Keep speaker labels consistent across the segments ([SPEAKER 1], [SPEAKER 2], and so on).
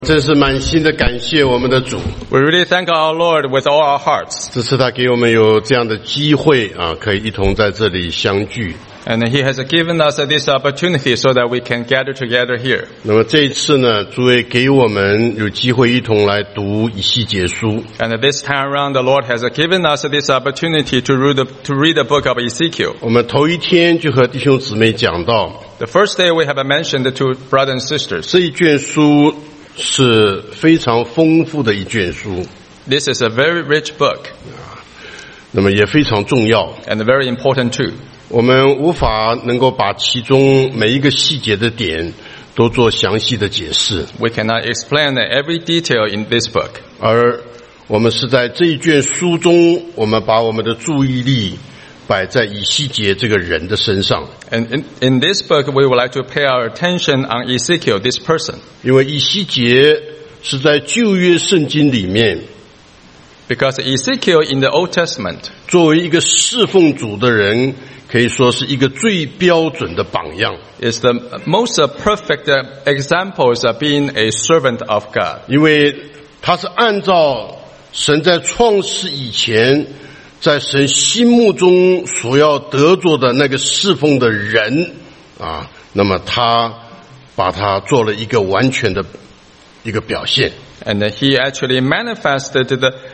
[SPEAKER 1] 真是满心的感谢我们的主。
[SPEAKER 2] We really thank our Lord with all our hearts.
[SPEAKER 1] 这次他给我们有这样的机会可以一同在这里相聚。
[SPEAKER 2] And He has given us this opportunity so that we can gather together here.
[SPEAKER 1] 那么这一次呢，诸位给我们有机会一同来读以西结书。
[SPEAKER 2] And this time around, the Lord has given us this opportunity to read the book of Ezekiel.
[SPEAKER 1] 我们头一天就和弟兄姊妹讲到，
[SPEAKER 2] The first day we have mentioned to brothers and sisters.
[SPEAKER 1] 这一卷书是非常丰富的一卷书，
[SPEAKER 2] This is a very rich book
[SPEAKER 1] 那么也非常重要。
[SPEAKER 2] and very important too.
[SPEAKER 1] 我们无法能够把其中每一个细节的点都做详细的解释，
[SPEAKER 2] We cannot explain every detail in this book.
[SPEAKER 1] 而我们是在这一卷书中，我们把我们的注意力摆在以西结这个人的身上，
[SPEAKER 2] And in this book, we would like to pay our attention on Ezekiel, this person.
[SPEAKER 1] 因为以西结是在旧约圣经里面
[SPEAKER 2] Because Ezekiel in the Old Testament
[SPEAKER 1] 作为一个侍奉主的人，可以说是一个最标准的榜样，
[SPEAKER 2] is the most perfect examples of being a servant of God.
[SPEAKER 1] 因为他是按照神在创世以前在神心目中所要得着的那个侍奉的人那么他把他做了一个完全的一个表现。
[SPEAKER 2] And he actually manifested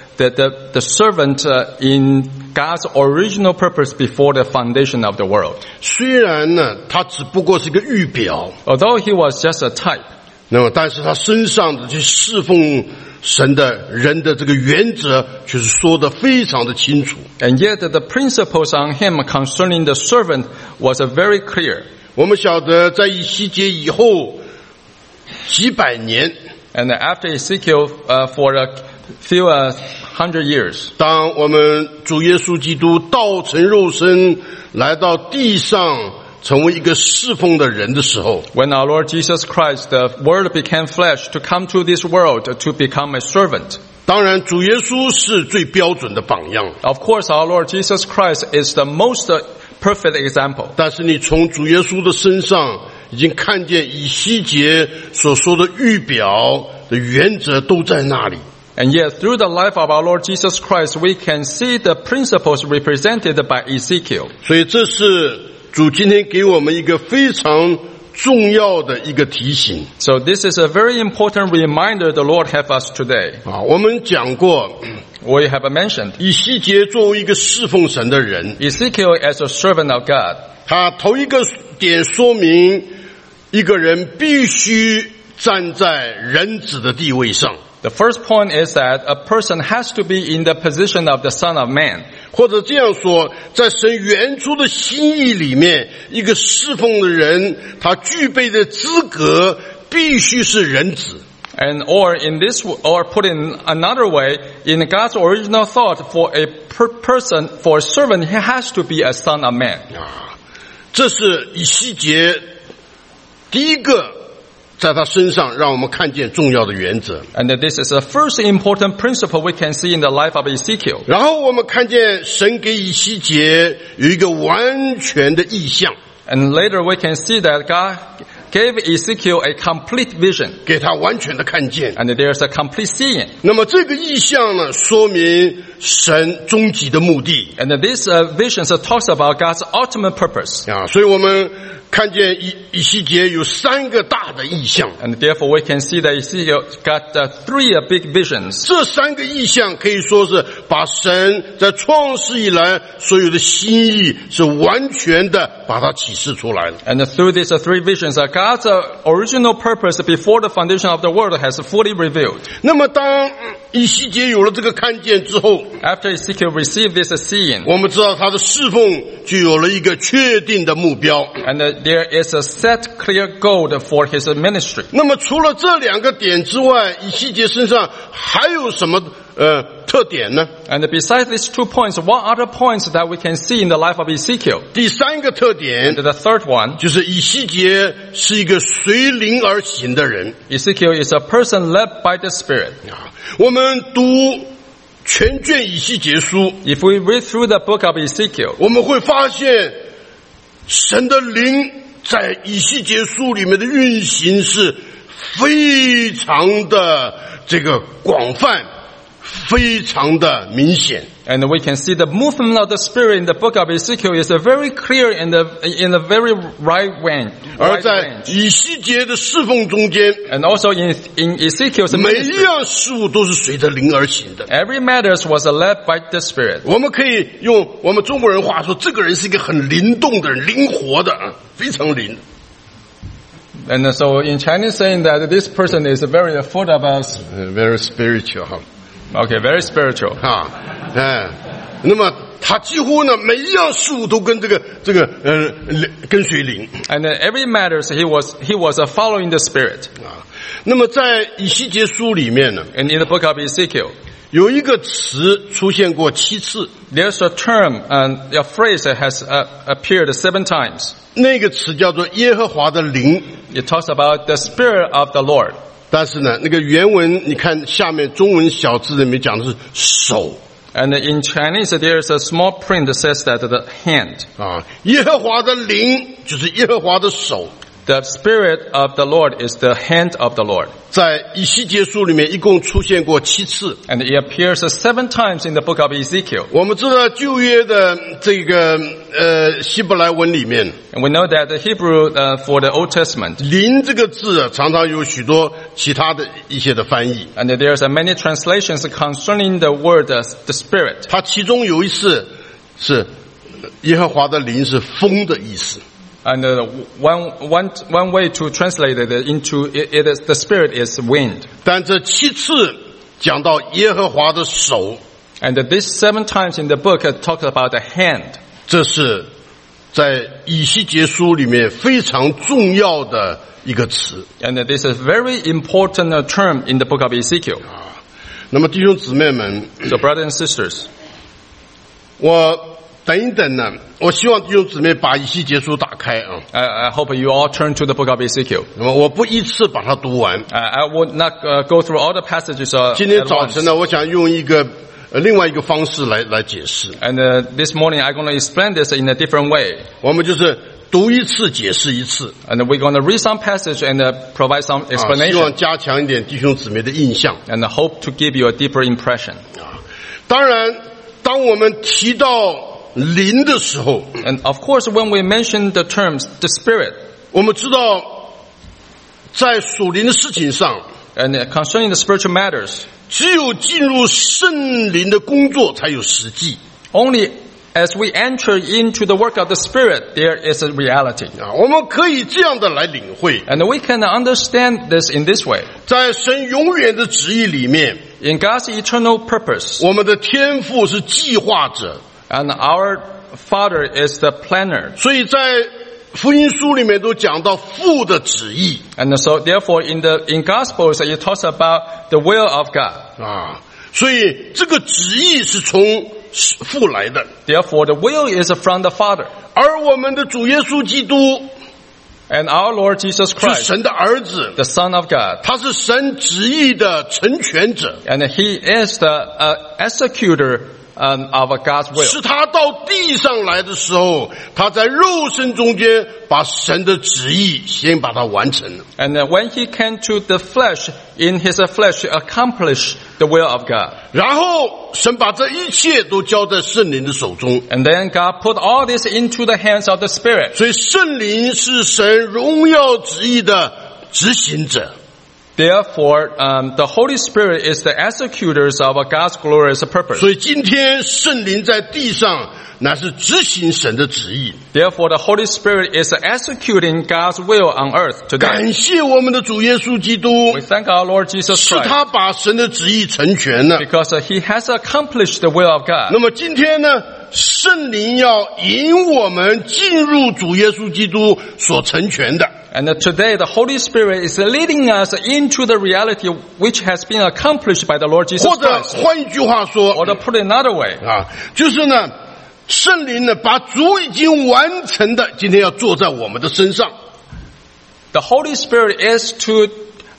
[SPEAKER 2] the servant in God's original purpose before the foundation of the world.
[SPEAKER 1] 虽然呢他只不过是一个预表，
[SPEAKER 2] Although he was just a type,
[SPEAKER 1] 那么但是他身上的去侍奉神的人的这个原则却是说得非常的清楚。
[SPEAKER 2] and yet the principles on him concerning the servant was very clear.
[SPEAKER 1] 我们晓得在以西结以后几百年，
[SPEAKER 2] And after Ezekiel, for a few 100 years,
[SPEAKER 1] 当我们主耶稣基督道成肉身来到地上成为一个侍奉的人的时候，
[SPEAKER 2] when our Lord Jesus Christ, the Word became flesh to come to this world to become a servant.
[SPEAKER 1] 当然主耶稣是最标准的榜样，
[SPEAKER 2] Of course, our Lord Jesus Christ is the most perfect example.
[SPEAKER 1] 但是你从主耶稣的身上已经看见以西结所说的预表的原则都在那里。
[SPEAKER 2] And yet, through the life of our Lord Jesus Christ, we can see the principles represented by Ezekiel.
[SPEAKER 1] 所以这是主今天给我们一个非常重要的一个提醒。
[SPEAKER 2] So this is a very important reminder the Lord have us today.
[SPEAKER 1] 我们讲过，
[SPEAKER 2] We have mentioned
[SPEAKER 1] 以西结作为一个侍奉神的人，
[SPEAKER 2] Ezekiel as a servant of God.
[SPEAKER 1] 他头一个点说明一个人必须站在人子的地位上，
[SPEAKER 2] The first point is that a person has to be in the position of the Son of Man.
[SPEAKER 1] 或者这样说，在神原初的心意里面，一个侍奉的人他具备的资格必须是人子。
[SPEAKER 2] And or put in another way, in God's original thought, for a person, for a servant, he has to be a son of man.
[SPEAKER 1] 这是以西结第一个在他身上让我们看见重要的原则。
[SPEAKER 2] And this is the first important principle we can see in the life of Ezekiel.
[SPEAKER 1] 然后我们看见神给以西结有一个完全的意象，
[SPEAKER 2] And later we can see that God gave Ezekiel a complete vision.
[SPEAKER 1] 给他完全的看见。
[SPEAKER 2] And there's a complete seeing.
[SPEAKER 1] 那么这个意象呢，说明神终极的目的
[SPEAKER 2] And this vision talks about God's ultimate purpose.
[SPEAKER 1] 所以我们看见以西结有三个大的意象，
[SPEAKER 2] And therefore we can see that Ezekiel got three big visions.
[SPEAKER 1] 这三个意象可以说是把神在创世以来所有的心意是完全的把它启示出来了。
[SPEAKER 2] And through these three visions, God's original purpose before the foundation of the world has fully revealed.
[SPEAKER 1] 那么当以西结有了这个看见之后，
[SPEAKER 2] After Ezekiel received this seeing,
[SPEAKER 1] 我们知道他的侍奉就有了一个确定的目标。
[SPEAKER 2] and there is a set clear goal for his ministry.
[SPEAKER 1] 那么除了这两个点之外，以西结身上还有什么特点呢？
[SPEAKER 2] And besides these 2 points, what other points that we can see in the life of Ezekiel?
[SPEAKER 1] 第三个特点
[SPEAKER 2] And the third one,
[SPEAKER 1] 就是以西结是一个随灵而行的人。
[SPEAKER 2] Ezekiel is a person led by the Spirit.
[SPEAKER 1] 我们读全卷以西结书，
[SPEAKER 2] If we read through the book of Ezekiel,
[SPEAKER 1] 我们会发现神的灵在以西结书里面的运行是非常的这个广泛，非常的明显。
[SPEAKER 2] And we can see the movement of the Spirit in the book of Ezekiel is very clear in the very right range.
[SPEAKER 1] 而在以西结的侍奉中间，
[SPEAKER 2] And also in Ezekiel's
[SPEAKER 1] 每一
[SPEAKER 2] ministry,
[SPEAKER 1] 样事物都是随着灵而行的。
[SPEAKER 2] every matters was led by the Spirit.
[SPEAKER 1] 我们可以用我们中国人话说，这个人是一个很灵动的人，灵活的啊，非常灵。
[SPEAKER 2] And so in Chinese saying that this person is very full of us.
[SPEAKER 1] Very spiritual 哈。
[SPEAKER 2] Okay, very spiritual.
[SPEAKER 1] 啊，那么他几乎呢每一样事物都跟跟随灵
[SPEAKER 2] And every matters he was following the Spirit.
[SPEAKER 1] 啊。那么在以西结书里面呢，
[SPEAKER 2] And in the book of Ezekiel,
[SPEAKER 1] 有一个词出现过7次，
[SPEAKER 2] there's a term and a phrase that has appeared 7 times.
[SPEAKER 1] 那个词叫做耶和华的灵。
[SPEAKER 2] It talks about the Spirit of the Lord.
[SPEAKER 1] 但是呢，那个原文你看下面中文小字里面讲的是手
[SPEAKER 2] And in Chinese, there's a small print that says that the hand.
[SPEAKER 1] 啊，耶和华的灵就是耶和华的手。
[SPEAKER 2] The Spirit of the Lord is the hand of the Lord.
[SPEAKER 1] 在以西结书里面一共出现过7次。
[SPEAKER 2] And it appears 7 times in the book of Ezekiel.
[SPEAKER 1] 我们知道旧约的这个希伯来文里面，
[SPEAKER 2] And we know that the Hebrew for the Old Testament,
[SPEAKER 1] 灵这个字啊，常常有许多其他的一些的翻译。
[SPEAKER 2] and there's many translations concerning the word the Spirit.
[SPEAKER 1] 它其中有一次是耶和华的灵是风的意思。
[SPEAKER 2] And one way to translate it into it is the Spirit is wind.
[SPEAKER 1] 但这7次讲到耶和华的手，
[SPEAKER 2] And this 7 times in the book talks about the hand.
[SPEAKER 1] 这是在以西结书里面非常重要的一个词。
[SPEAKER 2] And this is a very important term in the book of Ezekiel.
[SPEAKER 1] 那么弟兄姊妹们，
[SPEAKER 2] So brothers and sisters,
[SPEAKER 1] 我等一等呢，我希望弟兄姊妹把以西结书打开啊。
[SPEAKER 2] I hope you all turn to the book of Ezekiel.
[SPEAKER 1] 那么我不依次把它读完。
[SPEAKER 2] I would not go through all the passages
[SPEAKER 1] 今天
[SPEAKER 2] at
[SPEAKER 1] 早
[SPEAKER 2] once.
[SPEAKER 1] 晨呢，我想用一个另外一个方式来解释。
[SPEAKER 2] And this morning I'm going to explain this in a different way.
[SPEAKER 1] 我们就是读一次解释一次，
[SPEAKER 2] And we're going to read some passage and provide some
[SPEAKER 1] 希
[SPEAKER 2] explanation.
[SPEAKER 1] 望加强一点弟兄姊妹的印象。
[SPEAKER 2] And hope to give you a deeper impression.
[SPEAKER 1] 当然，当我们提到灵的时候，
[SPEAKER 2] And of course, when we mention the terms, the Spirit,
[SPEAKER 1] 我们知道在属灵的事情上，
[SPEAKER 2] and concerning the spiritual matters,
[SPEAKER 1] 只有进入圣灵的工作才有实际
[SPEAKER 2] only as we enter into the work of the Spirit, there is a reality.
[SPEAKER 1] 啊。我们可以这样的来领会，
[SPEAKER 2] And we can understand this in this way.
[SPEAKER 1] 在神永远的旨意里面，
[SPEAKER 2] In God's eternal purpose,
[SPEAKER 1] 我们的天父是计划者，
[SPEAKER 2] and our Father is the planner.
[SPEAKER 1] 所以在福音书里面都讲到父的旨意
[SPEAKER 2] And so therefore in Gospels, it talks about the will of God.
[SPEAKER 1] 啊，所以这个旨意是从父来的，
[SPEAKER 2] Therefore the will is from the Father.
[SPEAKER 1] 而我们的主耶稣基督
[SPEAKER 2] And our Lord Jesus
[SPEAKER 1] 是
[SPEAKER 2] Christ,
[SPEAKER 1] 神的儿子，
[SPEAKER 2] the Son of God,
[SPEAKER 1] 他是神旨意的成全者，
[SPEAKER 2] and He is the executor of God's will.
[SPEAKER 1] 是他到地上来的时候，他在肉身中间把神的旨意先把它完成了。
[SPEAKER 2] And when He came to the flesh, in His flesh, accomplish the will of God.
[SPEAKER 1] 然后神把这一切都交在圣灵的手中，
[SPEAKER 2] And then God put all this into the hands of the Spirit.
[SPEAKER 1] 所以圣灵是神荣耀旨意的执行者。
[SPEAKER 2] Therefore, the Holy Spirit is the executors of God's glorious purpose.
[SPEAKER 1] 所以今天圣灵在地上乃是执行神的旨意。
[SPEAKER 2] Therefore, the Holy Spirit is executing God's will on earth today.
[SPEAKER 1] 感谢我们的主耶稣基督
[SPEAKER 2] We，thank our Lord Jesus
[SPEAKER 1] 是
[SPEAKER 2] Christ
[SPEAKER 1] 他把神的旨意成全了。
[SPEAKER 2] because He has accomplished the will of God.
[SPEAKER 1] 那么今天呢，圣灵要引我们进入主耶稣基督所成全的。
[SPEAKER 2] And today, the Holy Spirit is leading us into the reality which has been accomplished by the Lord Jesus
[SPEAKER 1] 或者
[SPEAKER 2] Christ.
[SPEAKER 1] 换一句话
[SPEAKER 2] Or
[SPEAKER 1] 说
[SPEAKER 2] to put it another way,
[SPEAKER 1] 啊，就是呢，圣灵呢把主已经完成的，今天要坐在我们的身上。
[SPEAKER 2] the Holy Spirit is to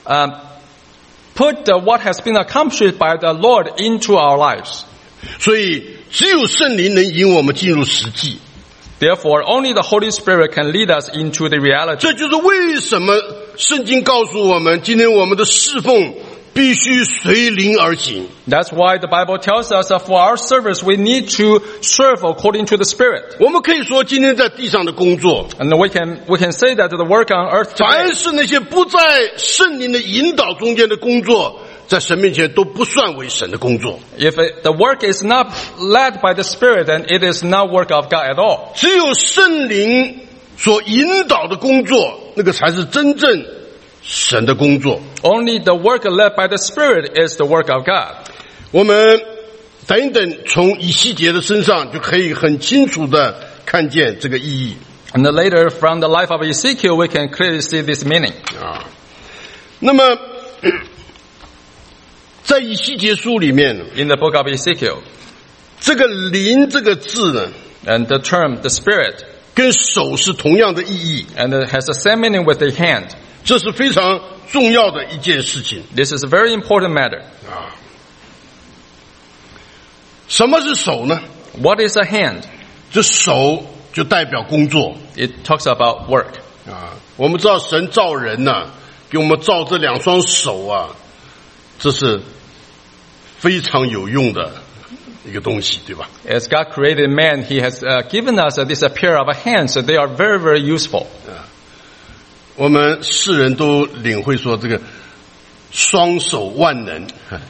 [SPEAKER 2] put what has been accomplished by the Lord into our lives.
[SPEAKER 1] 所以只有圣灵能引我们进入实际。
[SPEAKER 2] Therefore, only the Holy Spirit can lead us into the reality.
[SPEAKER 1] 这就是为什么圣经告诉我们，今天我们的侍奉必须随灵而行。
[SPEAKER 2] That's why the Bible tells us that for our service, we need to serve according to the Spirit.
[SPEAKER 1] 我们可以说，今天在地上的工作，
[SPEAKER 2] And we can say that the work on earth
[SPEAKER 1] 凡
[SPEAKER 2] today,
[SPEAKER 1] 是那些不在圣灵的引导中间的工作，在神面前都不算为神的工作。
[SPEAKER 2] if the work is not led by the Spirit, then it is not work of God at all.
[SPEAKER 1] 只有圣灵所引导的工作，那个才是真正神的工作。
[SPEAKER 2] Only the work led by the Spirit is the work of God.
[SPEAKER 1] 我们等一等，从以西结的身上就可以很清楚的看见这个意义
[SPEAKER 2] And then later, from the life of Ezekiel, we can clearly see this meaning.
[SPEAKER 1] 啊。那么，在以西结书里面，
[SPEAKER 2] In the book of Ezekiel,
[SPEAKER 1] 这个灵这个字呢，
[SPEAKER 2] and the term, the Spirit,
[SPEAKER 1] 跟手是同样的意义，
[SPEAKER 2] and it has the same meaning with the hand.
[SPEAKER 1] 这是非常重要的一件事情
[SPEAKER 2] This is a very important matter.
[SPEAKER 1] 啊。什么是手呢？
[SPEAKER 2] What is a hand?
[SPEAKER 1] 这手就代表工作
[SPEAKER 2] It talks about work.
[SPEAKER 1] 啊。我们知道神造人呐、给我们造这两双手啊，这是非常有用的一个东西，对吧？
[SPEAKER 2] As God created man, He has given us this pair of hands. So they are very, very useful.
[SPEAKER 1] 我们世人都领会说这个双手万能，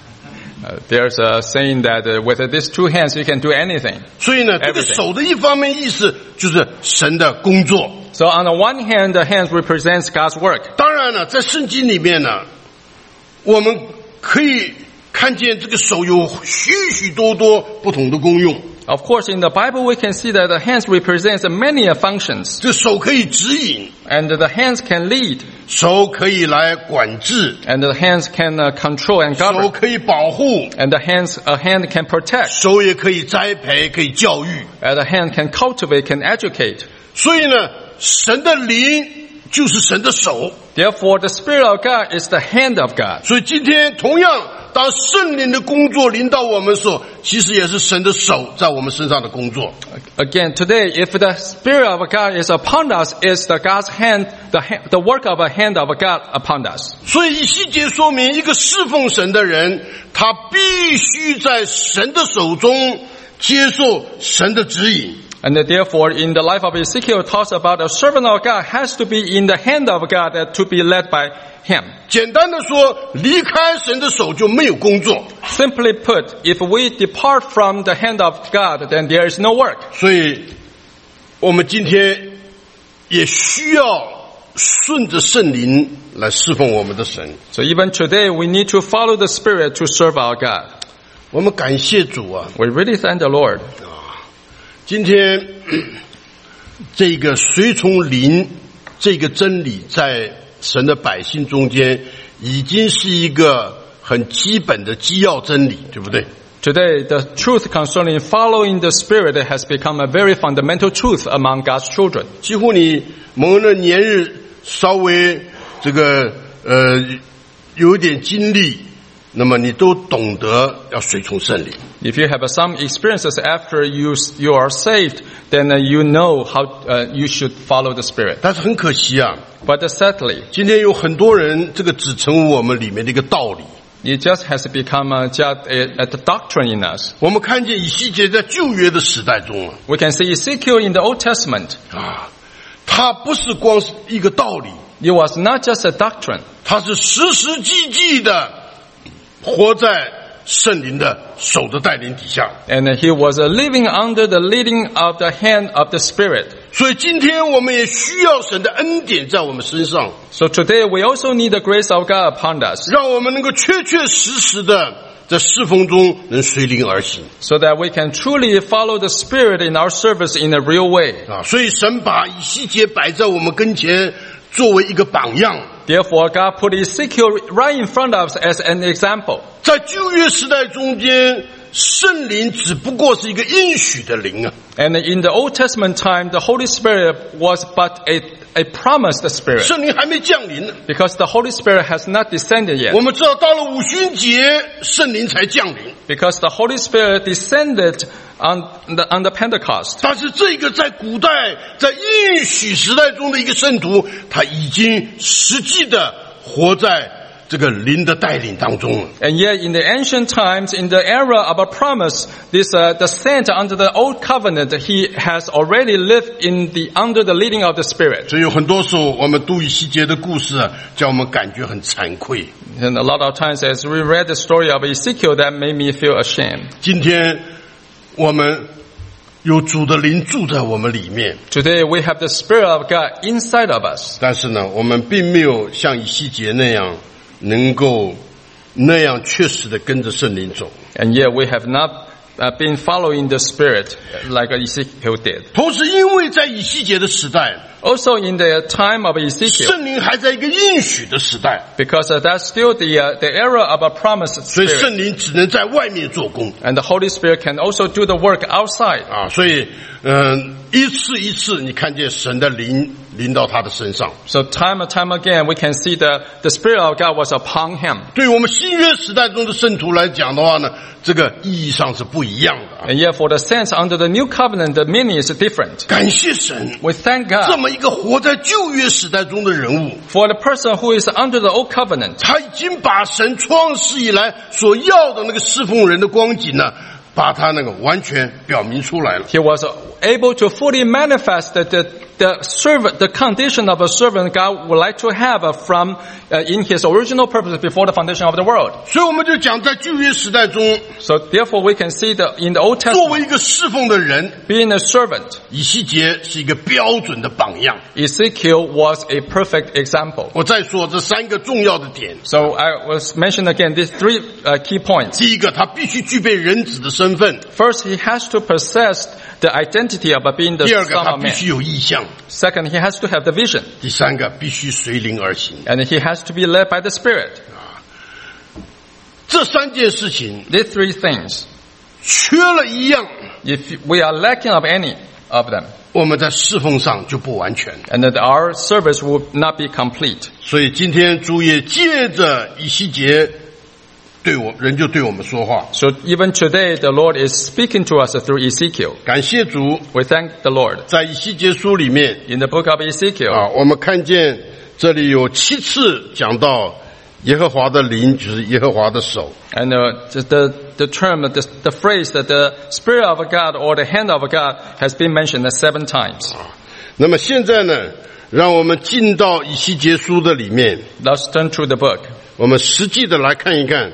[SPEAKER 2] There's a saying that with these two hands, you can do anything.
[SPEAKER 1] 所以呢，这个
[SPEAKER 2] Everything.
[SPEAKER 1] 手的一方面意思就是神的工作。
[SPEAKER 2] So on the one hand, the hands represents God's work.
[SPEAKER 1] 当然了，在圣经里面呢，我们可以看见这个手有许许多多不同的功用。
[SPEAKER 2] Of course, in the Bible, we can see that the hands represents many functions.
[SPEAKER 1] 这手可以指引，
[SPEAKER 2] And the hands can lead.
[SPEAKER 1] 手可以来管制，
[SPEAKER 2] And the hands can control and
[SPEAKER 1] 手
[SPEAKER 2] govern.
[SPEAKER 1] 可以保护，
[SPEAKER 2] And a hand can protect.
[SPEAKER 1] 手也可以栽培，可以教育。
[SPEAKER 2] And the hand can cultivate, can educate.
[SPEAKER 1] 所以呢，神的灵就是神的手。
[SPEAKER 2] Therefore, the Spirit of God is the hand of God.
[SPEAKER 1] 所以今天同样，当圣灵的工作临到我们的时候，其实也是神的手在我们身上的工作。
[SPEAKER 2] Again, today, if the Spirit of God is upon us, it's the God's hand, the work of a hand of God upon us.
[SPEAKER 1] 所以以西结说明，一个侍奉神的人，他必须在神的手中接受神的指引。
[SPEAKER 2] And therefore, in the life of Ezekiel, it talks about a servant of God has to be in the hand of God to be led by Him.
[SPEAKER 1] 简单的说，离开神的手就没有工作。
[SPEAKER 2] Simply put, if we depart from the hand of God, then there is no work.
[SPEAKER 1] 所以，我们今天也需要顺着圣灵来侍奉我们的神。
[SPEAKER 2] So even today, we need to follow the Spirit to serve our God.
[SPEAKER 1] 我们感谢主啊！
[SPEAKER 2] We really thank the Lord.
[SPEAKER 1] 今天这个随从灵这个真理，在神的百姓中间，已经是一个很基本的基要真理，对不对？
[SPEAKER 2] Today, the truth concerning following the Spirit has become a very fundamental truth among God's children.
[SPEAKER 1] 几乎你某个年日稍微这个有一点经历，那么你都懂得要随从圣灵。
[SPEAKER 2] If you have some experiences after you are saved, then you know how you should follow the Spirit.
[SPEAKER 1] 但是很可惜啊，
[SPEAKER 2] But sadly,
[SPEAKER 1] 今天有很多人这个只成为我们里面的一个道理。
[SPEAKER 2] it just has become just a doctrine in us.
[SPEAKER 1] 我们看见以西结在旧约的时代中
[SPEAKER 2] We can see Ezekiel in the Old Testament.
[SPEAKER 1] 啊，它不是光是一个道理，
[SPEAKER 2] It was not just a doctrine.
[SPEAKER 1] 它是实实际际的活在圣灵的手的带领底下。
[SPEAKER 2] And he was living under the leading of the hand of the Spirit.
[SPEAKER 1] 所以今天我们也需要神的恩典在我们身上，
[SPEAKER 2] So today we also need the grace of God upon us,
[SPEAKER 1] 让我们能够确确实实的在侍奉中能随灵而行
[SPEAKER 2] so that we can truly follow the Spirit in our service in a real way.
[SPEAKER 1] 啊！所以神把以西结摆在我们跟前，作为一个榜样。
[SPEAKER 2] Therefore, God put Ezekiel right in front of us as an example.
[SPEAKER 1] 在旧约时代中间，圣灵只不过是一个应许的灵啊，
[SPEAKER 2] And in the Old Testament time, the Holy Spirit was but a promised Spirit,
[SPEAKER 1] 圣灵还没降临呢。
[SPEAKER 2] because the Holy Spirit has not descended yet.
[SPEAKER 1] 我们知道，到了五旬节，圣灵才降临。
[SPEAKER 2] Because the Holy Spirit descended on the Pentecost.
[SPEAKER 1] 但是这个在古代，在应许时代中的一个圣徒，他已经实际的活在这个灵的带领当中了。
[SPEAKER 2] And yet in the ancient times, in the era of a promise, the saint under the old covenant, he has already lived under the leading of the Spirit.
[SPEAKER 1] 所以有很多时候我们读以西结的故事啊，叫我们感觉很惭愧。
[SPEAKER 2] And a lot of times as we read the story of Ezekiel, that made me feel ashamed.
[SPEAKER 1] 今天我们有主的灵住在我们里面，
[SPEAKER 2] Today we have the Spirit of God inside of us.
[SPEAKER 1] 但是呢，我们并没有像以西结那样能够那样确实的跟着圣灵走。
[SPEAKER 2] And yet we have not been following the Spirit like Ezekiel did.
[SPEAKER 1] 同时，因为在以西结的时代，
[SPEAKER 2] Also in the time of Ezekiel,
[SPEAKER 1] 圣灵还在一个应许的时代，
[SPEAKER 2] because that's still the era of a promised
[SPEAKER 1] 所以
[SPEAKER 2] Spirit.
[SPEAKER 1] 圣灵只能在外面做工
[SPEAKER 2] And the Holy Spirit can also do the work outside.
[SPEAKER 1] 啊。所以，一次一次，你看见神的灵临到他的身上。
[SPEAKER 2] So time and time again, we can see the Spirit of God was upon him.
[SPEAKER 1] 对我们新约时代中的圣徒来讲的话呢，这个意义上是不一样的啊。
[SPEAKER 2] And yet for the saints under the new covenant, the meaning is different.
[SPEAKER 1] 感谢神，
[SPEAKER 2] We thank
[SPEAKER 1] 这
[SPEAKER 2] God
[SPEAKER 1] 么一个活在旧约时代中的人物，
[SPEAKER 2] for the person who is under the old covenant.
[SPEAKER 1] 他已经把神创世以来所要的那个侍奉人的光景呢，把他那个完全表明出来了。
[SPEAKER 2] He was able to fully manifest the condition of a servant God would like to have from in his original purpose before the foundation of the world.
[SPEAKER 1] 所以我们就讲，在旧约时代中，
[SPEAKER 2] So therefore we can see in the Old
[SPEAKER 1] 作
[SPEAKER 2] Testament,
[SPEAKER 1] 为一个侍奉的人，
[SPEAKER 2] being a servant,
[SPEAKER 1] 以西结是一个标准的榜样。
[SPEAKER 2] Ezekiel was a perfect example.
[SPEAKER 1] 我再说这三个重要的点：
[SPEAKER 2] So I was mentioned again these three key points.
[SPEAKER 1] 第一个，他必须具备人子的身份；
[SPEAKER 2] First, he has to possess the identity of being the
[SPEAKER 1] 第二个，
[SPEAKER 2] Son
[SPEAKER 1] 他
[SPEAKER 2] of
[SPEAKER 1] 必
[SPEAKER 2] Man.
[SPEAKER 1] 须有意向；
[SPEAKER 2] Second, he has to have the vision.
[SPEAKER 1] 第三个，必须随灵而行。
[SPEAKER 2] And he has to be led by the Spirit.
[SPEAKER 1] 这三件事情
[SPEAKER 2] These three things,
[SPEAKER 1] 缺了一样，
[SPEAKER 2] if we are lacking of any of them,
[SPEAKER 1] 我们在侍奉上就不完全。
[SPEAKER 2] and that our service will not be complete.
[SPEAKER 1] 所以今天主也借着以西结对我们说话。
[SPEAKER 2] So even today, the Lord is speaking to us through Ezekiel.
[SPEAKER 1] 感谢主，
[SPEAKER 2] We thank the Lord.
[SPEAKER 1] 在以西结书里面
[SPEAKER 2] In the book of Ezekiel,
[SPEAKER 1] 啊，我们看见这里有7次讲到耶和华的灵，就是耶和华的手。
[SPEAKER 2] and the term, the phrase that the Spirit of God or the hand of God has been mentioned 7 times.
[SPEAKER 1] 那么现在呢，让我们进到以西结书的里面，
[SPEAKER 2] Let's turn to the book,
[SPEAKER 1] 我们实际的来看一看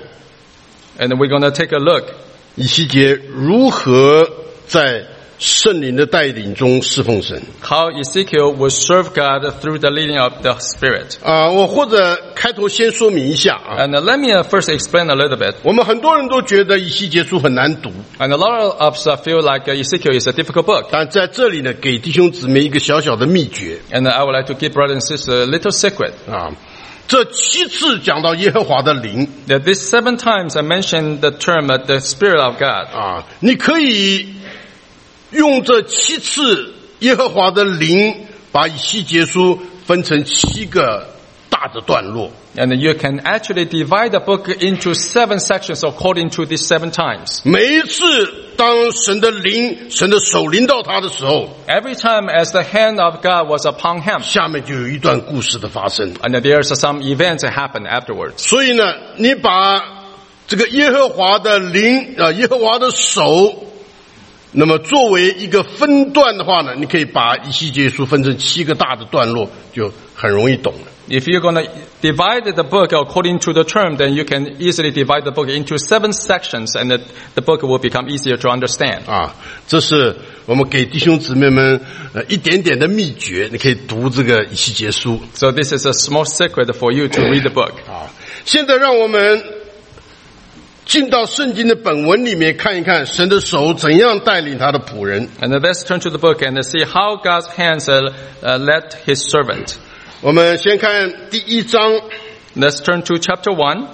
[SPEAKER 2] and we're going to take a look
[SPEAKER 1] 以西结如何在圣灵的带领中侍奉神。
[SPEAKER 2] how Ezekiel will serve God through the leading of the Spirit.
[SPEAKER 1] 我或者开头先说明一下啊，
[SPEAKER 2] And let me first explain a little bit.
[SPEAKER 1] 我们很多人都觉得以西结书很难读，
[SPEAKER 2] And a lot of us feel like Ezekiel is a difficult book.
[SPEAKER 1] 但在这里呢，给弟兄姊妹一个小小的秘诀
[SPEAKER 2] And I would like to give brothers and sisters a little secret.
[SPEAKER 1] 啊。这7次讲到耶和华的灵
[SPEAKER 2] That these 7 times I mentioned the term the Spirit of God.
[SPEAKER 1] 啊，你可以用这7次耶和华的灵，把以西结书分成7个大的段落。
[SPEAKER 2] And you can actually divide the book into 7 sections according to these 7 times.
[SPEAKER 1] 每一次当神的灵、神的手临到他的时候，
[SPEAKER 2] Every time as the hand of God was upon him.
[SPEAKER 1] 下面就有一段故事的发生。
[SPEAKER 2] And there's some events that happen afterwards.
[SPEAKER 1] 所以呢，你把这个耶和华的灵耶和华的手，那么作为一个分段的话呢，你可以把以西结书分成7个大的段落，就很容易懂了。
[SPEAKER 2] If you're going to divide the book according to the term, then you can easily divide the book into 7 sections, and the book will become easier to understand.
[SPEAKER 1] 这是我们给弟兄姊妹们一点点的秘诀，你可以读这个以西结书。
[SPEAKER 2] So this is a small secret for you to read the book.
[SPEAKER 1] 现在让我们进到圣经的本文里面看一看，神的手怎样带领他的仆人。
[SPEAKER 2] And let's turn to the book and see how God's hands led his servant.
[SPEAKER 1] 我们先看第1章。
[SPEAKER 2] Let's turn to chapter 1.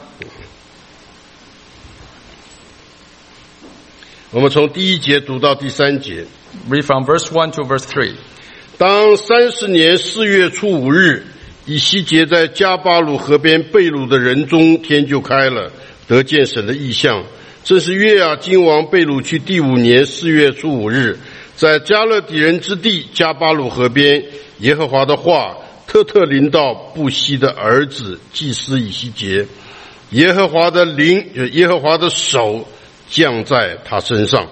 [SPEAKER 1] 我们从第1节读到第3节。
[SPEAKER 2] Read from verse 1 to verse 3.
[SPEAKER 1] 当30年4月初5日，以西结在加巴鲁河边被掳的人中，天就开了，得见神的异象， 这是约雅斤王被掳去第5年4月初5日，在加勒底人之地加巴鲁河边，耶和华的话特临到布西的儿子祭司以西结，耶和华的灵，耶和华的手降在他身上。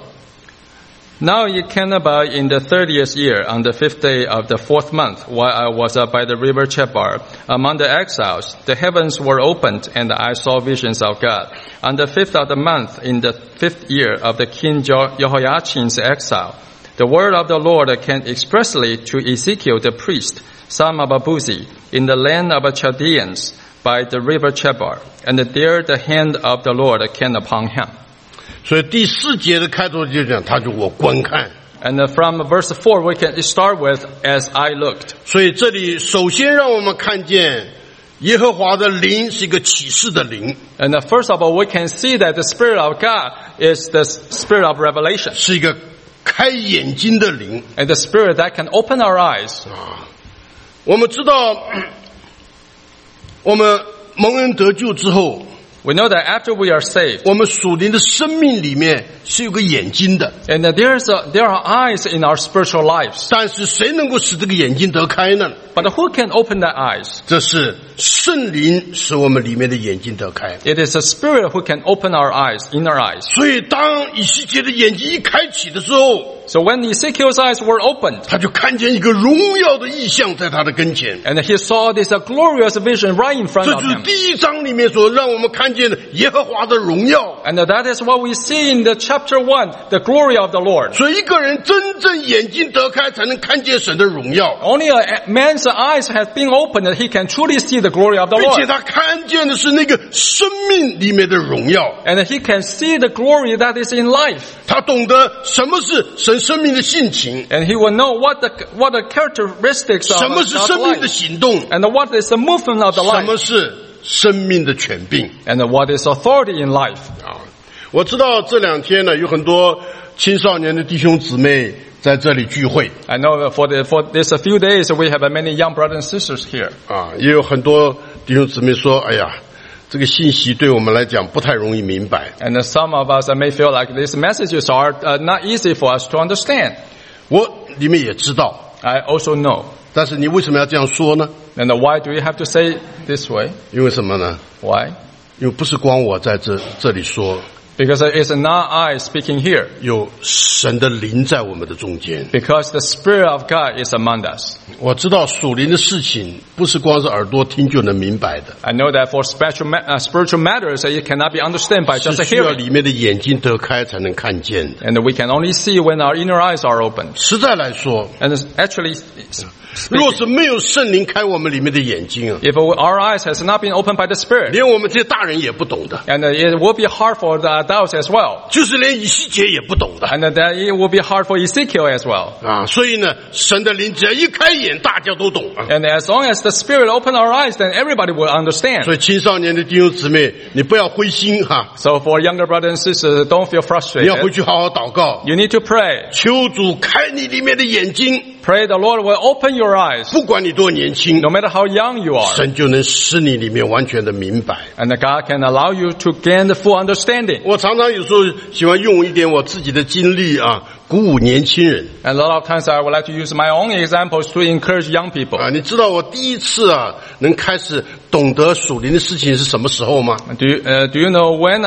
[SPEAKER 2] Now it came about in the 30th year, on the 5th day of the 4th month, while I was by the river Chebar, among the exiles, the heavens were opened, and I saw visions of God. On the 5th of the month, in the 5th year of the king Jehoiachin's exile, the word of the Lord came expressly to Ezekiel the priest, son of Buzi, in the land of Chaldeans, by the river Chebar, and there the hand of the Lord came upon him.
[SPEAKER 1] 所以第4节的开头就讲，他就我观看。
[SPEAKER 2] And from verse 4, we can start with, as I looked.
[SPEAKER 1] 所以这里首先让我们看见耶和华的灵是一个启示的灵。
[SPEAKER 2] And first of all, we can see that the Spirit of God is the Spirit of revelation.
[SPEAKER 1] 是一个开眼睛的灵。
[SPEAKER 2] And the Spirit that can open our eyes.
[SPEAKER 1] 我们知道，我们蒙恩得救之后，
[SPEAKER 2] We know that after we are saved,
[SPEAKER 1] 我们属灵的生命里面是有个眼睛的。
[SPEAKER 2] and there are eyes in our spiritual lives.
[SPEAKER 1] 但是谁能够使这个眼睛得开呢？
[SPEAKER 2] But who can open that eyes?
[SPEAKER 1] 这是圣灵使我们里面的眼睛得开。
[SPEAKER 2] It is the Spirit who can open our eyes, inner eyes.
[SPEAKER 1] 所以当以西结的眼睛一开启的时候，
[SPEAKER 2] So when Ezekiel's eyes were opened,
[SPEAKER 1] 他就看见一个荣耀的意象在他的跟前。
[SPEAKER 2] and he saw this glorious vision right in front
[SPEAKER 1] 这
[SPEAKER 2] of
[SPEAKER 1] 就是
[SPEAKER 2] him.
[SPEAKER 1] 第1章里面所让我们看见的耶和华的荣耀。
[SPEAKER 2] And that is what we see in the chapter 1, the glory of the Lord.
[SPEAKER 1] 所以一个人真正眼睛得开，才能看见神的荣耀。
[SPEAKER 2] Only a man's eyes have been opened that he can truly see the glory of the
[SPEAKER 1] 并且
[SPEAKER 2] Lord.
[SPEAKER 1] 他看见的是那个生命里面的荣耀。
[SPEAKER 2] And he can see the glory that is in life.
[SPEAKER 1] 他懂得什么是神生命的性情，
[SPEAKER 2] And he will know what the characteristics of
[SPEAKER 1] 什么是
[SPEAKER 2] God's
[SPEAKER 1] 生命的
[SPEAKER 2] life.
[SPEAKER 1] 行动，
[SPEAKER 2] And what is the movement of the
[SPEAKER 1] 什么
[SPEAKER 2] life.
[SPEAKER 1] 是生命的权柄。
[SPEAKER 2] And what is authority in life.
[SPEAKER 1] 我知道这2天呢，有很多青少年的弟兄姊妹在这里聚会。
[SPEAKER 2] I know that for this a few days we have many young brothers and sisters here.
[SPEAKER 1] 也有很多弟兄姊妹说，哎呀，这个信息对我们来讲不太容易明白。
[SPEAKER 2] And some of us may feel like these messages are not easy for us to understand.
[SPEAKER 1] 我里面也知道，
[SPEAKER 2] I also know.
[SPEAKER 1] 但是你为什么要这样说呢？
[SPEAKER 2] And why do you have to say it this way?
[SPEAKER 1] 因为什么呢？
[SPEAKER 2] Why?
[SPEAKER 1] 因为不是光我在这里说，
[SPEAKER 2] Because it's not I speaking here.
[SPEAKER 1] 有神的灵在我们的中间。
[SPEAKER 2] Because the Spirit of God is among us.
[SPEAKER 1] 我知道属灵的事情不是光是耳朵听就能明白的，
[SPEAKER 2] I know that for spiritual matters, it cannot be understood by
[SPEAKER 1] 是
[SPEAKER 2] just
[SPEAKER 1] 需要
[SPEAKER 2] hearing.
[SPEAKER 1] 里面的眼睛得开才能看见的。
[SPEAKER 2] And we can only see when our inner eyes are open.
[SPEAKER 1] 实在来说，
[SPEAKER 2] And actually,
[SPEAKER 1] 若是没有圣灵开我们里面的眼睛啊，
[SPEAKER 2] if our eyes has not been opened by the Spirit,
[SPEAKER 1] 连我们这些大人也不懂的，
[SPEAKER 2] and it will be hard for the adults as well.
[SPEAKER 1] 就是连以西结也不懂的
[SPEAKER 2] And that it will be hard for Ezekiel as well.
[SPEAKER 1] 啊。所以呢，神的灵只要一开眼，大家都懂啊。
[SPEAKER 2] And as long as the Spirit open our eyes, then everybody will understand.
[SPEAKER 1] 所以青少年的弟兄姊妹，你不要灰心哈，
[SPEAKER 2] So for younger brothers and sisters, don't feel
[SPEAKER 1] 你要回
[SPEAKER 2] frustrated.
[SPEAKER 1] 去好好祷告，
[SPEAKER 2] You need to pray.
[SPEAKER 1] 求主开你里面的眼睛。
[SPEAKER 2] Pray the Lord will open your eyes.
[SPEAKER 1] 不管你多年轻，
[SPEAKER 2] No matter how young you are.
[SPEAKER 1] 神就能使你里面完全的明白。
[SPEAKER 2] And God can allow you to gain the full understanding.
[SPEAKER 1] 我常常有时候喜欢用一点我自己的经历啊，鼓舞年轻人
[SPEAKER 2] And a lot of times I would like to use my own examples to encourage young people.
[SPEAKER 1] 啊。你知道我第一次啊能开始懂得属灵的事情是什么时候吗？
[SPEAKER 2] Do you know when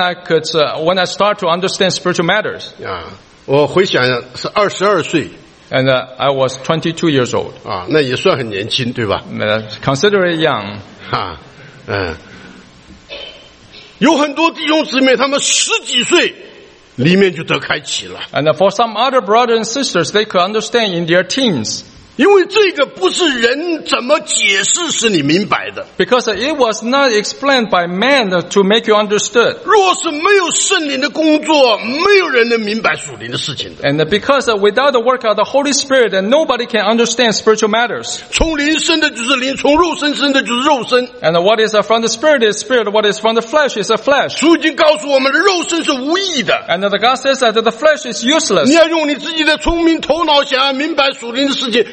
[SPEAKER 2] I start to understand spiritual matters?
[SPEAKER 1] 啊，我回想是22岁
[SPEAKER 2] And I was 22 years old.
[SPEAKER 1] 啊，那也算很年轻，对吧？
[SPEAKER 2] Consider it young.
[SPEAKER 1] 哈，有很多弟兄姊妹，他们10几岁里面就得开启了，
[SPEAKER 2] And for some other brothers and sisters, they could understand in their teens.
[SPEAKER 1] 因为这个不是人怎么解释使你明白的。
[SPEAKER 2] Because it was not explained by man to make you understood.
[SPEAKER 1] 若是没有圣灵的工作，没有人能明白属灵的事情的。
[SPEAKER 2] And because without the work of the Holy Spirit, then nobody can understand spiritual matters.
[SPEAKER 1] 从灵生的就是灵，从肉身生的就是肉身。
[SPEAKER 2] And what is from the Spirit is Spirit. What is from the flesh is a flesh.
[SPEAKER 1] 主已经告诉我们的，肉身是无益的。
[SPEAKER 2] And the God says that the flesh is useless.
[SPEAKER 1] 你要用你自己的聪明头脑，想要明白属灵的事情，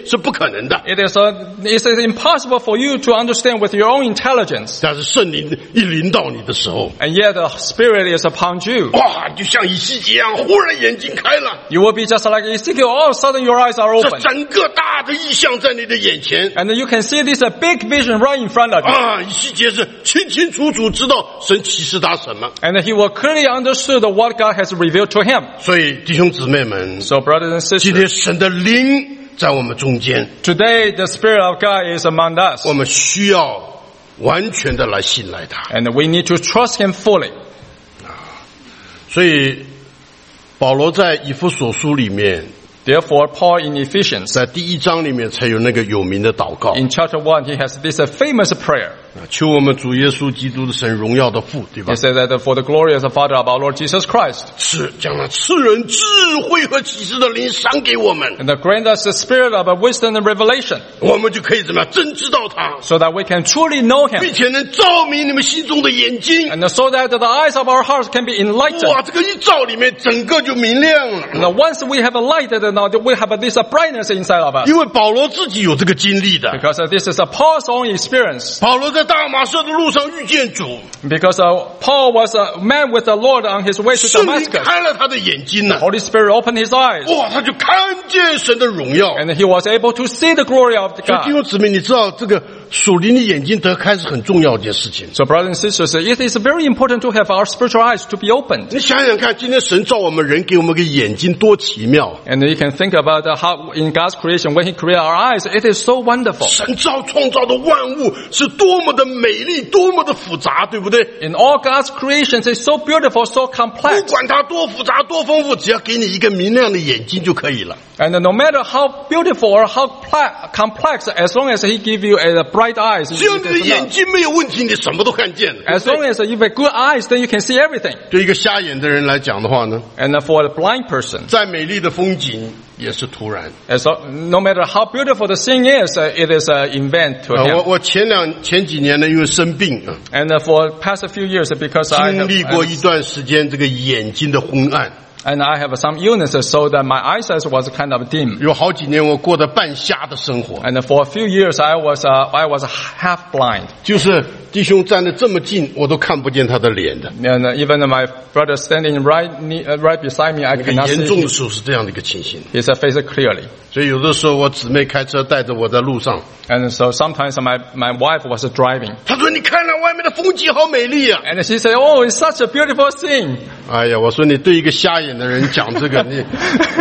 [SPEAKER 1] 是不可能的。
[SPEAKER 2] It is impossible for you to understand with your own intelligence.
[SPEAKER 1] 但是圣灵一临到你的时候，
[SPEAKER 2] And yet the Spirit is upon you.
[SPEAKER 1] 哇，就像以西结一样，忽然眼睛开了，
[SPEAKER 2] You will be just like Ezekiel. All of a sudden your eyes are
[SPEAKER 1] 这
[SPEAKER 2] open.
[SPEAKER 1] 整个大的意象在你的眼前。
[SPEAKER 2] And you can see this big vision right in front of you.
[SPEAKER 1] 啊，以西结是清清楚楚知道神启示他什么。
[SPEAKER 2] And he will clearly understood what God has revealed to him.
[SPEAKER 1] 所以弟兄姊妹们，
[SPEAKER 2] So brothers and
[SPEAKER 1] 今天
[SPEAKER 2] sisters,
[SPEAKER 1] 神的灵在我们中间，
[SPEAKER 2] today the Spirit of God is among us.
[SPEAKER 1] 我们需要完全的来信赖他。
[SPEAKER 2] And we need to trust him fully.
[SPEAKER 1] 所以保罗在以弗所书里面，
[SPEAKER 2] Therefore, Paul in Ephesians,
[SPEAKER 1] 在第1章里面才有那个有名的祷告，
[SPEAKER 2] in chapter 1, he has this famous prayer.
[SPEAKER 1] 求我们主耶稣基督的神荣耀的父，对吧
[SPEAKER 2] He？ says that for the glorious Father of our Lord Jesus Christ,
[SPEAKER 1] 是将那赐人智慧和启示的灵赏给我们，
[SPEAKER 2] and grant us the spirit of wisdom and revelation,
[SPEAKER 1] 我们就可以怎么样真知道他，
[SPEAKER 2] so that we can truly know him,
[SPEAKER 1] 并且能照明你们心中的眼睛。
[SPEAKER 2] and so that the eyes of our hearts can be enlightened.
[SPEAKER 1] 哇，这个一照里面，整个就明亮了。
[SPEAKER 2] And once we have lighted, now we have this brightness inside of us.
[SPEAKER 1] 因为保罗自己有这个经历的。
[SPEAKER 2] Because this is Paul's own experience.
[SPEAKER 1] 保罗在大马色的路上遇见主，
[SPEAKER 2] Because Paul was a man with the Lord on his way to
[SPEAKER 1] 圣灵
[SPEAKER 2] Damascus.
[SPEAKER 1] 开了他的眼睛呢。
[SPEAKER 2] Holy Spirit opened his eyes,
[SPEAKER 1] 哇，他就看见神的荣耀。
[SPEAKER 2] and he was able to see the glory of
[SPEAKER 1] 所以弟
[SPEAKER 2] God.
[SPEAKER 1] 兄姊妹，你知道这个属灵的眼睛得开是很重要的一件事情。
[SPEAKER 2] So brothers and sisters, it is very important to have our spiritual eyes to be opened.
[SPEAKER 1] 你想想看，今天神造我们人，给我们个眼睛多奇妙。
[SPEAKER 2] And you can think about how in God's creation, when he created our eyes, it is so wonderful.
[SPEAKER 1] 神创造的万物是多么的美丽，多么的复杂，对不对？
[SPEAKER 2] In all God's creations, it's so beautiful, so
[SPEAKER 1] 不
[SPEAKER 2] complex.
[SPEAKER 1] 管它多复杂多丰富，只要给你一个明亮的眼睛就可以了。
[SPEAKER 2] And no matter how beautiful or how complex, as long as he give you bright eyes,
[SPEAKER 1] 只要你
[SPEAKER 2] it
[SPEAKER 1] 的
[SPEAKER 2] is
[SPEAKER 1] 眼
[SPEAKER 2] enough.
[SPEAKER 1] 睛没有问题，你什么都看见了。
[SPEAKER 2] As long as you have good eyes, then you can see everything.
[SPEAKER 1] 对一个瞎眼的人来讲的话呢，
[SPEAKER 2] And for the blind person,
[SPEAKER 1] 再美丽的风景也是突然。
[SPEAKER 2] no matter how beautiful the scene is, it is an event to
[SPEAKER 1] 我
[SPEAKER 2] him.
[SPEAKER 1] 前几年呢，因为生病啊，
[SPEAKER 2] And for past few years, because
[SPEAKER 1] 经历过一段时间这个眼睛的昏暗，
[SPEAKER 2] and I have some illnesses, so that my eyesight was kind of dim.
[SPEAKER 1] 有好几年我过得半瞎的生活，
[SPEAKER 2] And for a few years, I was half blind.
[SPEAKER 1] 就是弟兄站得这么近，我都看不见他的脸的。
[SPEAKER 2] And even my brother standing right beside me, I
[SPEAKER 1] 那个
[SPEAKER 2] cannot
[SPEAKER 1] 严重
[SPEAKER 2] see
[SPEAKER 1] 的时候是这样的一个情形，
[SPEAKER 2] his face clearly.
[SPEAKER 1] 所以有的时候我姊妹开车带着我在路上，
[SPEAKER 2] And so sometimes my wife was driving.
[SPEAKER 1] 她说：“你看了外面的风景好美丽啊
[SPEAKER 2] And she said, oh, it's such a beautiful scene.！”
[SPEAKER 1] 哎呀，我说你对一个瞎眼的人讲这个，你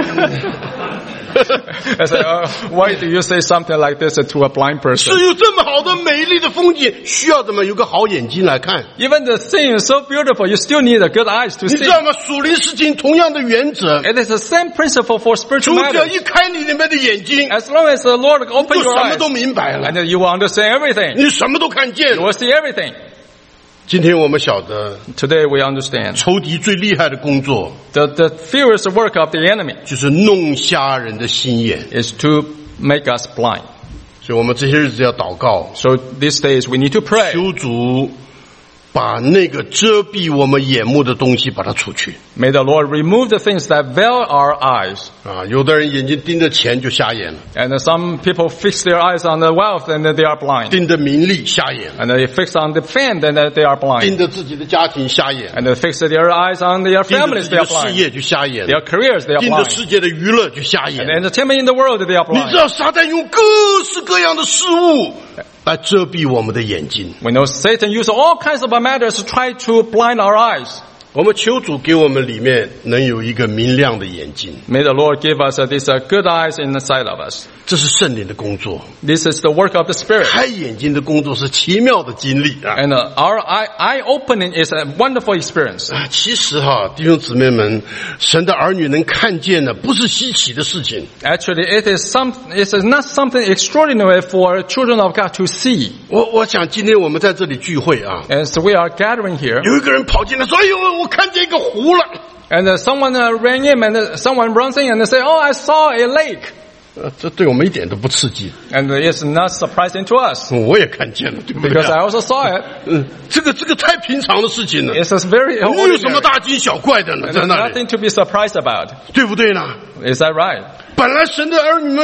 [SPEAKER 2] I said, why do you say something like this to a blind
[SPEAKER 1] 是
[SPEAKER 2] person?
[SPEAKER 1] 有这么好的美丽的风景，需要怎么有个好眼睛来看？
[SPEAKER 2] Even the scene is so beautiful, you still need a good eyes to
[SPEAKER 1] 你
[SPEAKER 2] see.
[SPEAKER 1] 知道吗？属灵事情同样的原则，
[SPEAKER 2] It is the same principle for
[SPEAKER 1] 主
[SPEAKER 2] spiritual
[SPEAKER 1] 只要
[SPEAKER 2] matters.
[SPEAKER 1] 一开你里面的眼睛，
[SPEAKER 2] As long as the Lord
[SPEAKER 1] 就
[SPEAKER 2] open your
[SPEAKER 1] 什么
[SPEAKER 2] eyes,
[SPEAKER 1] 都明白了，
[SPEAKER 2] and you will understand everything.
[SPEAKER 1] 你什么都看见
[SPEAKER 2] You
[SPEAKER 1] 了。
[SPEAKER 2] will see everything.
[SPEAKER 1] 今天我们晓得，
[SPEAKER 2] Today we understand
[SPEAKER 1] 仇敌最厉害的工作
[SPEAKER 2] the fierce work of the enemy
[SPEAKER 1] 就是弄瞎人的心眼，
[SPEAKER 2] is to make us blind.
[SPEAKER 1] 所以我们这些日子要祷告，
[SPEAKER 2] So these days we need to pray.
[SPEAKER 1] 求主把那个遮蔽我们眼目的东西把它除去。
[SPEAKER 2] May the Lord remove the things that veil our eyes.
[SPEAKER 1] 啊，有的人眼睛盯着钱就瞎眼了，
[SPEAKER 2] And some people fix their eyes on the wealth and they are blind.
[SPEAKER 1] 盯着名利瞎眼了，
[SPEAKER 2] And they fix on the fame and they are
[SPEAKER 1] 盯
[SPEAKER 2] blind.
[SPEAKER 1] 着自己的家庭瞎眼，
[SPEAKER 2] And they fix their eyes on their
[SPEAKER 1] 盯着
[SPEAKER 2] families,
[SPEAKER 1] 自己
[SPEAKER 2] they
[SPEAKER 1] 的
[SPEAKER 2] are
[SPEAKER 1] 事
[SPEAKER 2] blind.
[SPEAKER 1] 业就瞎眼
[SPEAKER 2] Their
[SPEAKER 1] 了，
[SPEAKER 2] careers, they are
[SPEAKER 1] 盯着
[SPEAKER 2] blind.
[SPEAKER 1] 世界的娱乐就瞎眼
[SPEAKER 2] And
[SPEAKER 1] 了。
[SPEAKER 2] entertainment in the world, they are
[SPEAKER 1] 你知
[SPEAKER 2] blind.
[SPEAKER 1] 道撒旦用各式各样的事物来遮蔽我们的眼睛。
[SPEAKER 2] We know Satan uses all kinds of matters to try to blind our eyes.
[SPEAKER 1] 我们求主给我们里面能有一个明亮的眼睛，
[SPEAKER 2] May the Lord give us these good eyes inside of us.
[SPEAKER 1] 这是圣灵的工作。
[SPEAKER 2] This is the work of the Spirit.
[SPEAKER 1] 开眼睛的工作是奇妙的经历啊！
[SPEAKER 2] And our eye opening is a wonderful experience.
[SPEAKER 1] 啊，其实哈，弟兄姊妹们，神的儿女能看见的，不是稀奇的事情。
[SPEAKER 2] Actually, it is not something extraordinary for children of God to see.
[SPEAKER 1] 我想今天我们在这里聚会啊，
[SPEAKER 2] And so we are gathering here.
[SPEAKER 1] 有一个人跑进来说：“哎呦，我看见一个湖了。
[SPEAKER 2] And someone ran in and someone runs in and they say, oh, I saw a lake. ”
[SPEAKER 1] 这对我们一点都不刺激。
[SPEAKER 2] And it's not surprising to us
[SPEAKER 1] 我也看见了，对不对
[SPEAKER 2] because I
[SPEAKER 1] 啊？
[SPEAKER 2] also saw it.
[SPEAKER 1] 这个太平常的事情了，
[SPEAKER 2] It's just very
[SPEAKER 1] 没有什么
[SPEAKER 2] ordinary.
[SPEAKER 1] 大惊小怪的呢，在
[SPEAKER 2] There's
[SPEAKER 1] 那里，
[SPEAKER 2] nothing to be surprised about.
[SPEAKER 1] 对不对呢？
[SPEAKER 2] Is that right?
[SPEAKER 1] 本来神的儿女们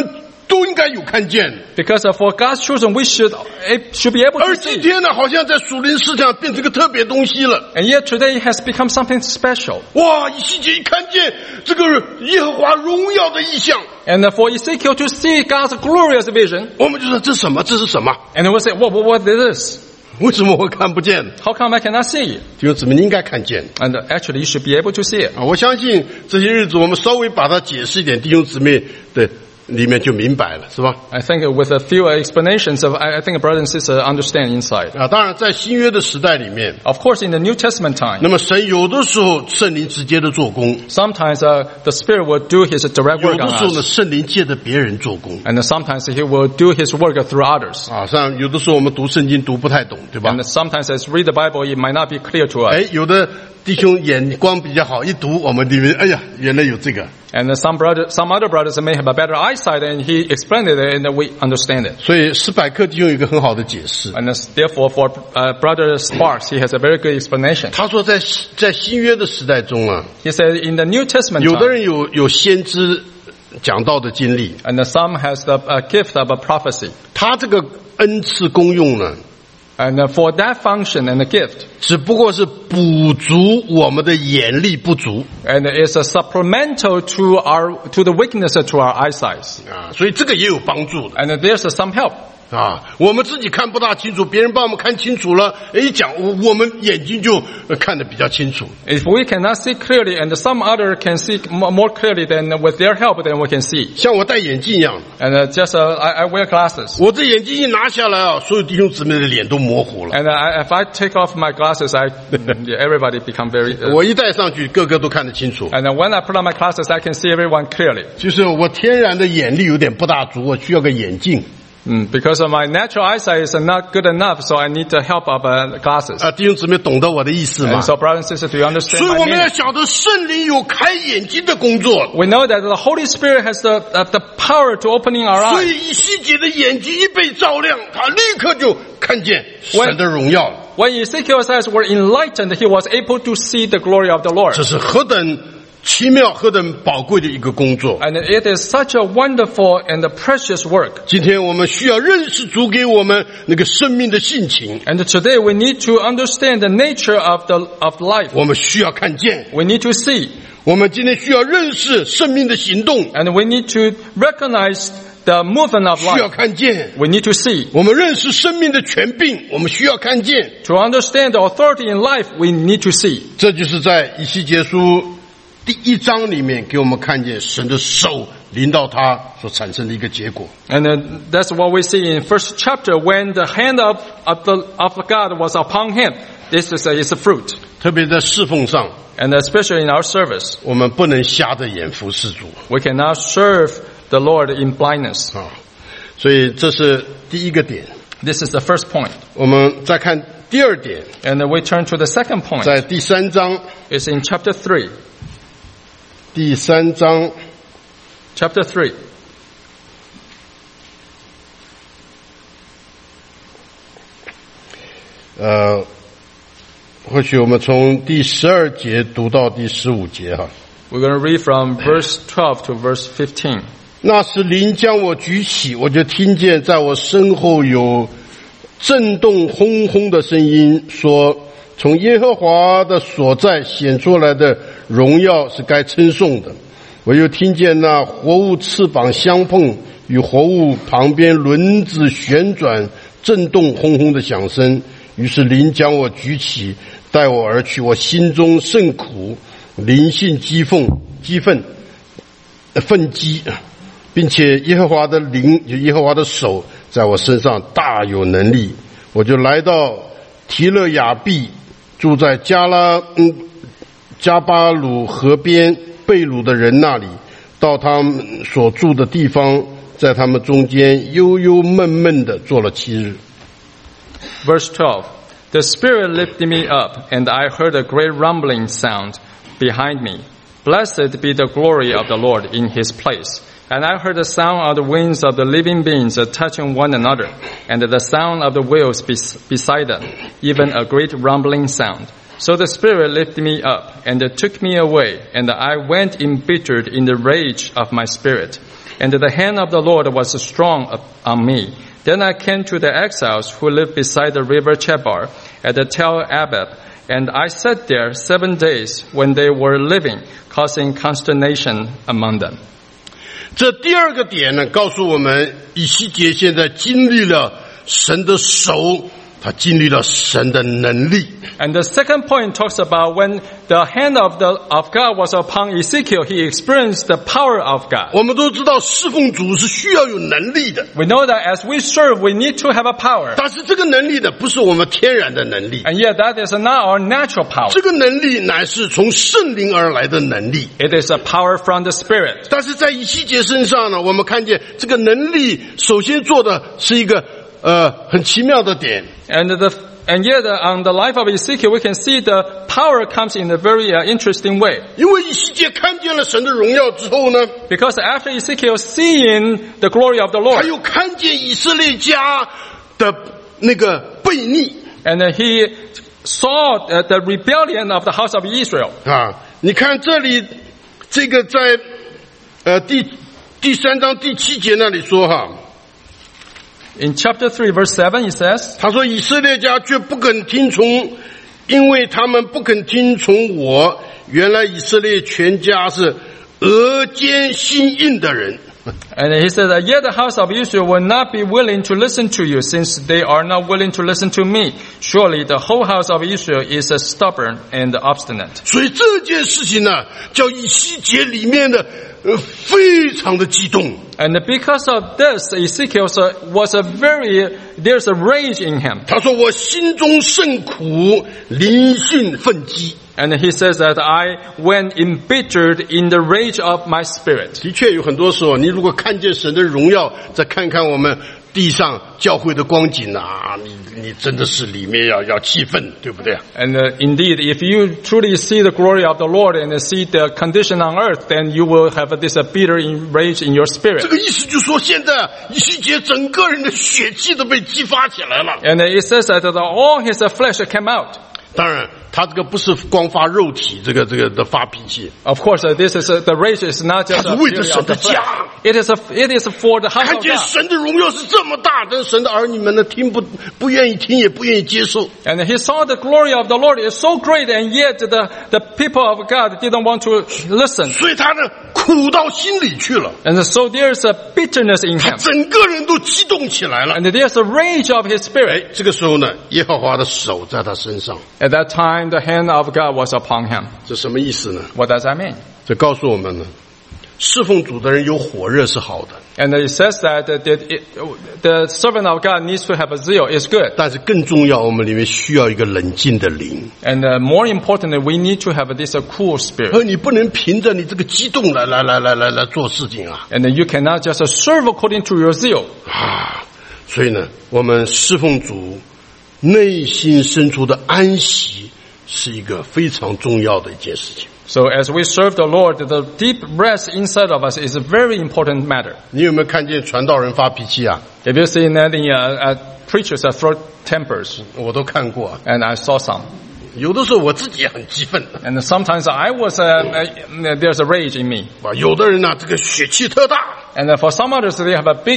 [SPEAKER 1] 都应该有看见。
[SPEAKER 2] Because for God's children, we should be able to
[SPEAKER 1] 而今
[SPEAKER 2] see.
[SPEAKER 1] 天呢，好像在属灵市场变成个特别东西了。
[SPEAKER 2] And yet today it has become something special.
[SPEAKER 1] 哇！以西结一看见这个耶和华荣耀的异象，
[SPEAKER 2] And for Ezekiel to see God's glorious vision,
[SPEAKER 1] 我们就说这什么？这是什么？
[SPEAKER 2] and they will say, what is this?
[SPEAKER 1] 为什么我看不见？
[SPEAKER 2] How come I cannot see it?
[SPEAKER 1] 弟兄姊妹，你应该看见
[SPEAKER 2] And actually you should be able to see it.
[SPEAKER 1] 啊！我相信这些日子我们稍微把它解释一点，弟兄姊妹的里面就明白了，是吧？
[SPEAKER 2] I think with a few explanations I think brothers and sisters understand inside.
[SPEAKER 1] 啊，当然在新约的时代里面，
[SPEAKER 2] Of course in the New Testament time,
[SPEAKER 1] 那么神有的时候圣灵直接的做工，
[SPEAKER 2] sometimes the Spirit will do His direct
[SPEAKER 1] 有
[SPEAKER 2] work
[SPEAKER 1] 的
[SPEAKER 2] on
[SPEAKER 1] 时候呢
[SPEAKER 2] us.
[SPEAKER 1] 圣灵借着别人做工
[SPEAKER 2] And sometimes He will do His work through others.
[SPEAKER 1] 啊。像有的时候我们读圣经读不太懂，对吧？
[SPEAKER 2] And sometimes as read the Bible, it might not be clear to us.
[SPEAKER 1] 哎，有的弟兄眼光比较好，一读我们里面，哎呀，原来有这个。
[SPEAKER 2] And some other brothers may have a better eyesight, and he explained it, and we understand it.
[SPEAKER 1] 所以史百克弟兄有一个很好的解释，
[SPEAKER 2] And therefore, for Brother Sparks, he has a very good explanation.
[SPEAKER 1] 他说在新约的时代中啊，
[SPEAKER 2] He said in the New Testament
[SPEAKER 1] 有的
[SPEAKER 2] time,
[SPEAKER 1] 人有先知讲道的经历，
[SPEAKER 2] and some has the gift of a prophecy.
[SPEAKER 1] 他这个恩赐功用呢，
[SPEAKER 2] And for that function and the gift,
[SPEAKER 1] 只不过是补足我们的眼力不足
[SPEAKER 2] and it's a supplemental to the weakness to our eyesight.
[SPEAKER 1] 啊，所以这个也有帮助的
[SPEAKER 2] And there's some help.
[SPEAKER 1] 啊。我们自己看不大清楚，别人帮我们看清楚了，一讲我们眼睛就看得比较清楚。
[SPEAKER 2] If we cannot see clearly, and some other can see more clearly, then with their help, then we can see.
[SPEAKER 1] 像我戴眼镜一样，
[SPEAKER 2] And I wear glasses.
[SPEAKER 1] 我这眼镜一拿下来啊，所有弟兄姊妹的脸都模糊了。
[SPEAKER 2] And if I take off my glasses, everybody become very.
[SPEAKER 1] 我一戴上去，个个都看得清楚。
[SPEAKER 2] And when I put on my glasses, I can see everyone clearly.
[SPEAKER 1] 就是我天然的眼力有点不大足，我需要个眼镜
[SPEAKER 2] Because of my natural eyesight is not good enough, so I need the help of glasses.
[SPEAKER 1] 啊。弟兄姊妹懂得我的意思吗
[SPEAKER 2] And？so, brothers and sisters, do you understand
[SPEAKER 1] 所以
[SPEAKER 2] my
[SPEAKER 1] 我们要
[SPEAKER 2] meaning?
[SPEAKER 1] 晓得圣灵有开眼睛的工作。
[SPEAKER 2] We know that the Holy Spirit has the power to opening our
[SPEAKER 1] 所
[SPEAKER 2] eyes.
[SPEAKER 1] 以以西结的眼睛一被照亮，他立刻就看见神的荣耀了。
[SPEAKER 2] When Ezekiel's eyes were enlightened, he was able to see the glory of the Lord.
[SPEAKER 1] 这是何等奇妙、何等宝贵的一个工作！
[SPEAKER 2] And it is such a wonderful and precious work.
[SPEAKER 1] 今天我们需要认识主给我们那个生命的性情，
[SPEAKER 2] And today we need to understand the nature of life.
[SPEAKER 1] 我们需要看见。
[SPEAKER 2] We need to see.
[SPEAKER 1] 我们今天需要认识生命的行动，
[SPEAKER 2] And we need to recognize the movement of
[SPEAKER 1] 需要
[SPEAKER 2] life.
[SPEAKER 1] 看见。
[SPEAKER 2] We need to see.
[SPEAKER 1] 我们认识生命的权柄，我们需要看见。
[SPEAKER 2] To understand the authority in life, we need to see.
[SPEAKER 1] 这就是在以西结书第1章里面给我们看见神的手临到他所产生的一个结果。
[SPEAKER 2] And that's what we see in first chapter when the hand of God was upon him. This is a fruit.
[SPEAKER 1] 特别在侍奉上，
[SPEAKER 2] And especially in our service,
[SPEAKER 1] 我们不能瞎着眼服侍主
[SPEAKER 2] we cannot serve the Lord in blindness.
[SPEAKER 1] 啊。所以这是第一个点。
[SPEAKER 2] This is the first point.
[SPEAKER 1] 我们再看第二点，
[SPEAKER 2] And we turn to the second point.
[SPEAKER 1] 在第3章，
[SPEAKER 2] It's in chapter 3.
[SPEAKER 1] 第3章
[SPEAKER 2] Chapter 3.
[SPEAKER 1] 或许我们从第12节读到第15节哈。
[SPEAKER 2] We're going to read from verse 12 to verse 15.
[SPEAKER 1] 那时灵将我举起，我就听见在我身后有震动轰轰的声音，说：从耶和华的所在显出来的荣耀是该称颂的。我又听见那活物翅膀相碰，与活物旁边轮子旋转，震动轰轰的响声。于是灵将我举起，带我而去，我心中甚苦，灵性愤激，并且耶和华的灵，耶和华的手在我身上大有能力。我就来到提勒雅毕，住在加巴鲁河边贝鲁的人那里，到他们所住的地方，在他们中间忧忧闷闷地坐了7日。
[SPEAKER 2] Verse 12. The Spirit lifted me up, and I heard a great rumbling sound behind me. Blessed be the glory of the Lord in his place. And I heard the sound of the wings of the living beings touching one another, and the sound of the wheels beside them, even a great rumbling sound. So the Spirit lifted me up, and took me away, and I went embittered in the rage of my spirit. and the hand of the Lord was strong on me. Then I came to the exiles who lived beside the river Chebar at the Tel Abib, and I sat there 7 days when they were living, causing consternation among them.
[SPEAKER 1] 这第二个点呢，告诉我们以西结现在经历了神的手，他经历了神的能力。
[SPEAKER 2] And the second point talks about when the hand of God was upon Ezekiel, he experienced the power of God.
[SPEAKER 1] 我们都知道侍奉主是需要有能力的，
[SPEAKER 2] We know that as we serve, we need to have a power.
[SPEAKER 1] 但是这个能力呢，不是我们天然的能力，
[SPEAKER 2] And yet that is not our natural power.
[SPEAKER 1] 这个能力乃是从圣灵而来的能力。
[SPEAKER 2] It is a power from the Spirit.
[SPEAKER 1] 但是在以西结身上呢，我们看见这个能力首先做的是一个很奇妙的点。
[SPEAKER 2] And yet on the life of Ezekiel, we can see the power comes in a very interesting way.
[SPEAKER 1] 因为以西结看见了神的荣耀之后呢，
[SPEAKER 2] Because after Ezekiel seeing the glory of the
[SPEAKER 1] 他
[SPEAKER 2] Lord,
[SPEAKER 1] 又看见以色列家的那个悖逆
[SPEAKER 2] and he saw the rebellion of the house of Israel.
[SPEAKER 1] 啊。你看这里这个在第3章第7节那里说哈，
[SPEAKER 2] In chapter 3, verse 7, he says,
[SPEAKER 1] 他说以色列家却不肯听从，因为他们不肯听从我。原来以色列全家是额间心硬的人。
[SPEAKER 2] and he said that yet the house of Israel will not be willing to listen to you, since they are not willing to listen to me. Surely the whole house of Israel is stubborn and obstinate.
[SPEAKER 1] 所以这件事情呢，叫以西结里面的非常的激动。
[SPEAKER 2] And because of this, Ezekiel there's a rage in him.
[SPEAKER 1] 他说我心中甚苦，灵性愤激。
[SPEAKER 2] And he says that I went embittered in the rage of my spirit.
[SPEAKER 1] 的确有很多时候，你如果看见神的荣耀，再看看我们地上教会的光景啊，你真的是里面要气愤，对不对？
[SPEAKER 2] And indeed, if you truly see the glory of the Lord and see the condition on earth, then you will have this bitter rage in your
[SPEAKER 1] 这
[SPEAKER 2] spirit.
[SPEAKER 1] 个意思就是说，现在以西结整个人的血气都被激发起来了。
[SPEAKER 2] And it says that all his flesh came out.
[SPEAKER 1] 当然，他这个不是光发肉体，这个的发脾气，
[SPEAKER 2] Of course, this is the rage is not just
[SPEAKER 1] 他是为着
[SPEAKER 2] fury
[SPEAKER 1] 神
[SPEAKER 2] of
[SPEAKER 1] 的
[SPEAKER 2] the flesh.
[SPEAKER 1] 家。
[SPEAKER 2] It is for the house
[SPEAKER 1] 看
[SPEAKER 2] of
[SPEAKER 1] 见
[SPEAKER 2] God.
[SPEAKER 1] 神的荣耀是这么大，但是神的儿女们呢，不愿意听，也不愿意接受。
[SPEAKER 2] And he saw the glory of the Lord is so great, and yet the people of God didn't want to listen.
[SPEAKER 1] 所以他呢，苦到心里去了，
[SPEAKER 2] And so there's a bitterness in
[SPEAKER 1] 他
[SPEAKER 2] him.
[SPEAKER 1] 整个人都激动起来了。
[SPEAKER 2] And there's a rage of his spirit.
[SPEAKER 1] 这个时候呢，耶和华的手在他身上，
[SPEAKER 2] At that time, the hand of God was upon him.
[SPEAKER 1] 这什么意思呢？
[SPEAKER 2] What does that mean?
[SPEAKER 1] 这告诉我们呢，侍奉主的人有火热是好的，
[SPEAKER 2] And it says that the servant of God needs to have a zeal. It's good.
[SPEAKER 1] 但是更重要，我们里面需要一个冷静的灵。
[SPEAKER 2] And more importantly, we need to have this cool spirit.
[SPEAKER 1] 你不能凭着你这个激动来做事情啊！
[SPEAKER 2] And you cannot just serve according to your zeal.
[SPEAKER 1] 所以呢，我们侍奉主，内心深处的安息是一个非常重要的一件事情。
[SPEAKER 2] So as we serve the Lord, the deep rest inside of us is a very important matter.
[SPEAKER 1] 你有没有看见传道人发脾气啊？
[SPEAKER 2] Have you seen any preachers that throw tempers?
[SPEAKER 1] 我都看过啊。
[SPEAKER 2] And I saw some.
[SPEAKER 1] 有的时候我自己也很激愤
[SPEAKER 2] And sometimes there's a rage in me.
[SPEAKER 1] 啊。有的人呢，这个血气特大，
[SPEAKER 2] And for some others, they have a big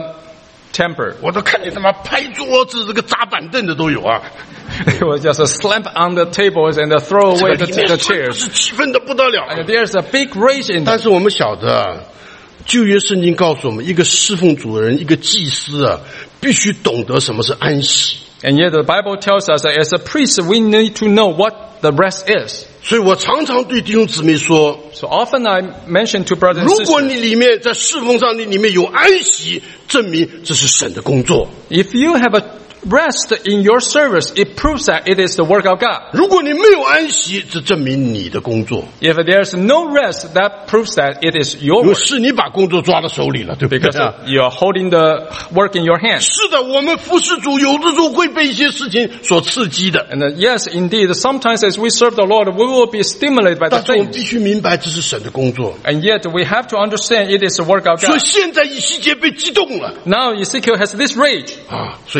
[SPEAKER 2] temper.
[SPEAKER 1] 我都看见他妈拍桌子、这个砸板凳的都有啊。
[SPEAKER 2] They will just slap on the tables and throw
[SPEAKER 1] 这
[SPEAKER 2] away
[SPEAKER 1] 个
[SPEAKER 2] the
[SPEAKER 1] 里面
[SPEAKER 2] chairs.
[SPEAKER 1] 是气愤的不得了。
[SPEAKER 2] And there's a big rage in
[SPEAKER 1] 但
[SPEAKER 2] them.
[SPEAKER 1] 是我们晓得啊，旧约圣经告诉我们，一个侍奉主的人，一个祭司啊，必须懂得什么是安息。
[SPEAKER 2] And yet the Bible tells us that as a priest, we need to know what the rest is.
[SPEAKER 1] 所以我常常对弟兄姊妹说，
[SPEAKER 2] So often I mention to brothers and
[SPEAKER 1] 如果
[SPEAKER 2] sisters,
[SPEAKER 1] 你里面在侍奉上，你里面有安息，证明这是神的工作。
[SPEAKER 2] if you have a rest in your service, it proves that it is the work of God.
[SPEAKER 1] 如果你没有安息，这证明你的工作。
[SPEAKER 2] If there's no rest, that proves that it is your
[SPEAKER 1] 因为
[SPEAKER 2] work.
[SPEAKER 1] 是你把工作抓到手里了，对不对
[SPEAKER 2] Because you are holding the work in your hands.
[SPEAKER 1] 是的，我们服侍主，有的时候会被一些事情所刺激的，
[SPEAKER 2] And yes, indeed, sometimes as we serve the Lord, we will be stimulated by the
[SPEAKER 1] 但是我们
[SPEAKER 2] things.
[SPEAKER 1] 必须明白这是神的工作。
[SPEAKER 2] And yet we have to understand it is the work of
[SPEAKER 1] 所以
[SPEAKER 2] God.
[SPEAKER 1] 现在以西结被激动了
[SPEAKER 2] Now Ezekiel has this rage.
[SPEAKER 1] 啊，所以神的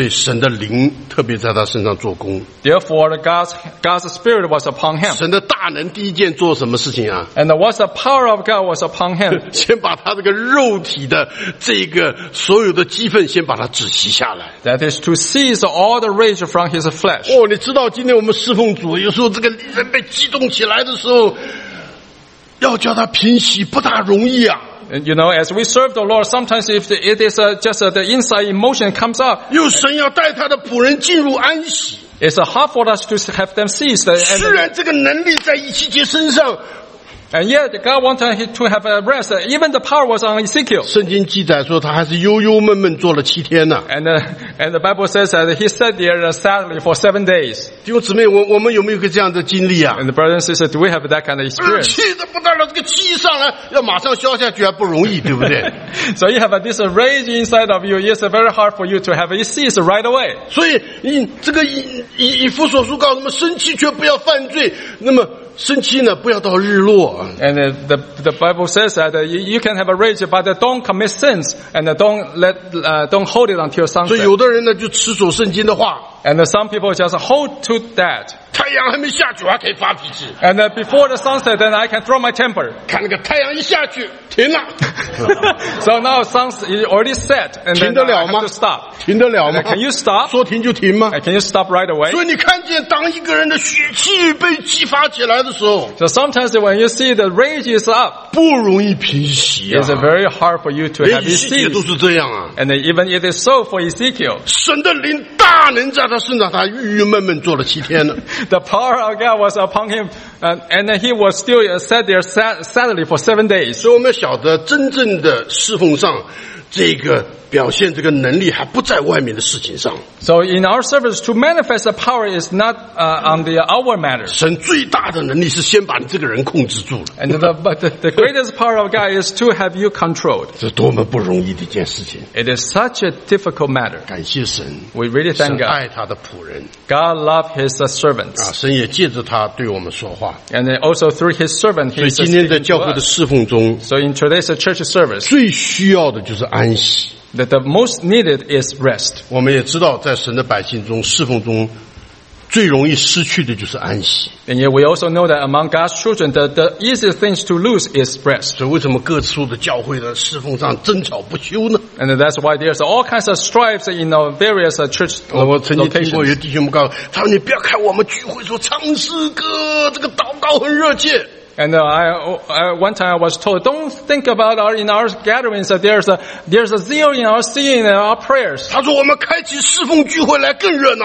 [SPEAKER 1] 灵特别在他身上做工。
[SPEAKER 2] Therefore, God's Spirit was upon him.
[SPEAKER 1] 神的大能第一件做什么事情啊？
[SPEAKER 2] And what's the power of God was upon him?
[SPEAKER 1] 先把他这个肉体的这个所有的激愤，先把它止息下来。
[SPEAKER 2] That is to cease all the rage from his flesh.
[SPEAKER 1] 哦，你知道今天我们侍奉主，有时候这个人被激动起来的时候，要叫他平息不大容易啊。
[SPEAKER 2] And, as we serve the Lord, sometimes if it is just the inside emotion comes up,
[SPEAKER 1] 有神要带他的仆人进入安息。
[SPEAKER 2] it's hard for us to have them cease.
[SPEAKER 1] 虽然这个能力在以西结身上，
[SPEAKER 2] And yet, God wanted him to have a rest. Even the power was on Ezekiel.
[SPEAKER 1] 圣经记载说他还是忧忧闷闷做了7天呢。
[SPEAKER 2] And the Bible says that he sat there sadly for 7 days.
[SPEAKER 1] 弟兄姊妹，我们有没有个这样的经历啊？
[SPEAKER 2] And the brothers and sisters, do we have that kind of experience?
[SPEAKER 1] 气得不得了，这个气一上来，要马上消下去还不容易，对不对？
[SPEAKER 2] So you have this rage inside of you. It's very hard for you to have it cease right away.
[SPEAKER 1] 所以这个以弗所书告诉我们，生气却不要犯罪。那么生气呢，不要到日落。
[SPEAKER 2] And the Bible says that you can have a rage, but don't commit sins, and don't hold it until
[SPEAKER 1] 所以
[SPEAKER 2] sunset.
[SPEAKER 1] 有的人呢就持守圣经的话，
[SPEAKER 2] And some people just hold to that.
[SPEAKER 1] 太阳还没下去，我还可以发脾气。
[SPEAKER 2] And before the sunset, then I can throw my temper.
[SPEAKER 1] 看那个太阳一下去，停了，
[SPEAKER 2] So now sun is already set, and
[SPEAKER 1] 停
[SPEAKER 2] then
[SPEAKER 1] 得
[SPEAKER 2] I
[SPEAKER 1] 了吗
[SPEAKER 2] have to stop.
[SPEAKER 1] 停得了吗？
[SPEAKER 2] Can you stop?
[SPEAKER 1] 说停就停吗？
[SPEAKER 2] Can you stop right away?
[SPEAKER 1] 所以你看见，当一个人的血气被激发起来的时候，
[SPEAKER 2] So sometimes when you see the rage is up,
[SPEAKER 1] 不容易平息啊
[SPEAKER 2] it's。very hard for you to
[SPEAKER 1] 连
[SPEAKER 2] have
[SPEAKER 1] 以
[SPEAKER 2] it
[SPEAKER 1] 西结都
[SPEAKER 2] cease.
[SPEAKER 1] 是这样啊。
[SPEAKER 2] And even it is so for Ezekiel.
[SPEAKER 1] 神的灵大能在他身上，他郁郁闷闷做了7天了。
[SPEAKER 2] The power of God was upon him, and he was still sat there sadly for 7 days.
[SPEAKER 1] 所以我们晓得，真正的侍奉上，这个表现这个能力还不在外面的事情上。
[SPEAKER 2] So in our service, to manifest the power is not on the outward matters.
[SPEAKER 1] 神最大的能力是先把你这个人控制住了，
[SPEAKER 2] And the greatest power of God is to have you controlled.
[SPEAKER 1] 这多么不容易的一件事情。
[SPEAKER 2] It is such a difficult matter.
[SPEAKER 1] 感谢神，
[SPEAKER 2] We really
[SPEAKER 1] 神
[SPEAKER 2] thank God.
[SPEAKER 1] 爱他的仆人
[SPEAKER 2] God loved his servants.
[SPEAKER 1] 啊，神也借着他对我们说话。
[SPEAKER 2] And then also through his servant,
[SPEAKER 1] 所以
[SPEAKER 2] he's
[SPEAKER 1] 今天在
[SPEAKER 2] speaking
[SPEAKER 1] 教
[SPEAKER 2] to
[SPEAKER 1] 会的
[SPEAKER 2] us.
[SPEAKER 1] 侍奉中，
[SPEAKER 2] So in today's church service,
[SPEAKER 1] 最需要的就是安息。
[SPEAKER 2] that the most needed is rest.
[SPEAKER 1] 我们也知道，在神的百姓中，侍奉中最容易失去的就是安息。
[SPEAKER 2] And yet we also know that among God's children, the easiest things to lose is rest.
[SPEAKER 1] 所以，为什么各处的教会的侍奉上争吵不休呢？
[SPEAKER 2] And that's why there's all kinds of strifes in various church
[SPEAKER 1] 我曾经听过有
[SPEAKER 2] locations.
[SPEAKER 1] 弟兄们告诉他说：“你不要看我们聚会说唱诗歌，这个祷告很热切。
[SPEAKER 2] And one time I was told, don't think about in our gatherings that there's a zeal in our singing and our prayers.
[SPEAKER 1] 他说我们开启侍奉聚会来更热闹。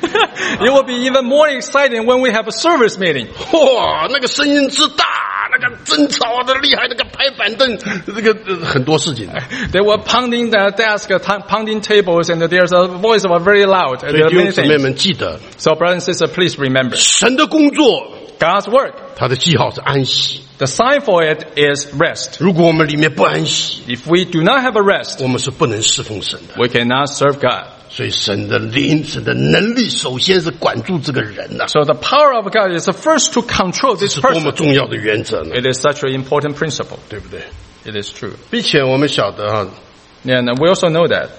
[SPEAKER 2] It will be even more exciting when we have a service meeting.
[SPEAKER 1] 哇，那个声音之大，那个争吵的厉害，那个拍板凳，这个很多事情。
[SPEAKER 2] They were pounding the desk, pounding tables, and there's a voice was very loud.
[SPEAKER 1] 所
[SPEAKER 2] And
[SPEAKER 1] 以
[SPEAKER 2] there are
[SPEAKER 1] 弟兄
[SPEAKER 2] many
[SPEAKER 1] 姊妹
[SPEAKER 2] things.
[SPEAKER 1] 们记得，
[SPEAKER 2] So brothers and sisters, please remember,
[SPEAKER 1] 神的工作，
[SPEAKER 2] God's work,
[SPEAKER 1] 他的记号是安息。
[SPEAKER 2] the sign for it is rest.
[SPEAKER 1] 如果我们里面不安息，
[SPEAKER 2] If we do not have a rest,
[SPEAKER 1] 我们是不能侍奉神的。
[SPEAKER 2] we cannot serve God.
[SPEAKER 1] 所以神的灵、神的能力，首先是管住这个人呐、
[SPEAKER 2] So the power of God is the first to control
[SPEAKER 1] 这
[SPEAKER 2] this
[SPEAKER 1] 是多么
[SPEAKER 2] person.
[SPEAKER 1] 重要的原则呢？
[SPEAKER 2] It is such an important principle.
[SPEAKER 1] 对不对？
[SPEAKER 2] It is true.
[SPEAKER 1] 并且我们晓得哈，
[SPEAKER 2] And we also know that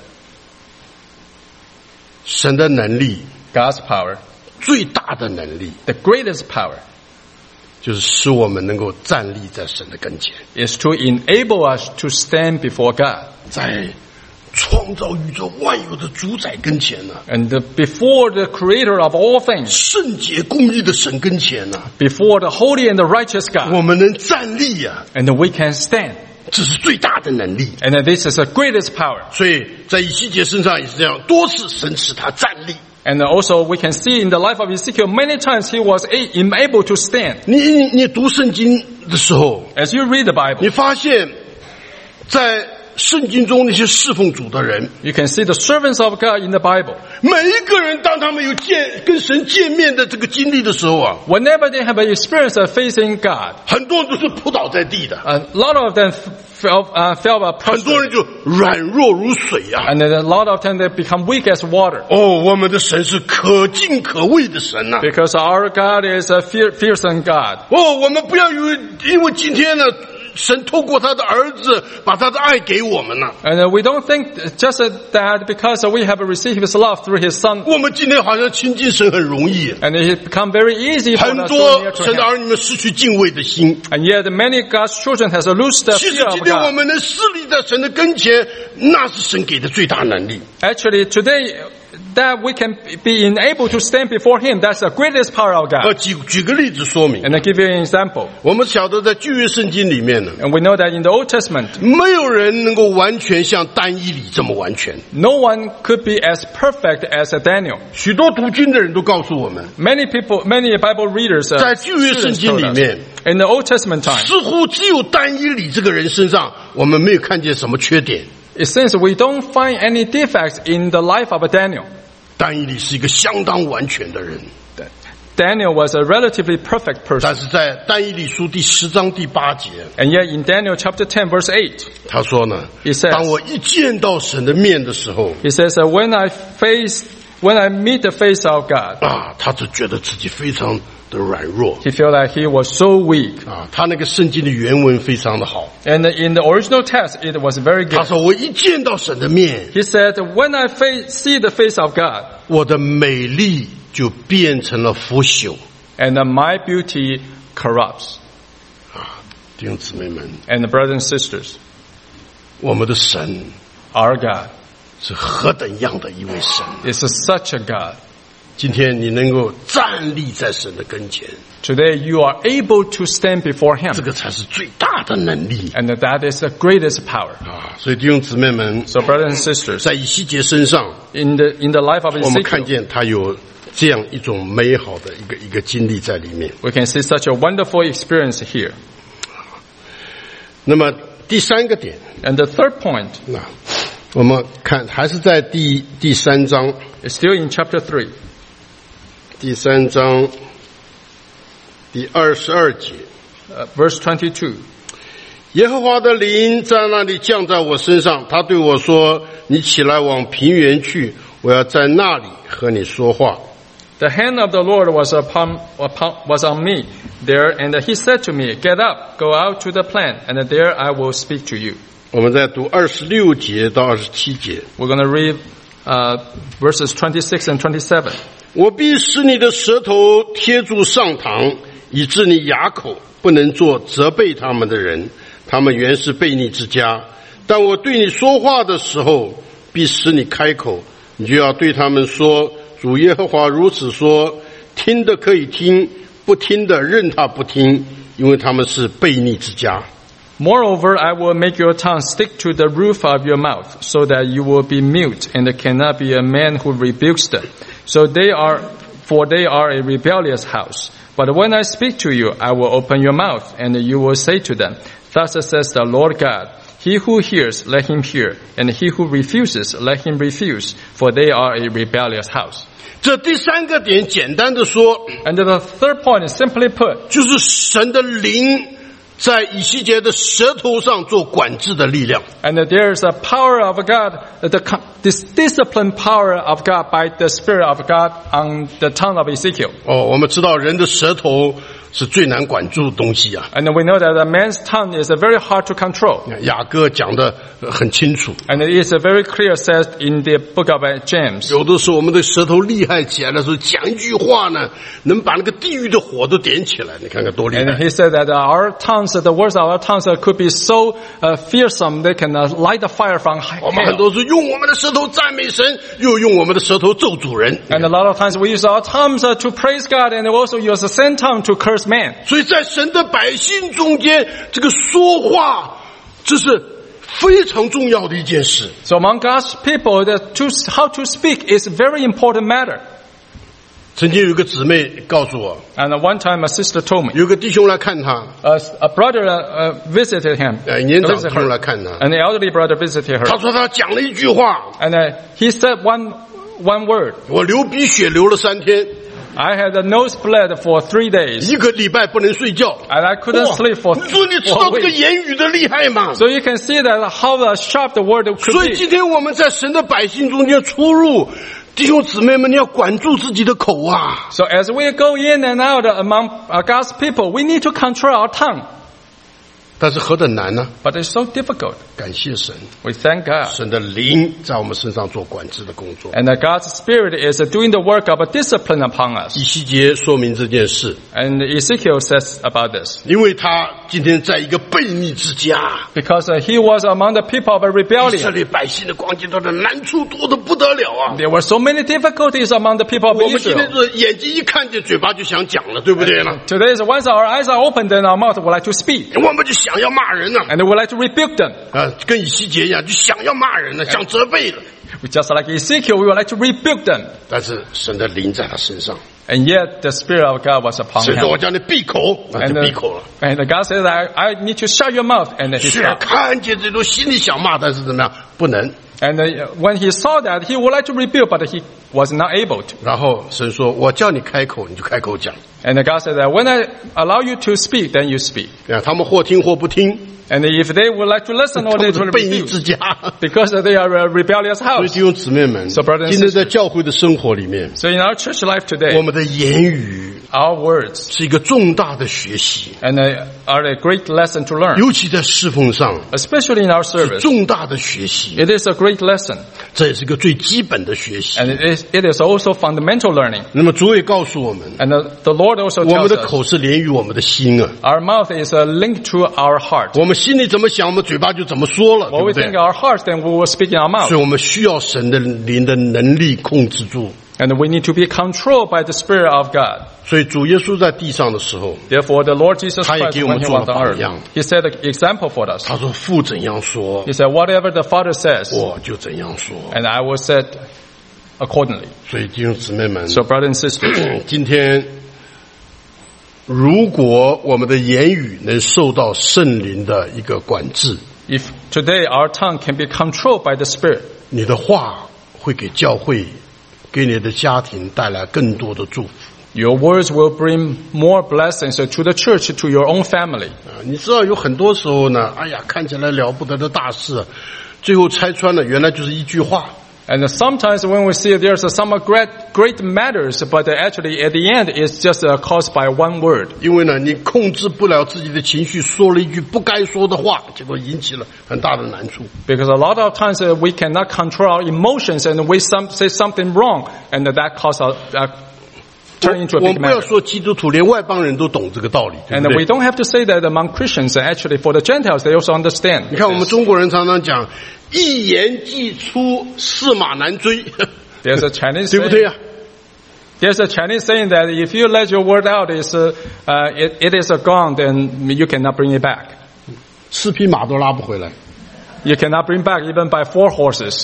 [SPEAKER 1] 神的能力
[SPEAKER 2] God's power,
[SPEAKER 1] 最大的能力，
[SPEAKER 2] the greatest power,
[SPEAKER 1] 就是使我们能够站立在神的跟前，
[SPEAKER 2] is to enable us to stand before God.
[SPEAKER 1] 在创造宇宙万有的主宰跟前呢、
[SPEAKER 2] And before the creator of all things,
[SPEAKER 1] 圣洁公义的神跟前呢、
[SPEAKER 2] before the holy and the righteous God,
[SPEAKER 1] 我们能站立啊，
[SPEAKER 2] and we can stand.
[SPEAKER 1] 这是最大的能力。
[SPEAKER 2] And this is the greatest power.
[SPEAKER 1] 所以在以西结身上也是这样，多次神使他站立。
[SPEAKER 2] And also we can see in the life of Ezekiel, many times he was able to stand.
[SPEAKER 1] 你读圣经的时候，
[SPEAKER 2] As you read the Bible,
[SPEAKER 1] 你发现，在圣经中那些侍奉主的人，
[SPEAKER 2] you can see the servants of God in the Bible.
[SPEAKER 1] 每一个人当他们有跟神见面的这个经历的时候啊，
[SPEAKER 2] Whenever they have an experience of facing God,
[SPEAKER 1] 很多人都是扑倒在地的，
[SPEAKER 2] a lot of them fell
[SPEAKER 1] 很多
[SPEAKER 2] prostrate.
[SPEAKER 1] 人就软弱如水啊。
[SPEAKER 2] And then a lot of them they become weak as water.
[SPEAKER 1] 哦，我们的神是可敬可畏的神呐、
[SPEAKER 2] Because our God is a fearsome God.
[SPEAKER 1] 哦，我们不要因为今天呢神透过他的儿子把他的爱给我们了。
[SPEAKER 2] And we don't think just that because we have received His love through His Son.
[SPEAKER 1] 我们今天好像亲近神很容易，
[SPEAKER 2] And it become very easy for
[SPEAKER 1] 很
[SPEAKER 2] us to
[SPEAKER 1] 多
[SPEAKER 2] near to
[SPEAKER 1] 神的
[SPEAKER 2] Him.
[SPEAKER 1] 儿女们失去敬畏的心。
[SPEAKER 2] And yet many God's children has lost the
[SPEAKER 1] 其实
[SPEAKER 2] fear
[SPEAKER 1] 今
[SPEAKER 2] of
[SPEAKER 1] 天我
[SPEAKER 2] God.
[SPEAKER 1] 们能侍立在神的跟前，那是神给的最大能力。
[SPEAKER 2] Actually, today, that we can be enabled to stand before Him, that's the greatest power of God.
[SPEAKER 1] 举个例子说明，
[SPEAKER 2] And I give you an example.
[SPEAKER 1] 我们晓得在旧约圣经里面呢，
[SPEAKER 2] And we know that in the Old Testament,
[SPEAKER 1] 没有人能够完全像但以理这么完全。
[SPEAKER 2] no one could be as perfect as Daniel.
[SPEAKER 1] 许多读经的人都告诉我们，
[SPEAKER 2] Many Bible readers
[SPEAKER 1] 在旧约圣
[SPEAKER 2] students
[SPEAKER 1] 经
[SPEAKER 2] told
[SPEAKER 1] 里
[SPEAKER 2] us,
[SPEAKER 1] 面，
[SPEAKER 2] in the Old Testament time,
[SPEAKER 1] 似乎只有但以理这个人身上，我们没有看见什么缺点。
[SPEAKER 2] it seems we don't find any defects in the life of Daniel.
[SPEAKER 1] 但以理是一个相当完全的人，
[SPEAKER 2] Daniel was a relatively perfect
[SPEAKER 1] 但
[SPEAKER 2] person.
[SPEAKER 1] 是在但以理书第10章第8节，
[SPEAKER 2] And yet in Daniel chapter 10 verse 8,
[SPEAKER 1] 他说呢
[SPEAKER 2] He says,：“
[SPEAKER 1] 当我一见到神的面的时候，
[SPEAKER 2] he says, when I meet the face of God,
[SPEAKER 1] 他只觉得自己非常的软弱
[SPEAKER 2] he felt like he was so weak.
[SPEAKER 1] 他那个圣经的原文非常的好。
[SPEAKER 2] And in the original text, it was very
[SPEAKER 1] 他
[SPEAKER 2] good.
[SPEAKER 1] 说：我一见到神的面，
[SPEAKER 2] He said, when I see the face of God,
[SPEAKER 1] 我的美丽就变成了腐朽。”
[SPEAKER 2] and my beauty corrupts.
[SPEAKER 1] 弟兄姊妹们，
[SPEAKER 2] And brothers and sisters,
[SPEAKER 1] 我们的神
[SPEAKER 2] our God
[SPEAKER 1] 是何等样的一位神！
[SPEAKER 2] is such a God.
[SPEAKER 1] 今天你能够站立在神的跟前，
[SPEAKER 2] Today you are able to stand before
[SPEAKER 1] 这
[SPEAKER 2] Him.
[SPEAKER 1] 个才是最大的能力
[SPEAKER 2] And that is the greatest power.
[SPEAKER 1] 所以弟兄姊妹们，
[SPEAKER 2] So brothers and sisters,
[SPEAKER 1] 在以西结身上，
[SPEAKER 2] in the life of
[SPEAKER 1] 我们看
[SPEAKER 2] Ezekiel,
[SPEAKER 1] 见他有这样一种美好的一个经历在里面。
[SPEAKER 2] we can see such a wonderful experience here.
[SPEAKER 1] 那么第三个点，
[SPEAKER 2] And the third point
[SPEAKER 1] 我们看还是在第3章，
[SPEAKER 2] is still in chapter 3.
[SPEAKER 1] 第3章第22节。
[SPEAKER 2] Verse 22.
[SPEAKER 1] 耶和华的灵在那里降在我身上，他对我说：“你起来往平原去，我要在那里和你说话。”
[SPEAKER 2] The hand of the Lord was on me there, and He said to me, "Get up, go out to the plain, and there I will speak to you."
[SPEAKER 1] 我们再读26节到27节。
[SPEAKER 2] We're going to read verses 26 and 27.
[SPEAKER 1] 我必使你的舌头贴住上膛，以致你哑口，不能做责备他们的人。他们原是悖逆之家，但我对你说话的时候，必使你开口，你就要对他们说：主耶和华如此说，听的可以听，不听的任他不听，因为他们是悖逆之家。
[SPEAKER 2] Moreover, I will make your tongue stick to the roof of your mouth, so that you will be mute, and there cannot be a man who rebukes them. For they are a rebellious house. But when I speak to you, I will open your mouth, and you will say to them, Thus says the Lord God, He who hears, let him hear, and he who refuses, let him refuse, for they are a rebellious house.
[SPEAKER 1] 这第三个点简单的说，
[SPEAKER 2] And the third point is simply put,
[SPEAKER 1] 就是神的灵在以西结的舌头上做管制的力量。
[SPEAKER 2] and there is a power of God, this disciplined power of God by the Spirit of God on the tongue of Ezekiel.
[SPEAKER 1] 我们知道人的舌头是最难管住的东西啊。
[SPEAKER 2] And we know that a man's tongue is very hard to control.
[SPEAKER 1] 雅各讲得很清楚，
[SPEAKER 2] And it is very clear said in the book of James.
[SPEAKER 1] 有的时候我们的舌头厉害起来的时候，讲一句话呢，能把那个地狱的火都点起来。你看看多厉
[SPEAKER 2] And
[SPEAKER 1] 害！
[SPEAKER 2] he said that our tongues, the words of our tongues could be so fearsome, they can light the fire from
[SPEAKER 1] 我们很
[SPEAKER 2] hell.
[SPEAKER 1] 多是用我们的舌头赞美神，又用我们的舌头咒主人。
[SPEAKER 2] And a lot of times we use our tongues to praise God, and we also use the same tongue to curse man.
[SPEAKER 1] 所以在神的百姓中间，这个说话，这是非常重要的一件事。
[SPEAKER 2] So among God's people, how to speak is a very important matter.
[SPEAKER 1] 曾经有一个姊妹告诉我，
[SPEAKER 2] And one time a sister told me,
[SPEAKER 1] 有个弟兄来看他，
[SPEAKER 2] a brother visited him,
[SPEAKER 1] 年长弟
[SPEAKER 2] visited
[SPEAKER 1] 兄来
[SPEAKER 2] her.
[SPEAKER 1] 看他，
[SPEAKER 2] An elderly brother visited
[SPEAKER 1] 他
[SPEAKER 2] her.
[SPEAKER 1] 说他讲了一句话，
[SPEAKER 2] And he said one word.
[SPEAKER 1] 我流鼻血流了3天，
[SPEAKER 2] I had a nosebleed for 3 days.
[SPEAKER 1] 1个礼拜不能睡觉。
[SPEAKER 2] And I couldn't sleep for
[SPEAKER 1] 你说你知道
[SPEAKER 2] 4
[SPEAKER 1] 这个
[SPEAKER 2] weeks.
[SPEAKER 1] 言语的厉害吗？
[SPEAKER 2] So you can see that how sharp the word could
[SPEAKER 1] 所以
[SPEAKER 2] be.
[SPEAKER 1] 今天我们在神的百姓中间出入，弟兄姊妹们，你要管住自己的口啊！
[SPEAKER 2] So as we go in and out among God's people, we need to control our tongue.
[SPEAKER 1] 但是何等难呢？
[SPEAKER 2] But it's so difficult.
[SPEAKER 1] 感谢神，
[SPEAKER 2] We thank God.
[SPEAKER 1] 神的灵在我们身上做管制的工作。
[SPEAKER 2] And God's Spirit is doing the work of a discipline upon us.
[SPEAKER 1] 以西结说明这件事，
[SPEAKER 2] And Ezekiel says about this.
[SPEAKER 1] 因为他今天在一个悖逆之家，
[SPEAKER 2] Because he was among the people of
[SPEAKER 1] 以色
[SPEAKER 2] rebellion.
[SPEAKER 1] 列百姓的光景他的难处多得不得了啊！
[SPEAKER 2] There were so many difficulties among the people of
[SPEAKER 1] 我们今天
[SPEAKER 2] Israel.
[SPEAKER 1] 是眼睛一看见，嘴巴就想讲了，对不对呢？
[SPEAKER 2] Today is once our eyes are opened, then our mouth would like to speak.
[SPEAKER 1] 我们就想要骂人呢、
[SPEAKER 2] And we would like to rebuke them.
[SPEAKER 1] 跟以西结一样，就想要骂人了，想责备了。
[SPEAKER 2] Just like Ezekiel, we would like to rebuke them.
[SPEAKER 1] 但是神的灵在他身上，
[SPEAKER 2] And yet the Spirit of God was upon
[SPEAKER 1] 神说：“我
[SPEAKER 2] him.
[SPEAKER 1] 叫你闭口，那就
[SPEAKER 2] And,
[SPEAKER 1] 闭口了。
[SPEAKER 2] and God said, I need to shut your mouth. And he
[SPEAKER 1] 虽然
[SPEAKER 2] stopped.
[SPEAKER 1] 看见这都心里想骂，但是怎么样？不能。
[SPEAKER 2] And when he saw that, he would like to rebuke, but he was not able to.
[SPEAKER 1] 然后神说：“我叫你开口，你就开口讲。
[SPEAKER 2] And God said that when I allow you to speak, then you speak.
[SPEAKER 1] 他们或听或不听，
[SPEAKER 2] And if they would like to listen
[SPEAKER 1] 他
[SPEAKER 2] or
[SPEAKER 1] 们
[SPEAKER 2] they
[SPEAKER 1] 是
[SPEAKER 2] will
[SPEAKER 1] 悖逆
[SPEAKER 2] refuse,
[SPEAKER 1] 之家。
[SPEAKER 2] because they are a rebellious
[SPEAKER 1] 所以
[SPEAKER 2] house.
[SPEAKER 1] 弟兄姊妹们，
[SPEAKER 2] So brothers and
[SPEAKER 1] 今天在教会的生活里面，
[SPEAKER 2] So in our church life
[SPEAKER 1] 我
[SPEAKER 2] today,
[SPEAKER 1] 们的言语
[SPEAKER 2] our words
[SPEAKER 1] 是一个重大的学习，
[SPEAKER 2] and are a great lesson to learn,
[SPEAKER 1] 尤其在侍奉上
[SPEAKER 2] especially in our
[SPEAKER 1] 是
[SPEAKER 2] service.
[SPEAKER 1] 重大的学习，
[SPEAKER 2] It is a great lesson,
[SPEAKER 1] 这也是一个最基本的学习。
[SPEAKER 2] and it is also fundamental learning.
[SPEAKER 1] 那么主也告诉我们，
[SPEAKER 2] And the Lord also
[SPEAKER 1] 我们
[SPEAKER 2] tells
[SPEAKER 1] 的
[SPEAKER 2] us,
[SPEAKER 1] 口是连于我们的心啊，
[SPEAKER 2] our mouth is linked to our heart.
[SPEAKER 1] 我们心里怎么想，我们嘴巴就怎么说了，对
[SPEAKER 2] What
[SPEAKER 1] 不
[SPEAKER 2] we
[SPEAKER 1] 对
[SPEAKER 2] think？in our heart, then we will speak in our
[SPEAKER 1] 所
[SPEAKER 2] mouth.
[SPEAKER 1] 以我们需要神的灵的能力控制住。
[SPEAKER 2] And we need to be controlled by the Spirit of God.
[SPEAKER 1] 所以主耶稣在地上的时候，
[SPEAKER 2] Therefore, the Lord Jesus
[SPEAKER 1] 他也
[SPEAKER 2] Christ,
[SPEAKER 1] 给我们
[SPEAKER 2] when he
[SPEAKER 1] 做了
[SPEAKER 2] was on
[SPEAKER 1] 榜
[SPEAKER 2] earth,
[SPEAKER 1] 样。
[SPEAKER 2] he set an example for us.
[SPEAKER 1] 他说父怎样说
[SPEAKER 2] He，said, whatever the Father says,
[SPEAKER 1] 我就怎样说。
[SPEAKER 2] and I will set accordingly.
[SPEAKER 1] 所以弟兄姊妹们，
[SPEAKER 2] So brothers and sisters,
[SPEAKER 1] 今天如果我们的言语能受到圣灵的一个管制，
[SPEAKER 2] if today our tongue can be controlled by the Spirit,
[SPEAKER 1] 你的话会给教会、给你的家庭带来更多的祝福。
[SPEAKER 2] your words will bring more blessings to the church, to your own family.
[SPEAKER 1] 你知道有很多时候呢，哎呀，看起来了不得的大事，最后拆穿了，原来就是一句话。
[SPEAKER 2] And sometimes when we see there's some great matters, but actually at the end it's just caused by one word.
[SPEAKER 1] 因为呢，你控制不了自己的情绪，说了一句不该说的话，结果引起了很大的难处。
[SPEAKER 2] Because a lot of times we cannot control our emotions and we say something wrong, and that causes turn into a
[SPEAKER 1] 我
[SPEAKER 2] big
[SPEAKER 1] 们不要
[SPEAKER 2] matter.
[SPEAKER 1] 说基督徒，连外邦人都懂这个道理，对
[SPEAKER 2] And
[SPEAKER 1] 不
[SPEAKER 2] we
[SPEAKER 1] 对？
[SPEAKER 2] don't have to say that among Christians. Actually, for the Gentiles, they also understand.
[SPEAKER 1] 你看我们
[SPEAKER 2] this.
[SPEAKER 1] 中国人常常讲“一言既出，驷马难追”，
[SPEAKER 2] There's a Chinese
[SPEAKER 1] 对不对
[SPEAKER 2] saying,
[SPEAKER 1] 啊？
[SPEAKER 2] there's a Chinese saying that if you let your word out, it is gone, then you cannot bring it back.
[SPEAKER 1] 4匹马都拉不回来。
[SPEAKER 2] You cannot bring back even by 4 horses.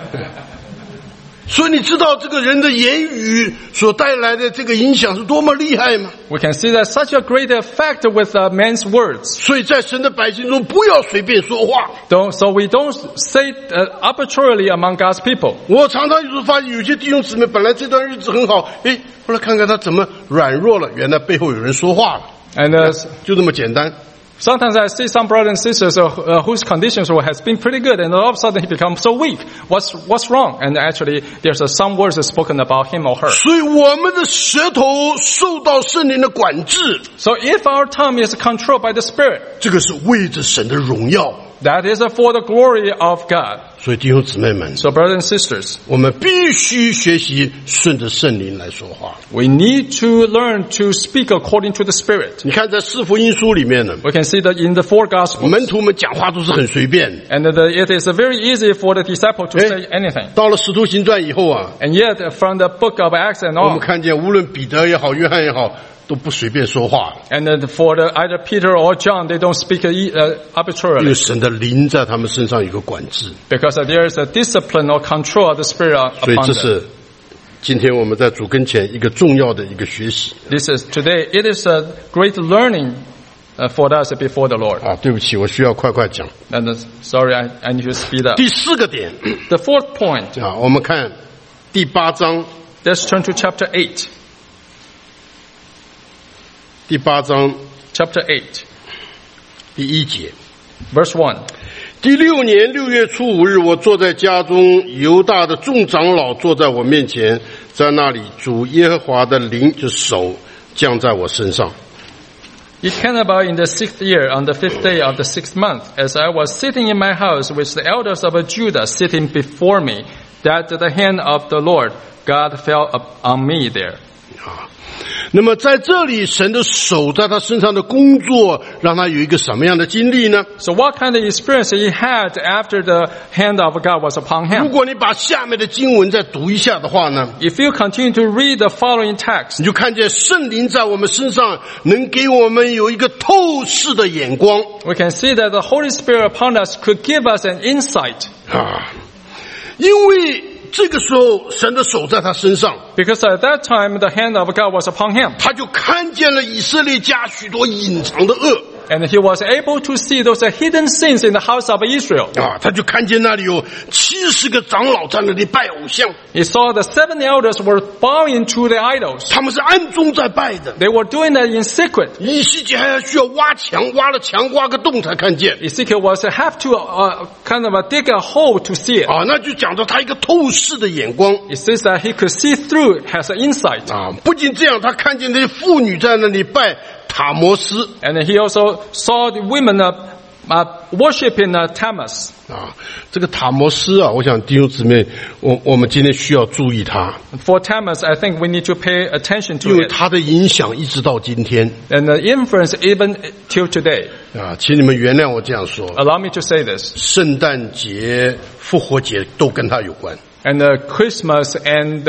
[SPEAKER 1] 所以你知道这个人的言语所带来的这个影响是多么厉害吗？
[SPEAKER 2] We can see that such a great effect with man's words.
[SPEAKER 1] 所以在神的百姓中，不要随便说话。
[SPEAKER 2] So we don't say arbitrarily among God's people.
[SPEAKER 1] 我常常有时候发现，有些弟兄姊妹本来这段日子很好，哎，后来看看他怎么软弱了，原来背后有人说话了，
[SPEAKER 2] And
[SPEAKER 1] 就这么简单。
[SPEAKER 2] sometimes I see some brothers and sisters whose conditions has been pretty good, and all of a sudden he becomes so weak. What's wrong? And actually, there's some words spoken about him or her.
[SPEAKER 1] 所以我们的舌头受到圣灵的管制，
[SPEAKER 2] So if our tongue is controlled by the Spirit,
[SPEAKER 1] 这个是为着神的荣耀。
[SPEAKER 2] that is for the glory of God.
[SPEAKER 1] 所以弟兄姊妹们，
[SPEAKER 2] So brothers and sisters,
[SPEAKER 1] 我们必须学习顺着圣灵来说话。
[SPEAKER 2] we need to learn to speak according to the Spirit.
[SPEAKER 1] 你看在四福音书里面呢，
[SPEAKER 2] We can see that in the 4 Gospels.
[SPEAKER 1] 门徒们讲话都是很随便。
[SPEAKER 2] And it is very easy for the disciple to say anything.
[SPEAKER 1] 到了使徒行传以后啊，
[SPEAKER 2] And yet, from the book of Acts and
[SPEAKER 1] 我们
[SPEAKER 2] on,
[SPEAKER 1] 看见无论彼得也好，约翰也好，都不随便说话，
[SPEAKER 2] and for either Peter or John, they don't speak
[SPEAKER 1] 因
[SPEAKER 2] arbitrarily.
[SPEAKER 1] 为神的灵在他们身上有个管制。
[SPEAKER 2] Because there is a discipline or control of the Spirit
[SPEAKER 1] 所以
[SPEAKER 2] upon
[SPEAKER 1] 这
[SPEAKER 2] them.
[SPEAKER 1] 是今天我们在主跟前一个重要的一个学习
[SPEAKER 2] This is today, it is a great learning for us before the Lord.
[SPEAKER 1] 啊！对不起，我需要快快讲。
[SPEAKER 2] And sorry, I need to speed up.
[SPEAKER 1] 第4个点
[SPEAKER 2] The 4th point,
[SPEAKER 1] 啊，我们看第8章
[SPEAKER 2] let's turn to chapter 8.
[SPEAKER 1] 第8章
[SPEAKER 2] Chapter 8,
[SPEAKER 1] 第1节。
[SPEAKER 2] verse 1.
[SPEAKER 1] 第6年6月初5日，我坐在家中，犹大的众长老坐在我面前，在那里主耶和华的灵就手降在我身上。
[SPEAKER 2] It came about in the 6th year, on the 5th day of the 6th month, as I was sitting in my house with the elders of Judah sitting before me, that the hand of the Lord God fell on me there.
[SPEAKER 1] 那么在这里，神的手在他身上的工作，让他有一个什么样的经历呢？
[SPEAKER 2] So what kind of experience he had after the hand of God was upon
[SPEAKER 1] 如
[SPEAKER 2] him?
[SPEAKER 1] 果你把下面的经文再读一下的话呢，
[SPEAKER 2] If you continue to read the following text,
[SPEAKER 1] 你就看见圣灵在我们身上能给我们有一个透视的眼光
[SPEAKER 2] we can see that the Holy Spirit upon us could give us an insight.
[SPEAKER 1] 啊，因为这个时候神的手在他身上，
[SPEAKER 2] Because at that time, the hand of God was upon him.
[SPEAKER 1] 他就看见了以色列家许多隐藏的恶
[SPEAKER 2] And he was able to see those hidden sins in the house of Israel.
[SPEAKER 1] 啊，他就看见那里有70个长老在那里拜偶像，
[SPEAKER 2] He saw the 7 elders were bowing to the idols.
[SPEAKER 1] 他们是暗中在拜的。
[SPEAKER 2] They were doing that in secret.
[SPEAKER 1] 以西结还需要挖墙，挖了墙挖个洞才看见
[SPEAKER 2] Ezekiel was have to kind of dig a hole to see it.
[SPEAKER 1] 啊，那就讲到他一个透视的眼光
[SPEAKER 2] It says that he could see through, has an insight.
[SPEAKER 1] 啊。不仅这样，他看见那些妇女在那里拜塔摩斯
[SPEAKER 2] And he also saw the women worshiping Tammuz.
[SPEAKER 1] 啊。这个塔摩斯啊，我想弟兄姊妹，我们今天需要注意它，
[SPEAKER 2] For Tammuz, I think we need to pay attention
[SPEAKER 1] 因
[SPEAKER 2] to
[SPEAKER 1] 为
[SPEAKER 2] it.
[SPEAKER 1] 它的影响一直到今天
[SPEAKER 2] And the influence even till today.
[SPEAKER 1] 啊。请你们原谅我这样说，
[SPEAKER 2] Allow me to say this.
[SPEAKER 1] 圣诞节、复活节都跟它有关。
[SPEAKER 2] And Christmas and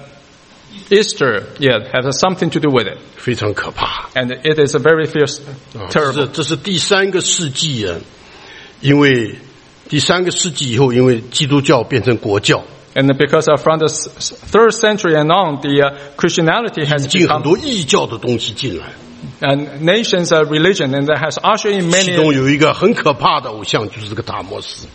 [SPEAKER 2] Easter, have something to do with it.
[SPEAKER 1] 非常可怕
[SPEAKER 2] And it is a very fierce,
[SPEAKER 1] 啊！
[SPEAKER 2] terrible.
[SPEAKER 1] 这是第3个世纪啊，因为第3个世纪以后，因为基督教变成国教，
[SPEAKER 2] And because from the 3rd century and on, the Christianity has
[SPEAKER 1] 进很
[SPEAKER 2] become
[SPEAKER 1] 多异教的东西进来，
[SPEAKER 2] nations' religion, and that has ushered in
[SPEAKER 1] 其中
[SPEAKER 2] many
[SPEAKER 1] 有一个很可怕的偶像，就是这个塔摩斯。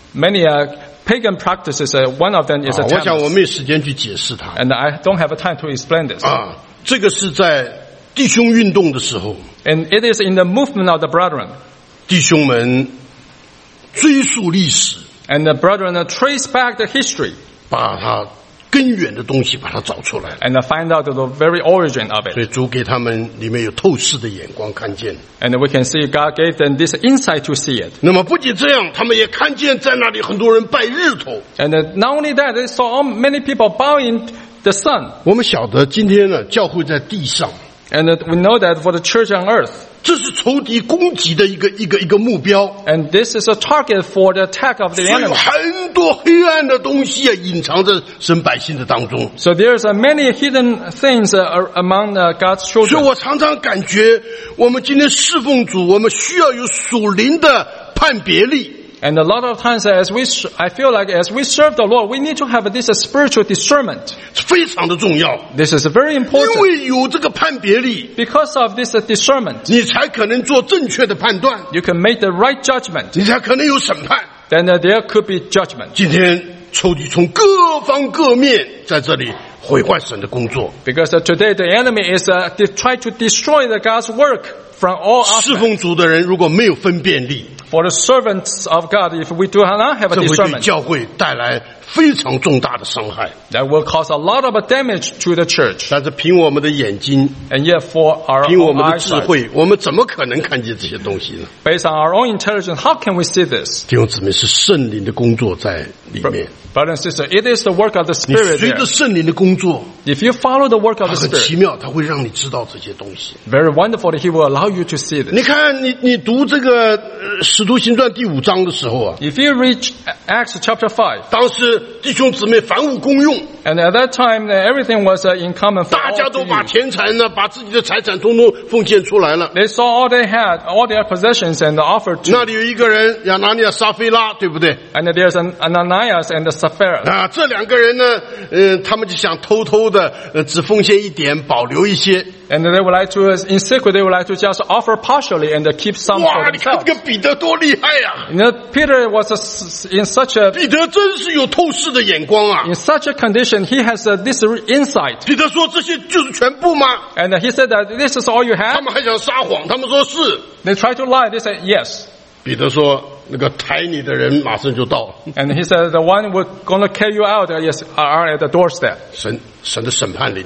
[SPEAKER 2] pagan practices. One of them is
[SPEAKER 1] 啊
[SPEAKER 2] a
[SPEAKER 1] 我想我
[SPEAKER 2] Tammuz.
[SPEAKER 1] 没有时间去解释它
[SPEAKER 2] And I don't have time to explain this.
[SPEAKER 1] 啊。这个是在弟兄运动的时候，
[SPEAKER 2] And it is in the movement of the brethren.
[SPEAKER 1] 弟兄们追溯历史，
[SPEAKER 2] And the brethren trace back the history
[SPEAKER 1] 把它根源的东西把它找出来。
[SPEAKER 2] and find out the very origin of
[SPEAKER 1] 所
[SPEAKER 2] it.
[SPEAKER 1] 以主给他们里面有透视的眼光看见。
[SPEAKER 2] And we can see God gave them this insight to see it.
[SPEAKER 1] 那么不仅这样，他们也看见在那里很多人拜日头。
[SPEAKER 2] And not only that, they saw many people bowing the sun.
[SPEAKER 1] 我们晓得今天呢，教会在地上，
[SPEAKER 2] And we know that for the church on earth.
[SPEAKER 1] 这是仇敌攻击的一个目标。
[SPEAKER 2] And this is a target for the attack of
[SPEAKER 1] 所
[SPEAKER 2] the
[SPEAKER 1] 以有
[SPEAKER 2] enemy.
[SPEAKER 1] 很多黑暗的东西啊，隐藏在神百姓的当中。
[SPEAKER 2] So there's many hidden things among God's
[SPEAKER 1] 所以
[SPEAKER 2] children.
[SPEAKER 1] 我常常感觉，我们今天侍奉主，我们需要有属灵的判别力。
[SPEAKER 2] And a lot of times I feel like as we serve the Lord, we need to have this spiritual discernment.
[SPEAKER 1] 非常的重要，
[SPEAKER 2] This is very
[SPEAKER 1] 因
[SPEAKER 2] important.
[SPEAKER 1] 为有这个判别力，
[SPEAKER 2] Because of this discernment,
[SPEAKER 1] 你才可能做正确的判断，
[SPEAKER 2] you can make the right judgment.
[SPEAKER 1] 你才可能有审判。
[SPEAKER 2] Then there could be judgment.
[SPEAKER 1] 今天仇敌从各方各面在这里毁坏神的工作。
[SPEAKER 2] Because today the enemy is try to destroy the God's work from all
[SPEAKER 1] 侍
[SPEAKER 2] aspects.
[SPEAKER 1] 奉主的人如果没有分辨力，
[SPEAKER 2] For the servants of God, if we do not have a
[SPEAKER 1] 这会对
[SPEAKER 2] discernment,
[SPEAKER 1] 教会带来非常重大的伤害。
[SPEAKER 2] that will cause a lot of damage to the church.
[SPEAKER 1] 但是凭我们的眼睛，
[SPEAKER 2] And yet for our
[SPEAKER 1] 凭我
[SPEAKER 2] own
[SPEAKER 1] 们的智
[SPEAKER 2] eyesight,
[SPEAKER 1] 慧，我们怎么可能看见这些东西呢？
[SPEAKER 2] based on our own intelligence, how can we see this?
[SPEAKER 1] 弟兄姊妹，是圣灵的工作在里面。
[SPEAKER 2] Brother and sister, it is the work of the
[SPEAKER 1] 你
[SPEAKER 2] Spirit
[SPEAKER 1] 随
[SPEAKER 2] there.
[SPEAKER 1] 着圣灵的工作，
[SPEAKER 2] If you follow the work
[SPEAKER 1] 它
[SPEAKER 2] of the
[SPEAKER 1] 很
[SPEAKER 2] Spirit,
[SPEAKER 1] 奇妙，它会让你知道这些东西。
[SPEAKER 2] very wonderful that He will allow you to see this.
[SPEAKER 1] 你看，你读这个使徒行传第5章的时候啊，
[SPEAKER 2] If you read Acts chapter 5,
[SPEAKER 1] 当时弟兄姊妹凡物公用，
[SPEAKER 2] and at that time everything was in common for
[SPEAKER 1] 大
[SPEAKER 2] all
[SPEAKER 1] 家
[SPEAKER 2] to
[SPEAKER 1] 都把
[SPEAKER 2] use.
[SPEAKER 1] 田产呢，把自己的财产通通奉献出来了。
[SPEAKER 2] They saw all they had, all their possessions, and offered
[SPEAKER 1] 那
[SPEAKER 2] to.
[SPEAKER 1] 里有一个人亚拿尼亚、撒非拉，对不对？
[SPEAKER 2] And there's an Ananias and Sapphira.
[SPEAKER 1] 啊，这2个人呢，他们就想偷偷的，只奉献一点，保留一些。
[SPEAKER 2] And they would like to, in secret, they would like to just offer partially and keep some for
[SPEAKER 1] 哇，你看
[SPEAKER 2] themselves.
[SPEAKER 1] 这个彼得多厉害呀！
[SPEAKER 2] You know, Peter was in such a
[SPEAKER 1] 彼得真是有透视的眼光啊！
[SPEAKER 2] in such a condition. He has this insight,
[SPEAKER 1] 彼得说：“这些就是全部吗
[SPEAKER 2] and he said that this is all you？”
[SPEAKER 1] 他
[SPEAKER 2] have.
[SPEAKER 1] 们还想撒谎，他们说是。
[SPEAKER 2] They tried to lie. They said yes.
[SPEAKER 1] 彼得说：“那个抬你的人马上就到。
[SPEAKER 2] And he said the one who's going to carry you out are at the doorstep.
[SPEAKER 1] 神的审判临到，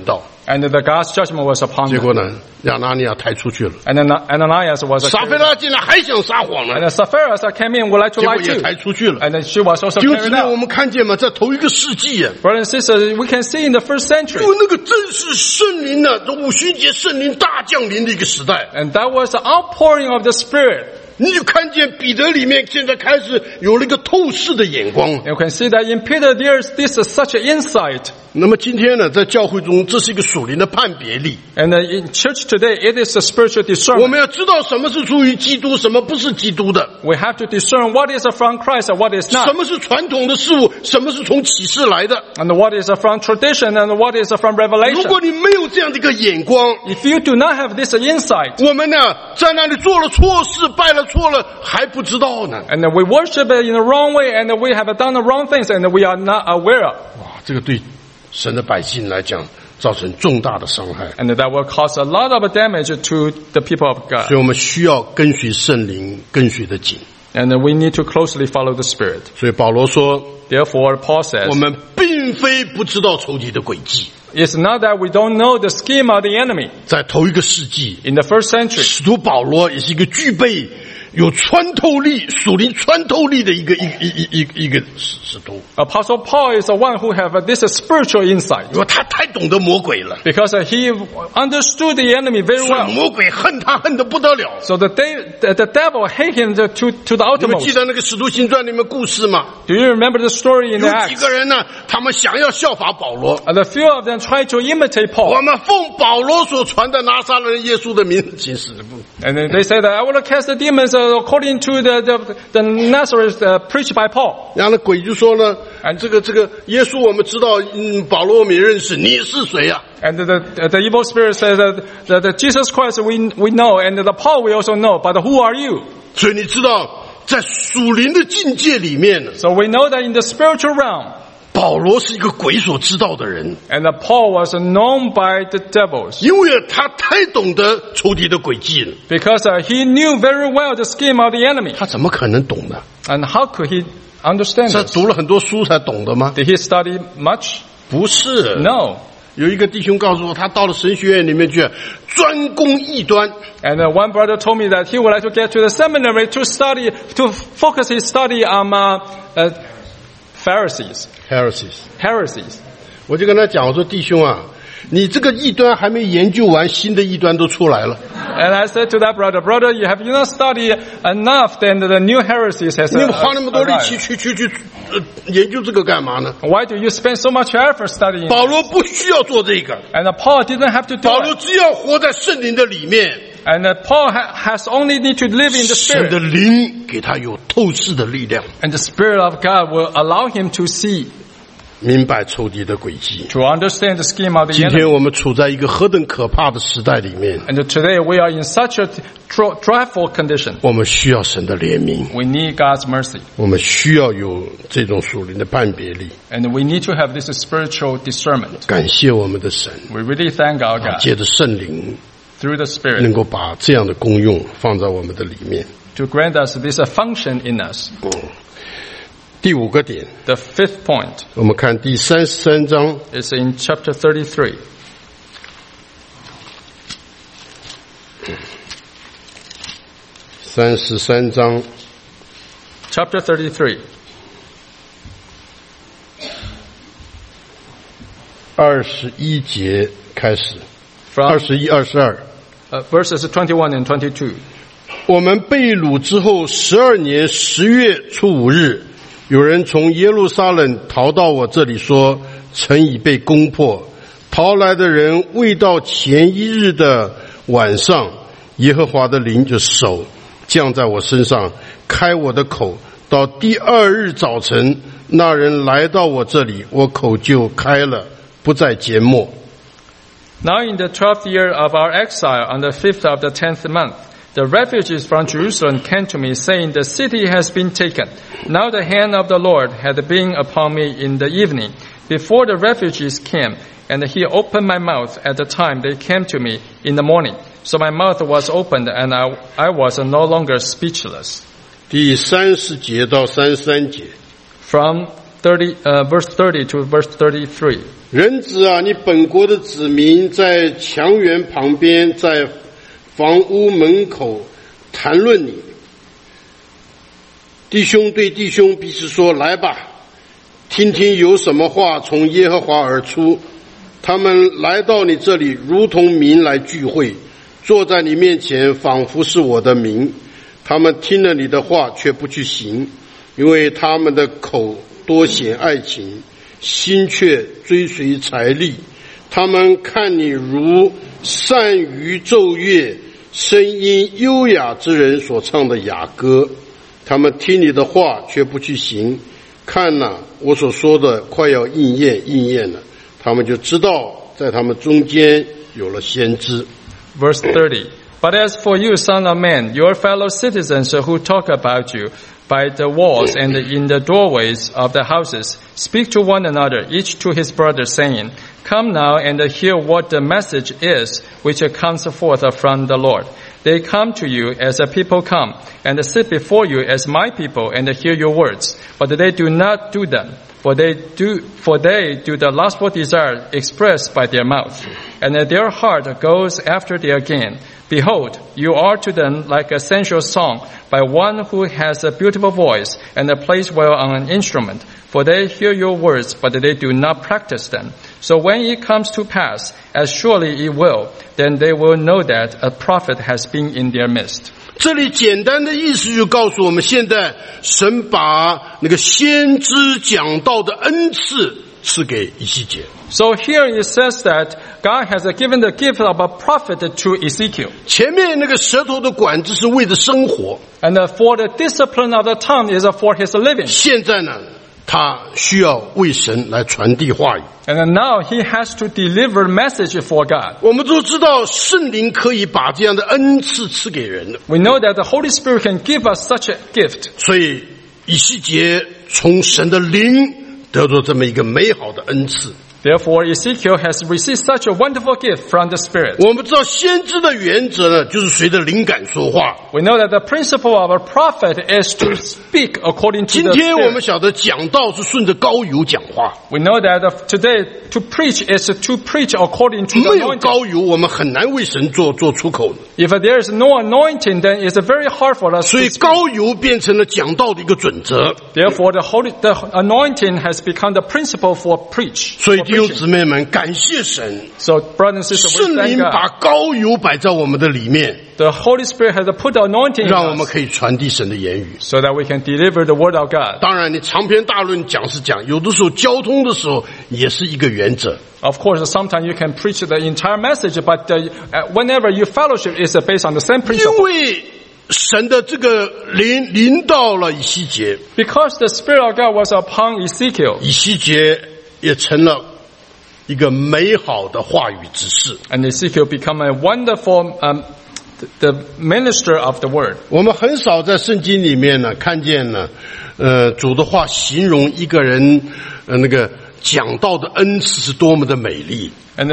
[SPEAKER 2] And the God's judgment was upon
[SPEAKER 1] 结
[SPEAKER 2] them.
[SPEAKER 1] 果呢，亚拿尼亚抬出去了，
[SPEAKER 2] And then Ananias was
[SPEAKER 1] 撒菲拉进来还想撒谎
[SPEAKER 2] And
[SPEAKER 1] 呢，
[SPEAKER 2] then Sapphira came in, would like to
[SPEAKER 1] 结果
[SPEAKER 2] lie
[SPEAKER 1] 也
[SPEAKER 2] too.
[SPEAKER 1] 抬出去了。
[SPEAKER 2] And then she was also
[SPEAKER 1] 弟兄姊
[SPEAKER 2] carried
[SPEAKER 1] 妹，我
[SPEAKER 2] out.
[SPEAKER 1] 们看见吗？在头一个世纪啊，
[SPEAKER 2] Brothers and sisters, we can see in the first century.
[SPEAKER 1] 因为那个正是圣灵呢，这五旬节圣灵大降临的一个时代。
[SPEAKER 2] And that was the outpouring of the Spirit.
[SPEAKER 1] 你就看见彼得里面现在开始有了一个透视的眼光。
[SPEAKER 2] You can see that in Peter there's this is such an insight.
[SPEAKER 1] 那么今天呢，在教会中，这是一个属灵的判别力。
[SPEAKER 2] And in church today, it is a spiritual
[SPEAKER 1] 我
[SPEAKER 2] discernment.
[SPEAKER 1] 们要知道什么是出于基督，什么不是基督的，
[SPEAKER 2] We have to discern what is from Christ and what is
[SPEAKER 1] 什
[SPEAKER 2] not.
[SPEAKER 1] 么是传统的事物，什么是从启示来的。
[SPEAKER 2] And what is from tradition and what is from
[SPEAKER 1] 如
[SPEAKER 2] revelation.
[SPEAKER 1] 果你没有这样的一个眼光，
[SPEAKER 2] If you do not have this insight,
[SPEAKER 1] 我们呢在那里做了错事，拜了错了，还不知道呢。
[SPEAKER 2] and we worship it in the wrong way, and we have done the wrong things, and we are not aware of.
[SPEAKER 1] 哇，这个对神的百姓来讲，造成重大的伤害。
[SPEAKER 2] And that will cause a lot of damage to the people of
[SPEAKER 1] 所
[SPEAKER 2] God.
[SPEAKER 1] 以我们需要跟随圣灵，跟随的紧。
[SPEAKER 2] And we need to closely follow the Spirit.
[SPEAKER 1] 所以保罗说，
[SPEAKER 2] Therefore, Paul
[SPEAKER 1] 我
[SPEAKER 2] says,
[SPEAKER 1] 们并非不知道仇敌的诡计。
[SPEAKER 2] it's not that we don't know the scheme of the enemy.
[SPEAKER 1] 在头一个世纪，
[SPEAKER 2] In the first century,
[SPEAKER 1] 使徒保罗也是一个具备有穿透力、属灵穿透力的一个使徒，
[SPEAKER 2] Apostle Paul is the one who have this spiritual insight.
[SPEAKER 1] 因为他太懂得魔鬼了，
[SPEAKER 2] Because he understood the enemy very
[SPEAKER 1] 所以
[SPEAKER 2] well.
[SPEAKER 1] 魔鬼恨他恨得不得了。
[SPEAKER 2] So the devil hate him to the
[SPEAKER 1] 你们记
[SPEAKER 2] utmost.
[SPEAKER 1] 得那个《使徒行传》里面故事吗？
[SPEAKER 2] Do you remember the story in the
[SPEAKER 1] 有几
[SPEAKER 2] Acts?
[SPEAKER 1] 个人呢，他们想要效法保罗，
[SPEAKER 2] And a few of them tried to imitate
[SPEAKER 1] 我
[SPEAKER 2] Paul.
[SPEAKER 1] 们奉保罗所传的拿撒勒人耶稣的名行使的不。
[SPEAKER 2] And then they said that I will cast the demons according to the Nazareth preached by Paul.
[SPEAKER 1] 然后那鬼就说呢，这个耶稣我们知道，保罗我们也认识，你是谁啊？
[SPEAKER 2] And the evil spirit says that Jesus Christ we know, and the Paul we also know, but who are you?
[SPEAKER 1] 所以你知道，在属灵的境界里面呢，
[SPEAKER 2] So we know that in the spiritual realm,
[SPEAKER 1] 保罗是一个鬼所知道的人，
[SPEAKER 2] and Paul was known by the devils
[SPEAKER 1] 因为他太懂得仇敌的诡计了，
[SPEAKER 2] because he knew very well the scheme of the enemy.
[SPEAKER 1] 他怎么可能懂呢？
[SPEAKER 2] And how could he understand
[SPEAKER 1] 他
[SPEAKER 2] this?
[SPEAKER 1] 读了很多书才懂的吗？
[SPEAKER 2] Did he study much?
[SPEAKER 1] 不是，
[SPEAKER 2] No.
[SPEAKER 1] 有一个弟兄告诉我，他到了神学院里面去专攻异端，
[SPEAKER 2] And one brother told me that he would like to get to the seminary to focus his study on Pharisees, heresies.
[SPEAKER 1] 我就跟他讲，我说弟兄啊，你这个异端还没研究完，新的异端都出来了。
[SPEAKER 2] And I said to that brother, you have not studied enough, then the new heresies has
[SPEAKER 1] 你们花那么多力气
[SPEAKER 2] arrived.
[SPEAKER 1] 去研究这个干嘛呢？
[SPEAKER 2] Why do you spend so much effort studying?
[SPEAKER 1] 保罗不需要做这个，
[SPEAKER 2] And Paul didn't have to do
[SPEAKER 1] 保罗
[SPEAKER 2] it.
[SPEAKER 1] 只要活在圣灵的里面，
[SPEAKER 2] And Paul has only need to live in the
[SPEAKER 1] 神的
[SPEAKER 2] Spirit.
[SPEAKER 1] 灵给他有透视的力量，
[SPEAKER 2] And the Spirit of God will allow him to see,
[SPEAKER 1] 明白仇敌的诡计。
[SPEAKER 2] to understand the scheme of the
[SPEAKER 1] 今
[SPEAKER 2] enemy.
[SPEAKER 1] 天我们处在一个何等可怕的时代里面，
[SPEAKER 2] And today we are in such a dreadful condition.
[SPEAKER 1] 我们需要神的怜悯，
[SPEAKER 2] We need God's mercy.
[SPEAKER 1] 我们需要有这种属灵的判别力。
[SPEAKER 2] And we need to have this spiritual discernment.
[SPEAKER 1] 感谢我们的神，
[SPEAKER 2] We really thank our God
[SPEAKER 1] 借着圣灵
[SPEAKER 2] through the
[SPEAKER 1] 能
[SPEAKER 2] Spirit
[SPEAKER 1] 够把这样的功用放在我们的里面。
[SPEAKER 2] to grant us this function in us.
[SPEAKER 1] 第五个点，
[SPEAKER 2] The fifth point
[SPEAKER 1] 我们看第33章
[SPEAKER 2] is in chapter 33.
[SPEAKER 1] 33章
[SPEAKER 2] Chapter 33.
[SPEAKER 1] 21节开始，
[SPEAKER 2] From
[SPEAKER 1] 21、22。
[SPEAKER 2] verses 21 and 22.
[SPEAKER 1] 我们被掳之后12年10月初5日，有人从耶路撒冷逃到我这里说，城已被攻破。逃来的人未到前一日的晚上，耶和华的灵就手降在我身上，开我的口。到第二日早晨，那人来到我这里，我口就开了，不再缄默。
[SPEAKER 2] Now in the 12th year of our exile, on the 5th of the 10th month, the refugees from Jerusalem came to me, saying, the city has been taken. Now the hand of the Lord had been upon me in the evening, before the refugees came, and he opened my mouth at the time they came to me in the morning. So my mouth was opened, and I was no longer speechless.
[SPEAKER 1] 第30节到33节。
[SPEAKER 2] From verse 30 to verse 33.
[SPEAKER 1] 人子啊，你本国的子民在墙垣旁边，在房屋门口谈论你。弟兄对弟兄彼此说：来吧，听听有什么话从耶和华而出。他们来到你这里，如同民来聚会，坐在你面前，仿佛是我的民。他们听了你的话，却不去行，因为他们的口多显爱情，心却追随财力。他们看你如善于奏乐，声音优雅之人所唱的雅歌。他们听你的话，却不去行。看哪，我所说的快要应验了。他们就知道在他们中间有了先知。
[SPEAKER 2] Verse 30. But as for you, son of man, your fellow citizens who talk about you by the walls and in the doorways of the houses, speak to one another, each to his brother, saying, Come now and hear what the message is which comes forth from the Lord. They come to you as a people come, and sit before you as my people, and hear your words. But they do not do them, for they do the lustful desire expressed by their mouth, and their heart goes after their gain. Behold, you are to them like a sensual song by one who has a beautiful voice and plays well on an instrument. For they hear your words, but they do not practice them. So when it comes to pass, as surely it will, then they will know that a prophet has been in their midst.
[SPEAKER 1] 这里简单的意思就告诉我们，现在神把那个先知讲道的恩赐赐给以西结。
[SPEAKER 2] So here it says that God has given the gift of a prophet to Ezekiel.
[SPEAKER 1] 前面那个舌头的管子是为了生活，
[SPEAKER 2] And for the discipline of the tongue is for his living.
[SPEAKER 1] 现在呢，他需要为神来传递话语。
[SPEAKER 2] And now he has to deliver message for God.
[SPEAKER 1] 我们都知道圣灵可以把这样的恩赐赐给人的，
[SPEAKER 2] We know that the Holy Spirit can give us such a gift.
[SPEAKER 1] 所以以西结从神的灵得到这么一个美好的恩赐。
[SPEAKER 2] Therefore, Ezekiel has received such a wonderful gift from the Spirit.
[SPEAKER 1] 我们知道先知的原则呢，就是随着灵感说话。
[SPEAKER 2] We know that the principle of a prophet is to speak according to
[SPEAKER 1] 今
[SPEAKER 2] the
[SPEAKER 1] 天我们
[SPEAKER 2] Spirit.
[SPEAKER 1] 晓得讲道是顺着膏油讲话，
[SPEAKER 2] We know that today to preach is to preach according to the
[SPEAKER 1] 没有
[SPEAKER 2] anointing.
[SPEAKER 1] 膏油，我们很难为神做出口的。
[SPEAKER 2] If there is no anointing, then it's very hard for us
[SPEAKER 1] 所
[SPEAKER 2] to
[SPEAKER 1] 以
[SPEAKER 2] speak.
[SPEAKER 1] 膏油变成了讲道的一个准则。
[SPEAKER 2] Therefore, the anointing has become the principle for preach.
[SPEAKER 1] 所以
[SPEAKER 2] for
[SPEAKER 1] 弟兄
[SPEAKER 2] preaching.
[SPEAKER 1] 姊妹们，感谢神，
[SPEAKER 2] So, brothers and sisters, we
[SPEAKER 1] 圣
[SPEAKER 2] thank
[SPEAKER 1] 灵
[SPEAKER 2] God.
[SPEAKER 1] 把膏油摆在我们的里面，
[SPEAKER 2] The Holy Spirit has put the anointing
[SPEAKER 1] 让我
[SPEAKER 2] in
[SPEAKER 1] 们
[SPEAKER 2] us
[SPEAKER 1] 可以传递神的言语。
[SPEAKER 2] so that we can deliver the word of God.
[SPEAKER 1] 当然，你长篇大论讲是讲，有的时候交通的时候也是一个原则。
[SPEAKER 2] Of course, sometimes you can preach the entire message, but whenever you fellowship is based on the same
[SPEAKER 1] 因
[SPEAKER 2] principle.
[SPEAKER 1] 为神的这个临到了以西结，
[SPEAKER 2] Because the Spirit of God was upon Ezekiel,
[SPEAKER 1] 以西结也成了一个美好的话语之士。
[SPEAKER 2] and Ezekiel become a wonderful the minister of the word.
[SPEAKER 1] 我们很少在圣经里面呢看见呢，主的话形容一个人，那个讲道的恩赐是多么的美丽。
[SPEAKER 2] And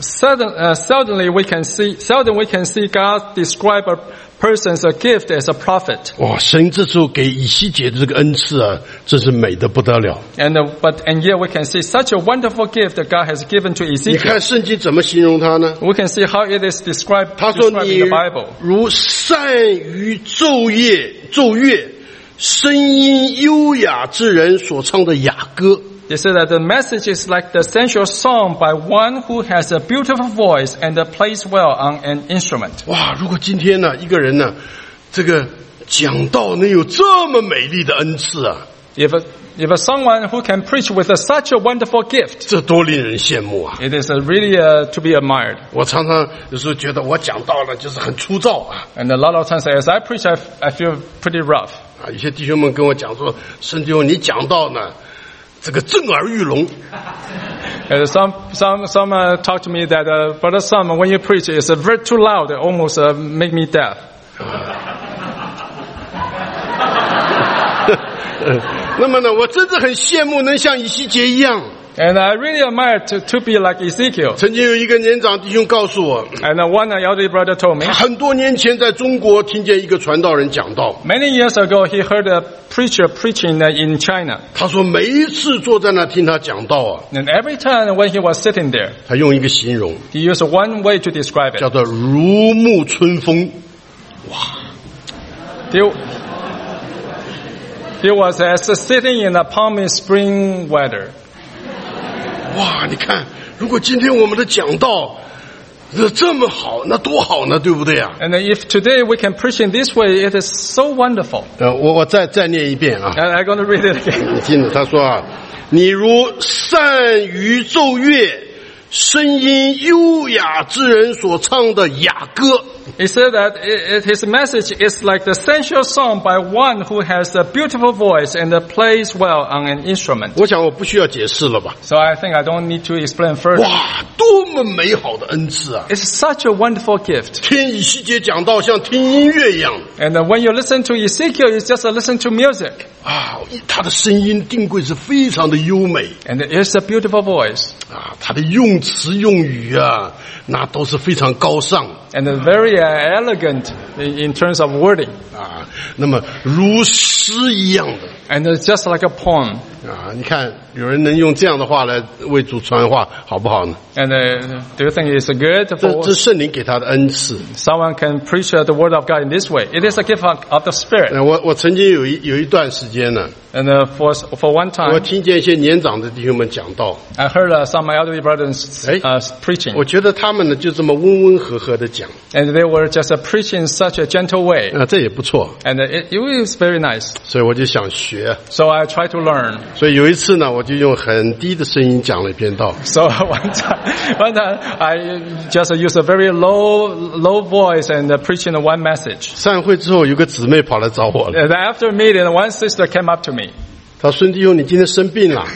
[SPEAKER 2] seldom we can see God describe a person's gift as a prophet.
[SPEAKER 1] 哇，神这时候给以西结的这个恩赐啊，真是美得不得了。
[SPEAKER 2] And yet we can see such a wonderful gift that God has given to
[SPEAKER 1] 你
[SPEAKER 2] Ezekiel.
[SPEAKER 1] 看圣经怎么形容他呢？
[SPEAKER 2] We can see how it is described
[SPEAKER 1] 他说：“
[SPEAKER 2] in
[SPEAKER 1] 你
[SPEAKER 2] the Bible.
[SPEAKER 1] 如善于奏乐，声音优雅之人所唱的雅歌。”
[SPEAKER 2] They say that the message is like the sensual song by one who has a beautiful voice and plays well on an instrument.
[SPEAKER 1] 哇！如果今天呢，一个人呢，这个讲道能有这么美丽的恩赐啊，
[SPEAKER 2] If someone who can preach with such a wonderful gift,
[SPEAKER 1] 这多令人羡慕啊！
[SPEAKER 2] it is really to be admired.
[SPEAKER 1] 我常常有时候觉得我讲道呢就是很粗糙啊。
[SPEAKER 2] And a lot of times as I preach, I feel pretty rough.
[SPEAKER 1] 有些弟兄们跟我讲说，圣弟兄你讲道呢，这个震耳欲聋。
[SPEAKER 2] And some talk to me that Brother Sam, when you preach, it's very too loud, it almost make me deaf.
[SPEAKER 1] 那么呢，我真的很羡慕能像以西结一样。
[SPEAKER 2] And I really admire to be like Ezekiel.
[SPEAKER 1] 曾经有一个年长弟兄告诉我，
[SPEAKER 2] And one elderly brother told me,
[SPEAKER 1] 他很多年前在中国听见一个传道人讲道，
[SPEAKER 2] many years ago he heard a preacher preaching in China.
[SPEAKER 1] 他说每一次坐在那听他讲道啊，
[SPEAKER 2] And every time when he was sitting there,
[SPEAKER 1] 他用一个形容
[SPEAKER 2] he used one way to describe
[SPEAKER 1] 叫
[SPEAKER 2] it.
[SPEAKER 1] 做如沐春风。
[SPEAKER 2] He was as sitting in a palmy spring weather.
[SPEAKER 1] 哇，你看，如果今天我们的讲道这么好，那多好呢，对不对啊？
[SPEAKER 2] And if today we can preach in this way, it is so wonderful.
[SPEAKER 1] 我再念一遍啊，
[SPEAKER 2] And I'm going to read it again.
[SPEAKER 1] 你听着，他说啊，你如善于奏乐，声音优雅之人所唱的雅歌。
[SPEAKER 2] He said that his message is like the sensual song by one who has a beautiful voice and plays well on an instrument.
[SPEAKER 1] 我想我不需要解释了吧？
[SPEAKER 2] So I think I don't need to explain further.
[SPEAKER 1] 哇，多么美好的恩赐啊！
[SPEAKER 2] It's such a wonderful gift.
[SPEAKER 1] 听以西结讲道像听音乐一样
[SPEAKER 2] And when you listen to Ezekiel, it's just listen to music.
[SPEAKER 1] 啊，他的声音定贵是非常的优美
[SPEAKER 2] And it's a beautiful voice.
[SPEAKER 1] 啊，他的用词用语啊，那都是非常高尚
[SPEAKER 2] And very elegant in terms of wording.
[SPEAKER 1] 啊。那么如诗一样的
[SPEAKER 2] And it's just like a poem.
[SPEAKER 1] 啊，你看有人能用这样的话来为主传话，好不好呢？
[SPEAKER 2] And do you think it's good
[SPEAKER 1] 这
[SPEAKER 2] for
[SPEAKER 1] 是圣灵给他的恩赐。
[SPEAKER 2] someone can preach the word of God in this way? It is a gift of the Spirit.
[SPEAKER 1] 我曾经有一段时间呢，
[SPEAKER 2] And for one
[SPEAKER 1] 我
[SPEAKER 2] time,
[SPEAKER 1] 听见一些年长的弟兄们讲道，
[SPEAKER 2] I heard some elderly brothers preaching.
[SPEAKER 1] 我觉得他们呢就这么温温和和的讲，
[SPEAKER 2] And they were just preaching in such a gentle way.
[SPEAKER 1] 这也不错，
[SPEAKER 2] And it was very nice.
[SPEAKER 1] 所以我就想学。
[SPEAKER 2] So I tried to learn.
[SPEAKER 1] 所以有一次呢，我就用很低的声音讲了一篇道。
[SPEAKER 2] So one time I just used a very low voice and preaching one message.
[SPEAKER 1] 散会之后，有个姊妹跑来找我了，
[SPEAKER 2] And after meeting, one sister came up to me.
[SPEAKER 1] 她说：“孙弟兄，你今天生病了？”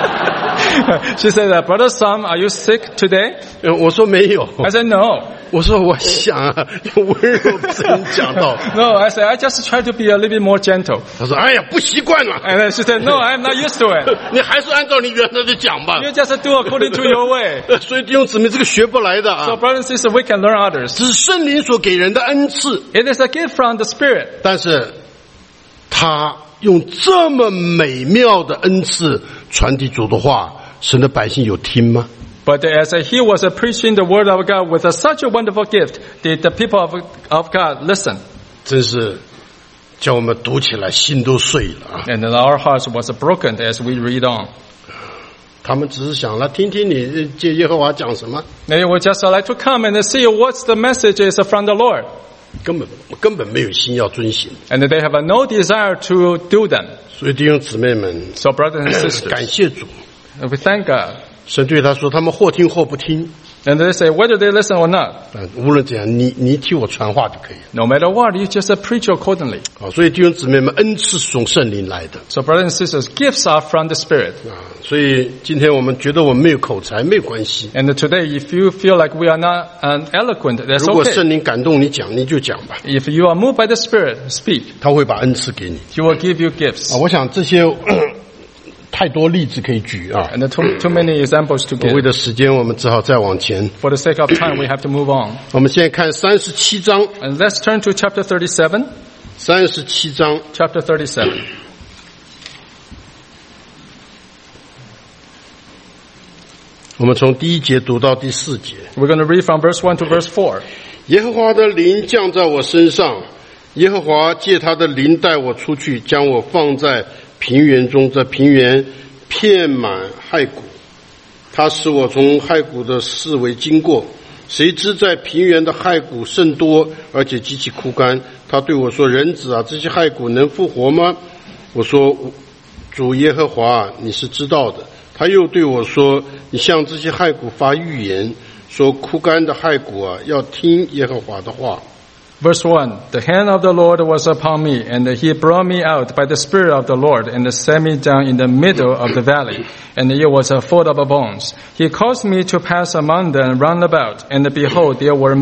[SPEAKER 2] She said, Brother Sam, are you sick today?
[SPEAKER 1] 我说没有，
[SPEAKER 2] I said, no.
[SPEAKER 1] 我说我想啊，用温柔的声音讲道。
[SPEAKER 2] No, I said, I just try to be a little bit more gentle.
[SPEAKER 1] 她说：“哎呀，不习惯了，
[SPEAKER 2] And then she said, no, I'm not used to it.
[SPEAKER 1] 你还是按照你原来的讲吧。
[SPEAKER 2] You just do according to your way. ”
[SPEAKER 1] 所以弟兄姊妹，这个学不来的
[SPEAKER 2] So
[SPEAKER 1] 啊，
[SPEAKER 2] brothers and sisters, we can learn others.
[SPEAKER 1] 只是圣灵所给人的恩赐，
[SPEAKER 2] It is a gift from the Spirit.
[SPEAKER 1] 但是他用这么美妙的恩赐传递主的话，神的百姓有听吗？
[SPEAKER 2] But as he was preaching the word of God with such a wonderful gift, did the people of God listen?
[SPEAKER 1] 真是叫我们读起来心都碎了啊！
[SPEAKER 2] And our hearts was broken as we read on.
[SPEAKER 1] 他们只是想来听听你借耶和华讲什么，
[SPEAKER 2] They would just like to come and see what's the message is from the Lord.
[SPEAKER 1] 根本没有心要遵行。
[SPEAKER 2] And they have no desire to do them.
[SPEAKER 1] 所以弟兄姊妹们，
[SPEAKER 2] So brothers and sisters,
[SPEAKER 1] 感谢主，
[SPEAKER 2] we thank God.
[SPEAKER 1] 神对他说，他们或听或不听，
[SPEAKER 2] And they say, whether they listen or not,
[SPEAKER 1] 无论怎样，你替我传话就可以了。
[SPEAKER 2] no matter what, you just preach accordingly.
[SPEAKER 1] 好，所以弟兄姊妹们，恩赐是从圣灵来的
[SPEAKER 2] So brothers and sisters, gifts are from the Spirit.
[SPEAKER 1] 啊。所以今天我们觉得我们没有口才，没有关系。
[SPEAKER 2] And today, if you feel like we are not eloquent, that's
[SPEAKER 1] 如果
[SPEAKER 2] okay.
[SPEAKER 1] 圣灵感动你讲，你就讲吧，
[SPEAKER 2] If you are moved by the Spirit, speak.
[SPEAKER 1] 他会把恩赐给你
[SPEAKER 2] He will give you gifts.
[SPEAKER 1] 啊。我想这些太多例子可以举啊。
[SPEAKER 2] And too many examples to
[SPEAKER 1] 为
[SPEAKER 2] give.
[SPEAKER 1] 了时间，我们只好再往前。
[SPEAKER 2] For the sake of time, we have to move on.
[SPEAKER 1] 我们现在看37章，
[SPEAKER 2] And let's turn to chapter 37.
[SPEAKER 1] 37章，
[SPEAKER 2] Chapter 37.
[SPEAKER 1] 我们从第1节读到第4节。
[SPEAKER 2] We're going to read from verse 1 to verse 4.
[SPEAKER 1] 耶和华的灵降在我身上，耶和华借他的灵带我出去，将我放在平原中，这平原遍满骸骨。他使我从骸骨的四围经过，谁知在平原的骸骨甚多，而且极其枯干。他对我说：“人子啊，这些骸骨能复活吗？”我说：“主耶和华，你是知道的。”他又对我说：“你向这些骸骨发预言，说枯干的骸骨啊，要听耶和华的话。”
[SPEAKER 2] Verse 1, the hand of the Lord was upon me, and he brought me out by the Spirit of the Lord, and set me down in the middle of the valley, and it was full of bones. He caused me to pass among them round about, and behold, there were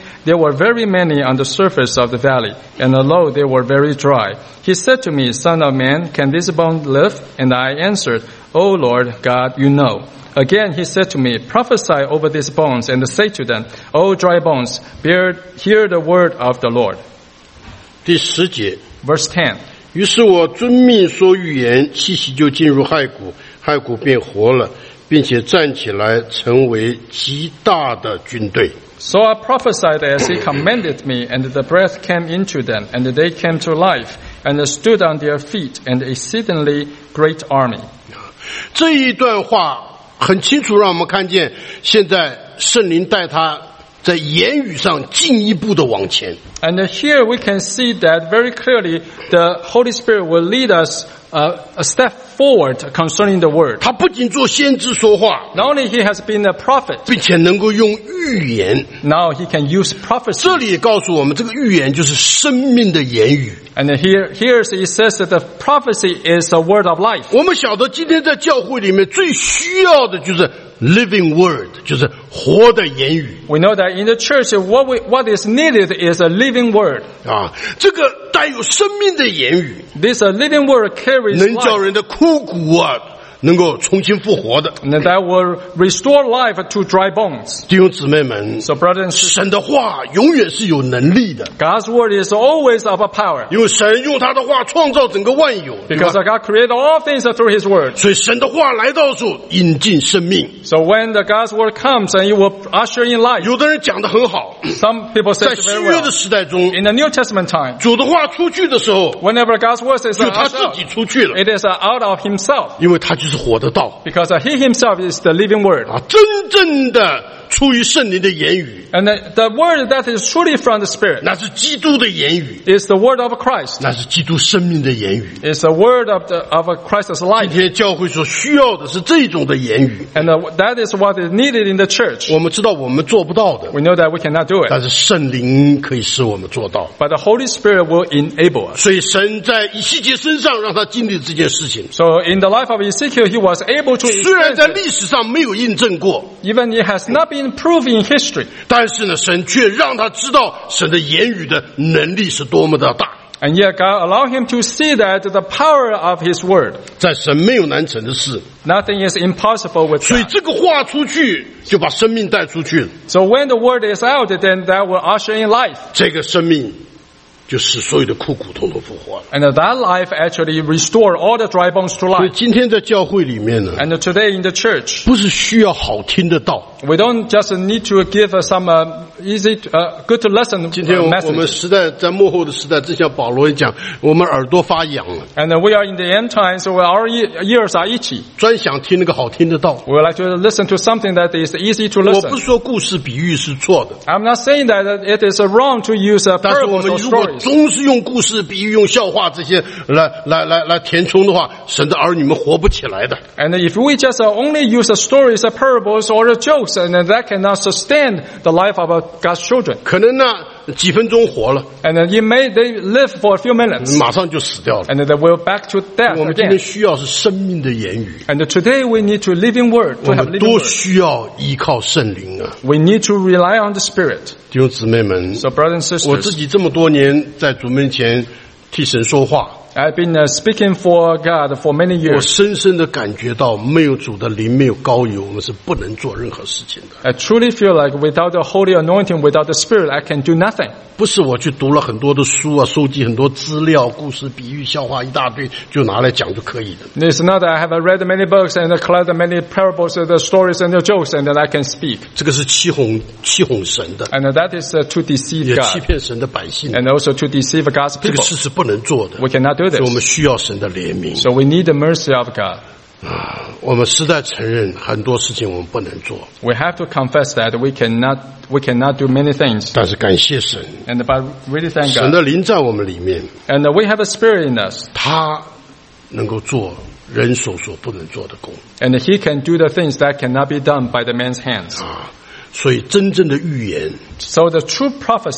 [SPEAKER 2] very many on the surface of the valley, and lo, they were very dry. He said to me, Son of man, can this bone live? And I answered, O Lord God, you know. Again he said to me, prophesy over these bones, and say to them, O dry bones, hear the word of the Lord.
[SPEAKER 1] 第10节
[SPEAKER 2] Verse 10.
[SPEAKER 1] 于是我遵命说预言，气息就进入骸骨，骸骨变活了，并且站起来成为极大的军队。
[SPEAKER 2] So I prophesied as he commanded me, and the breath came into them, and they came to life, and stood on their feet, an exceedingly great army.
[SPEAKER 1] 这一段话很清楚让我们看见，现在圣灵带他在言语上进一步的往前。
[SPEAKER 2] And here we can see that very clearly the Holy Spirit will lead us a step forward concerning the word.
[SPEAKER 1] 他不仅做先知说话，
[SPEAKER 2] Not only he has been a prophet,
[SPEAKER 1] 并且能够用预言。
[SPEAKER 2] now he can use prophecy.
[SPEAKER 1] 这里也告诉我们，这个预言就是生命的言语。
[SPEAKER 2] And here it says that the prophecy is a word of life.
[SPEAKER 1] 我们晓得今天在教会里面最需要的就是 living word， 就是活的言语。
[SPEAKER 2] We know that in the church what is needed is a living word.
[SPEAKER 1] 啊，这个带有生命的言语，
[SPEAKER 2] This living word carries
[SPEAKER 1] 能叫
[SPEAKER 2] life.
[SPEAKER 1] 人的枯骨啊能够重新复活的。
[SPEAKER 2] And that will restore life to dry bones.
[SPEAKER 1] 弟兄姊妹们，
[SPEAKER 2] So brothers and sisters,
[SPEAKER 1] 神的话永远是有能力的，
[SPEAKER 2] God's word is always of a power.
[SPEAKER 1] 因为神用他的话创造整个万有，对吧？
[SPEAKER 2] Because God created all things through His word.
[SPEAKER 1] 所以神的话来到的时候引进生命。
[SPEAKER 2] So when the God's word comes and it will usher in life.
[SPEAKER 1] 有的人讲得很好，
[SPEAKER 2] Some people say
[SPEAKER 1] 在
[SPEAKER 2] it
[SPEAKER 1] 新
[SPEAKER 2] very
[SPEAKER 1] 约
[SPEAKER 2] well.
[SPEAKER 1] 的时代中，
[SPEAKER 2] In the New Testament time,
[SPEAKER 1] 主的话出去的时候，
[SPEAKER 2] whenever God's word is
[SPEAKER 1] 就他
[SPEAKER 2] ushered
[SPEAKER 1] 自己
[SPEAKER 2] out,
[SPEAKER 1] 出去了，
[SPEAKER 2] it is out of Himself.
[SPEAKER 1] 因为他就是活的道
[SPEAKER 2] Because He Himself is the living word.
[SPEAKER 1] 啊，真正的出于圣灵的言语，
[SPEAKER 2] And the word that is truly from the Spirit
[SPEAKER 1] 那是基督的言语，
[SPEAKER 2] is the word of Christ.
[SPEAKER 1] 那是基督生命的言语。
[SPEAKER 2] It's the word of Christ's
[SPEAKER 1] 今
[SPEAKER 2] life.
[SPEAKER 1] 天教会所需要的是这种的言语。
[SPEAKER 2] And that is what is needed in the church.
[SPEAKER 1] 我们知道我们做不到的，
[SPEAKER 2] We know that we cannot do it.
[SPEAKER 1] 但是圣灵可以使我们做到。
[SPEAKER 2] But the Holy Spirit will enable us.
[SPEAKER 1] 所以神在以西结身上让他经历这件事情，
[SPEAKER 2] So in the life of Ezekiel, he was able to
[SPEAKER 1] 虽然
[SPEAKER 2] experience
[SPEAKER 1] 在
[SPEAKER 2] it.
[SPEAKER 1] 历史上没有印证过，
[SPEAKER 2] Even it has not been proved in history.
[SPEAKER 1] 但是呢，神却让他知道神的言语的能力是多么的大。
[SPEAKER 2] And yet God allowed him to see that the power of His word.
[SPEAKER 1] 在神没有难成的事，
[SPEAKER 2] Nothing is impossible with
[SPEAKER 1] 所以
[SPEAKER 2] God.
[SPEAKER 1] 这个话出去就把生命带出去了，
[SPEAKER 2] So when the word is out, then that will usher in life.
[SPEAKER 1] 这个生命就使所有的枯骨统统复活了。
[SPEAKER 2] And that life actually restore all the dry bones to
[SPEAKER 1] 所以
[SPEAKER 2] life.
[SPEAKER 1] 今天在教会里面呢，
[SPEAKER 2] And today in the church,
[SPEAKER 1] 不是需要好听的道。
[SPEAKER 2] we don't just need to give some easy, good to listen
[SPEAKER 1] 今天我们
[SPEAKER 2] message.
[SPEAKER 1] 时代在末后的时代，正像保罗讲，我们耳朵发痒了，
[SPEAKER 2] And we are in the end times, so our ears are itchy.
[SPEAKER 1] 专想听那个好听的道。
[SPEAKER 2] We would like to listen to something that is easy to
[SPEAKER 1] 我不
[SPEAKER 2] listen.
[SPEAKER 1] 是说故事比喻是错的，
[SPEAKER 2] I'm not saying that it is wrong to use
[SPEAKER 1] 但是我
[SPEAKER 2] parables
[SPEAKER 1] 们
[SPEAKER 2] or
[SPEAKER 1] 如果
[SPEAKER 2] stories.
[SPEAKER 1] 总是用故事、比喻、用笑话这些来填充的话，神的儿女们活不起来的。
[SPEAKER 2] And if we just only use the stories, the parables, or the jokes, and that cannot sustain the life of God's children.
[SPEAKER 1] 可能呢几分钟活了，
[SPEAKER 2] And they live for a few minutes,
[SPEAKER 1] 马上就死掉了。
[SPEAKER 2] and then they will back to death
[SPEAKER 1] 我们今天
[SPEAKER 2] again.
[SPEAKER 1] 需要是生命的言语，
[SPEAKER 2] And today we need to living word,
[SPEAKER 1] 我
[SPEAKER 2] to have
[SPEAKER 1] 们
[SPEAKER 2] living
[SPEAKER 1] 多
[SPEAKER 2] word.
[SPEAKER 1] 需要依靠圣灵啊！
[SPEAKER 2] We need to rely on the Spirit.
[SPEAKER 1] 弟兄姊妹们，
[SPEAKER 2] So brothers and
[SPEAKER 1] 我自
[SPEAKER 2] sisters,
[SPEAKER 1] 己这么多年在主面前替神说话，
[SPEAKER 2] I've been speaking for God for many
[SPEAKER 1] 我
[SPEAKER 2] years.
[SPEAKER 1] 深深的感觉到，没有主的灵，没有膏油，我们是不能做任何事情的。
[SPEAKER 2] I truly feel like without the holy anointing, without the Spirit, I can do nothing.
[SPEAKER 1] 不是我去读了很多的书啊，收集很多资料、故事、比喻、笑话一大堆，就拿来讲就可以的。
[SPEAKER 2] It's not that I have read many books and collected many parables, the stories and the jokes, and that I can speak.
[SPEAKER 1] 这个是欺哄神的，
[SPEAKER 2] And that is to deceive
[SPEAKER 1] 也欺
[SPEAKER 2] God,
[SPEAKER 1] 骗神的百姓的。
[SPEAKER 2] and also to deceive God's
[SPEAKER 1] 这个
[SPEAKER 2] people.
[SPEAKER 1] 事是不能做的，
[SPEAKER 2] We cannot do
[SPEAKER 1] 所以我们
[SPEAKER 2] this.
[SPEAKER 1] 需要神的怜悯
[SPEAKER 2] So we need the mercy of God.
[SPEAKER 1] 啊！我们实在承认很多事情我们不能做，
[SPEAKER 2] We have to confess that we cannot do many things.
[SPEAKER 1] 但是感谢神，
[SPEAKER 2] And but really thank
[SPEAKER 1] 神
[SPEAKER 2] God.
[SPEAKER 1] 的灵在我们里面，
[SPEAKER 2] And we have a Spirit in us,
[SPEAKER 1] 他能够做人手所不能做的工
[SPEAKER 2] and He can do the things that cannot be done by the man's hands.
[SPEAKER 1] 啊！所以真正的预言
[SPEAKER 2] So the true prophecy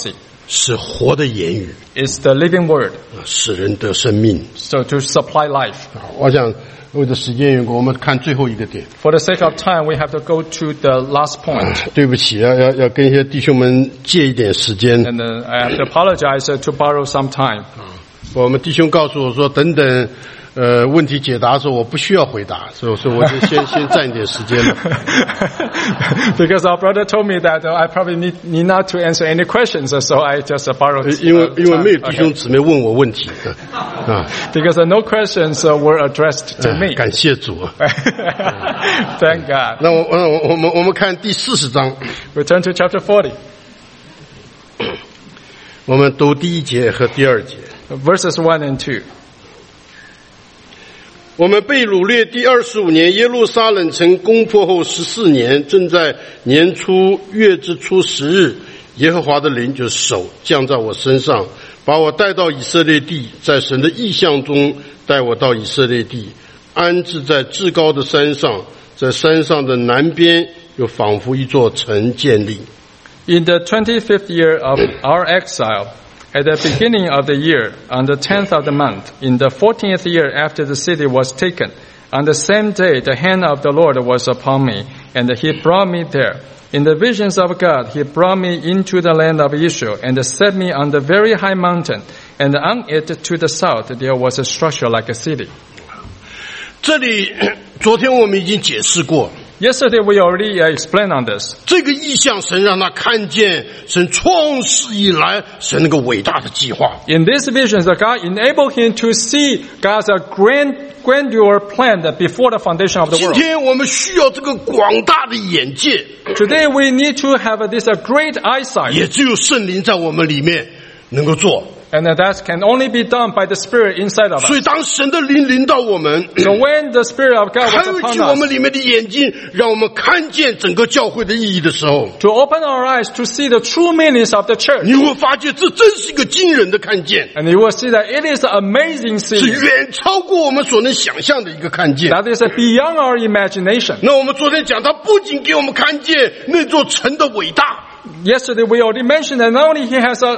[SPEAKER 1] 是活的言语，
[SPEAKER 2] It's the living word.
[SPEAKER 1] 使人得生命。
[SPEAKER 2] So to supply life.
[SPEAKER 1] 我想为了时间缘故，我们看最后一个点。
[SPEAKER 2] For the sake of time, we have to go to the last point.
[SPEAKER 1] 对不起，要跟一些弟兄们借一点时间。
[SPEAKER 2] And I have to apologize to borrow some time.
[SPEAKER 1] 我们弟兄告诉我说，等等，问题解答的时候，我不需要回答，所以我就先占一点时间了。
[SPEAKER 2] Because our brother told me that I probably need not to answer any questions, so I just borrowed
[SPEAKER 1] 因为
[SPEAKER 2] time.
[SPEAKER 1] 没有弟兄姊妹问我问题啊。
[SPEAKER 2] Because no questions were addressed to me.
[SPEAKER 1] 感谢主啊。
[SPEAKER 2] Thank God.
[SPEAKER 1] 那我们看第40章，
[SPEAKER 2] We turn to chapter 40,
[SPEAKER 1] 我们读第1节和第2节。
[SPEAKER 2] verses 1 and 2.
[SPEAKER 1] 我们被掳掠第25年，耶路撒冷城攻破后14年，正在年初月之初10日，耶和华的灵就手降在我身上，把我带到以色列地，在神的意象中带我到以色列地，安置在至高的山上，在山上的南边又仿佛一座城建立。
[SPEAKER 2] In the 25th year of our exile, at the beginning of the year, on the 10th of the month, in the 14th year after the city was taken, on the same day the hand of the Lord was upon me, and he brought me there. In the visions of God, he brought me into the land of Israel, and set me on the very high mountain, and on it to the south there was a structure like a city.
[SPEAKER 1] 这里昨天我们已经解释过，
[SPEAKER 2] Yesterday we already explained on this.
[SPEAKER 1] 这个意象神让他看见神创世以来神那个伟大的计划。
[SPEAKER 2] In these visions, God enabled him to see God's grandeur plan that before the foundation of the
[SPEAKER 1] 今
[SPEAKER 2] world.
[SPEAKER 1] 天我们需要这个广大的眼界，
[SPEAKER 2] Today we need to have this great eyesight,
[SPEAKER 1] 也只有圣灵在我们里面能够做。
[SPEAKER 2] and that can only be done by the Spirit inside of
[SPEAKER 1] 所以
[SPEAKER 2] us.
[SPEAKER 1] 当神的灵临到我们，
[SPEAKER 2] So when the Spirit of God
[SPEAKER 1] 开
[SPEAKER 2] was
[SPEAKER 1] 启
[SPEAKER 2] upon
[SPEAKER 1] 我们
[SPEAKER 2] us,
[SPEAKER 1] 里面的眼睛，让我们看见整个教会的意义的时候，
[SPEAKER 2] to open our eyes to see the true meanings of the church,
[SPEAKER 1] 你会发现这真是一个惊人的看见，
[SPEAKER 2] and you will see that it is an amazing
[SPEAKER 1] 是
[SPEAKER 2] seeing.
[SPEAKER 1] 远超过我们所能想象的一个看见。
[SPEAKER 2] That is beyond our imagination.
[SPEAKER 1] 那我们昨天讲，他不仅给我们看见那座城的伟大，
[SPEAKER 2] Yesterday we already mentioned that not only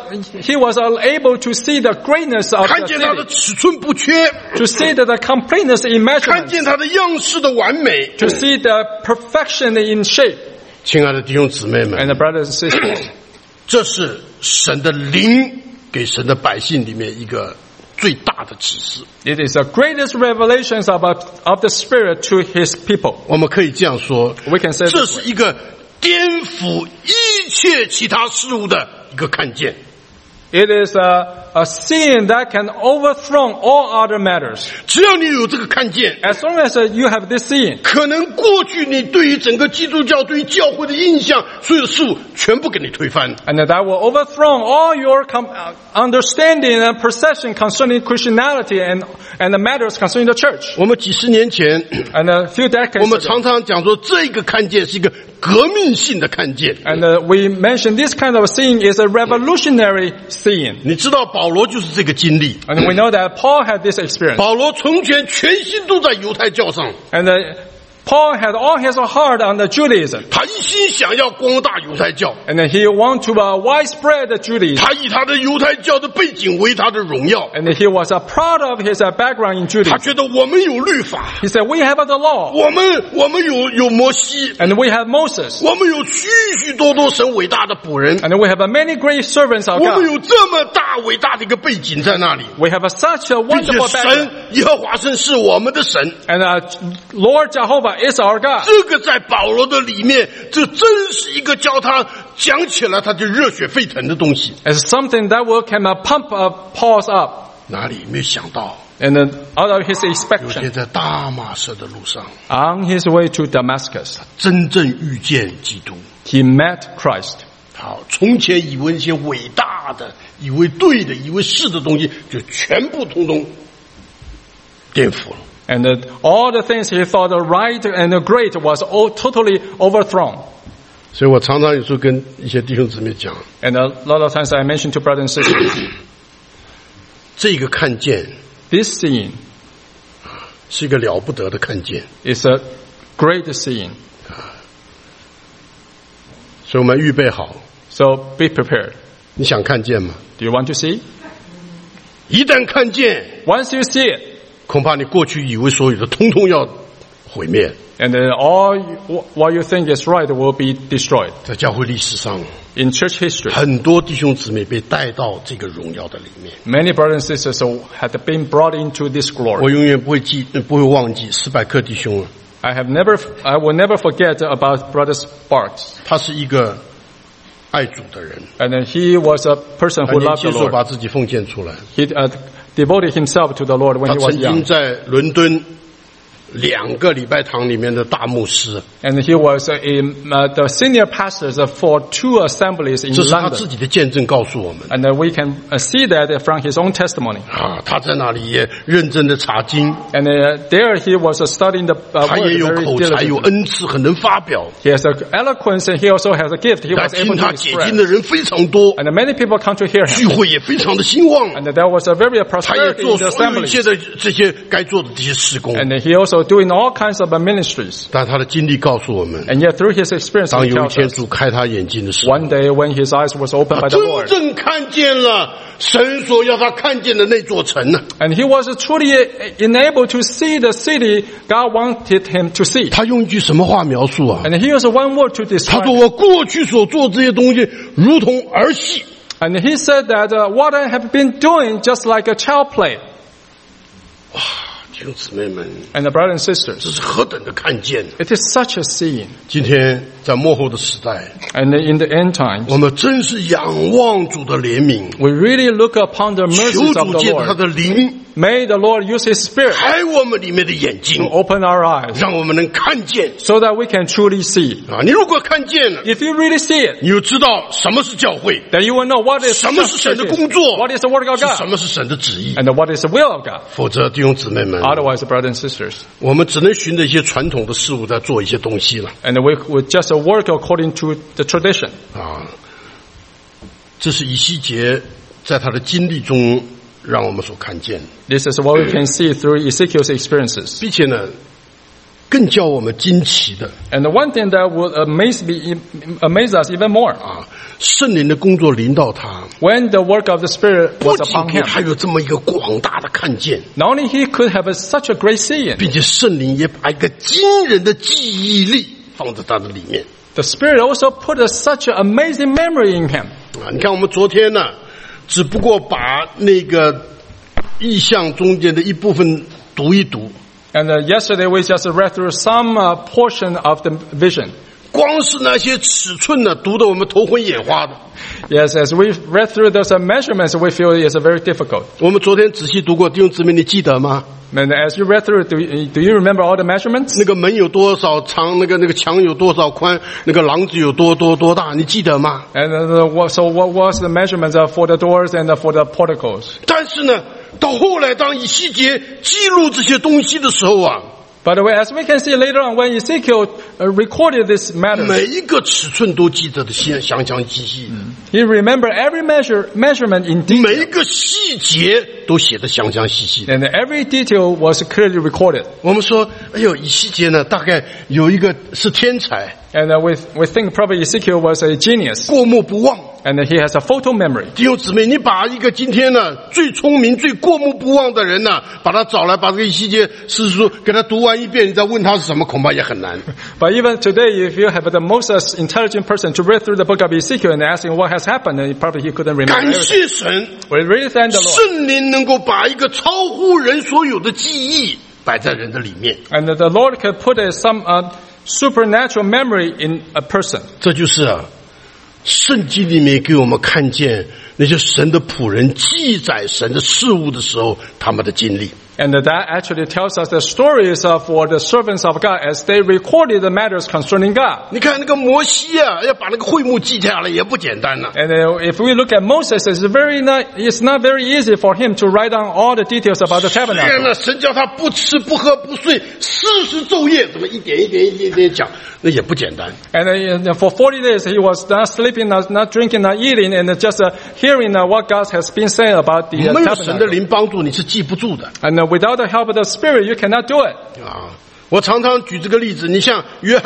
[SPEAKER 2] he was able to see the greatness of
[SPEAKER 1] 看
[SPEAKER 2] the
[SPEAKER 1] 见它的
[SPEAKER 2] city,
[SPEAKER 1] 尺寸不缺，
[SPEAKER 2] to see the completeness in
[SPEAKER 1] 看
[SPEAKER 2] measurement,
[SPEAKER 1] 见它的样式的完美。
[SPEAKER 2] to see the perfection in shape.
[SPEAKER 1] 亲爱的弟兄姊妹
[SPEAKER 2] And
[SPEAKER 1] 们，
[SPEAKER 2] the brothers and sisters,
[SPEAKER 1] 这是神的灵给神的百姓里面一个最大的启示。
[SPEAKER 2] it is the greatest revelations of the Spirit to His people.
[SPEAKER 1] 我们可以这样说，
[SPEAKER 2] We can say
[SPEAKER 1] 这
[SPEAKER 2] this
[SPEAKER 1] 是一个颠覆一切其他事物的一个看见。
[SPEAKER 2] It is a seeing that can overthrow all other matters.
[SPEAKER 1] 只要你有这个看见，
[SPEAKER 2] As long as you have this seeing,
[SPEAKER 1] 可能过去你对于整个基督教、对于教会的印象，所有的事物全部给你推翻。
[SPEAKER 2] and that will overthrow all your understanding and perception concerning Christianity and the matters concerning the church.
[SPEAKER 1] 我们几十年前，
[SPEAKER 2] And a few
[SPEAKER 1] 我
[SPEAKER 2] decades
[SPEAKER 1] 们
[SPEAKER 2] ago,
[SPEAKER 1] 常常讲说，这个看见是一个革命性的看见。
[SPEAKER 2] and we mentioned this kind of seeing is a revolutionary seeing.
[SPEAKER 1] 你知道保罗就是这个经历。
[SPEAKER 2] And we know that Paul had this experience.
[SPEAKER 1] 保罗从前全心都在犹太教上，
[SPEAKER 2] And Paul had all his heart on the Judaism.
[SPEAKER 1] 他一心想要光大犹太教，
[SPEAKER 2] And he wanted to widespread Judaism.
[SPEAKER 1] 他以他的犹太教的背景为他的荣耀。
[SPEAKER 2] And he was proud of his background in
[SPEAKER 1] 他
[SPEAKER 2] Judaism.
[SPEAKER 1] 觉得我们有律法，
[SPEAKER 2] He said, we have the law,
[SPEAKER 1] 我们有摩西，
[SPEAKER 2] and we have Moses,
[SPEAKER 1] 我们有许许多多神伟大的仆人，
[SPEAKER 2] and we have many great servants of
[SPEAKER 1] 我们
[SPEAKER 2] God.
[SPEAKER 1] 有这么大伟大的一个背景在那里，
[SPEAKER 2] We have such a
[SPEAKER 1] 并且
[SPEAKER 2] wonderful
[SPEAKER 1] 神
[SPEAKER 2] background.
[SPEAKER 1] 耶和华神是我们的神。
[SPEAKER 2] And Lord Jehovah is our God.
[SPEAKER 1] 这个在保罗的里面，这真是一个叫他讲起来他就热血沸腾的东西。
[SPEAKER 2] It's something that will can pump Paul's up.
[SPEAKER 1] 哪里没有想到，
[SPEAKER 2] And out of his
[SPEAKER 1] 有天
[SPEAKER 2] inspection,
[SPEAKER 1] 在大马色的路上，
[SPEAKER 2] on his way to Damascus,
[SPEAKER 1] 真正遇见基督。
[SPEAKER 2] he met Christ.
[SPEAKER 1] 好，从前以为一些伟大的、以为对的、以为是的东西，就全部通通颠覆了。
[SPEAKER 2] And all the things he thought right and great was all totally overthrown.
[SPEAKER 1] 所以我常常有时候跟一些弟兄姊妹讲，
[SPEAKER 2] And a lot of times I mention to brothers and sisters,
[SPEAKER 1] 这个看见
[SPEAKER 2] this seeing
[SPEAKER 1] 是一个了不得的看见，
[SPEAKER 2] is a great seeing.
[SPEAKER 1] 所以我们预备好，
[SPEAKER 2] So be prepared.
[SPEAKER 1] 你想看见吗？
[SPEAKER 2] Do you want to see?
[SPEAKER 1] 一旦看见，
[SPEAKER 2] Once you see it,
[SPEAKER 1] 恐怕你过去以为所有的通通要毁灭。
[SPEAKER 2] and then all what you think is right will be destroyed.
[SPEAKER 1] 在教会历史上，
[SPEAKER 2] In church history,
[SPEAKER 1] 很多弟兄姊妹被带到这个荣耀的里面。
[SPEAKER 2] many brothers and sisters had been brought into this
[SPEAKER 1] 我
[SPEAKER 2] glory.
[SPEAKER 1] 永远不会忘记史百克弟兄啊，
[SPEAKER 2] I will never forget about Brother Sparks.
[SPEAKER 1] 他是一个爱主的人，
[SPEAKER 2] And then he was a person
[SPEAKER 1] 他
[SPEAKER 2] who
[SPEAKER 1] 年
[SPEAKER 2] loved
[SPEAKER 1] 轻
[SPEAKER 2] the
[SPEAKER 1] 时候
[SPEAKER 2] Lord.
[SPEAKER 1] 把自己奉献出来。
[SPEAKER 2] He devoted himself to the Lord when
[SPEAKER 1] 他
[SPEAKER 2] he was
[SPEAKER 1] 曾经
[SPEAKER 2] young.
[SPEAKER 1] 在伦敦2个礼拜堂里面的大牧师，
[SPEAKER 2] And he was the senior pastors for 2 assemblies in
[SPEAKER 1] 这是他自
[SPEAKER 2] London.
[SPEAKER 1] 己的见证告诉我们
[SPEAKER 2] And we can see that from his own testimony.
[SPEAKER 1] 啊，他在那里也认真的查经，
[SPEAKER 2] And there he was studying the
[SPEAKER 1] 他
[SPEAKER 2] word
[SPEAKER 1] 也有
[SPEAKER 2] very
[SPEAKER 1] 口才，有
[SPEAKER 2] diligently.
[SPEAKER 1] 恩赐，很能发表。
[SPEAKER 2] He has eloquence and he also has a gift. He
[SPEAKER 1] 来
[SPEAKER 2] was
[SPEAKER 1] 听
[SPEAKER 2] able
[SPEAKER 1] 他
[SPEAKER 2] to
[SPEAKER 1] 解
[SPEAKER 2] express.
[SPEAKER 1] 经的人非常多，
[SPEAKER 2] And many people come to hear
[SPEAKER 1] 聚
[SPEAKER 2] him.
[SPEAKER 1] 会也非常的兴旺。
[SPEAKER 2] And there was a very
[SPEAKER 1] 他也
[SPEAKER 2] prosperity
[SPEAKER 1] 做
[SPEAKER 2] in the
[SPEAKER 1] 所有一切
[SPEAKER 2] assembly.
[SPEAKER 1] 的这些该做的这些事工，
[SPEAKER 2] And he also doing all kinds of ministries.
[SPEAKER 1] 但他的经历告诉我们，
[SPEAKER 2] And yet through his experience,
[SPEAKER 1] 当
[SPEAKER 2] he
[SPEAKER 1] 有一
[SPEAKER 2] tells
[SPEAKER 1] 天
[SPEAKER 2] us,
[SPEAKER 1] 主开他眼睛的时候，
[SPEAKER 2] one day when his eyes was opened by
[SPEAKER 1] 他
[SPEAKER 2] the
[SPEAKER 1] 真
[SPEAKER 2] Lord,
[SPEAKER 1] 正看见了神所要他看见的那座城呢。
[SPEAKER 2] and he was truly enabled to see the city God wanted him to see.
[SPEAKER 1] 他用一句什么话描述啊？
[SPEAKER 2] And he used one word to
[SPEAKER 1] 他
[SPEAKER 2] describe
[SPEAKER 1] 说：“
[SPEAKER 2] it.
[SPEAKER 1] 我过去所做这些东西，如同儿戏。
[SPEAKER 2] And he said that what I have been doing just like a child play. ”
[SPEAKER 1] 哇，弟兄姊妹们，
[SPEAKER 2] And the brothers and
[SPEAKER 1] 这
[SPEAKER 2] sisters,
[SPEAKER 1] 是何等的看见！
[SPEAKER 2] it is such a seeing.
[SPEAKER 1] 今天在末后的时代，
[SPEAKER 2] And in the end times,
[SPEAKER 1] 我们真是仰望主的怜悯，
[SPEAKER 2] we really look upon the
[SPEAKER 1] 求
[SPEAKER 2] mercies of
[SPEAKER 1] 主
[SPEAKER 2] the
[SPEAKER 1] 借他
[SPEAKER 2] Lord.
[SPEAKER 1] 的灵
[SPEAKER 2] May the Lord use His Spirit
[SPEAKER 1] 开我们里面的眼
[SPEAKER 2] to
[SPEAKER 1] 睛，
[SPEAKER 2] open our eyes
[SPEAKER 1] 让我们能看见
[SPEAKER 2] so that we can truly see.
[SPEAKER 1] 啊！你如果看见了，
[SPEAKER 2] If you really see it,
[SPEAKER 1] 你就知道什么是教会，
[SPEAKER 2] then you will know what is
[SPEAKER 1] 什么是神的
[SPEAKER 2] church is,
[SPEAKER 1] 工作，
[SPEAKER 2] what is the word of
[SPEAKER 1] 是什
[SPEAKER 2] God,
[SPEAKER 1] 么是神的旨意。
[SPEAKER 2] and what is the will of God.
[SPEAKER 1] 否则，弟兄姊妹们，
[SPEAKER 2] Otherwise, brothers and sisters,
[SPEAKER 1] 我们只能循着一些传统的事物在做一些东西了
[SPEAKER 2] and we would just work according to the tradition.
[SPEAKER 1] 啊！这是以西结在他的经历中让我们所看见的，
[SPEAKER 2] This is what we can see through Ezekiel's experiences.
[SPEAKER 1] 并且呢，更叫我们惊奇的
[SPEAKER 2] And the one thing that would amaze us even more,
[SPEAKER 1] 啊，圣灵的工作临到他，
[SPEAKER 2] when the work of the Spirit
[SPEAKER 1] 不
[SPEAKER 2] was
[SPEAKER 1] 仅
[SPEAKER 2] upon
[SPEAKER 1] 给
[SPEAKER 2] him,
[SPEAKER 1] 他有这么一个广大的看见，
[SPEAKER 2] not only he could have such a great seeing,
[SPEAKER 1] 并且圣灵也把一个惊人的记忆力放在他的里面
[SPEAKER 2] the Spirit also put such an amazing memory in him.
[SPEAKER 1] 啊！你看，我们昨天呢，只不过把那个意象中间的一部分读一读。
[SPEAKER 2] And yesterday we just read through some portion of the vision.
[SPEAKER 1] 光是那些尺寸呢，读得我们头昏眼花的。
[SPEAKER 2] Yes, as we read through those measurements, we feel it's very difficult.
[SPEAKER 1] 我们昨天仔细读过，弟兄姊妹，你记得吗？
[SPEAKER 2] And as you read through, do you remember all the measurements?
[SPEAKER 1] 那个门有多少长，那个墙有多少宽，那个廊子有多大，你记得吗？
[SPEAKER 2] And so what was the measurements for the doors and for the porticos?
[SPEAKER 1] 但是呢，到后来当以西结记录这些东西的时候啊，
[SPEAKER 2] By the way, as we can see later on, when Ezekiel recorded this matter,
[SPEAKER 1] 每一个尺寸都记得的详细细，
[SPEAKER 2] he remembered every measurement in
[SPEAKER 1] 每一
[SPEAKER 2] detail.
[SPEAKER 1] 个细节都写得详细细。
[SPEAKER 2] And every detail was clearly recorded.
[SPEAKER 1] 我们说，哎呦，以西结呢，大概有一个是天才，
[SPEAKER 2] And we think probably Ezekiel was a genius.
[SPEAKER 1] 过目不忘。
[SPEAKER 2] And he has a photo memory.
[SPEAKER 1] 弟兄姊妹，你把一个今天呢最聪明、最过目不忘的人呢，把他找来，把这个以西结诗书给他读完一遍，你再问他是什么，恐怕也很难。
[SPEAKER 2] But even today, if you have the most intelligent person to read through the book of Ezekiel and ask him what has happened, then probably he couldn't remember
[SPEAKER 1] 感
[SPEAKER 2] everything.
[SPEAKER 1] 谢神，
[SPEAKER 2] We really thank the Lord.
[SPEAKER 1] 圣灵能够把一个超乎人所有的记忆摆在人的里面，
[SPEAKER 2] And the Lord can put some supernatural memory in a person.
[SPEAKER 1] 这就是圣经里面给我们看见那些神的仆人记载神的事物的时候，他们的经历。
[SPEAKER 2] And that actually tells us the stories for the servants of God as they recorded the matters concerning God.
[SPEAKER 1] 你看那个摩西啊，要把那个会幕记下来也不简单呐、
[SPEAKER 2] And if we look at Moses, it's not very easy for him to write down all the details about the
[SPEAKER 1] 虽然
[SPEAKER 2] tabernacle.
[SPEAKER 1] 呢，神叫他不吃不喝不睡40昼夜，怎么一点讲，那也不简单。
[SPEAKER 2] And for 40 days he was not sleeping, not drinking, not eating, and just hearing what God has been saying about the
[SPEAKER 1] 没有神的
[SPEAKER 2] tabernacle.
[SPEAKER 1] 灵帮助，你是记不住的
[SPEAKER 2] And without the help of the Spirit, you cannot do it.
[SPEAKER 1] 啊！我常常举这个例子，你像约翰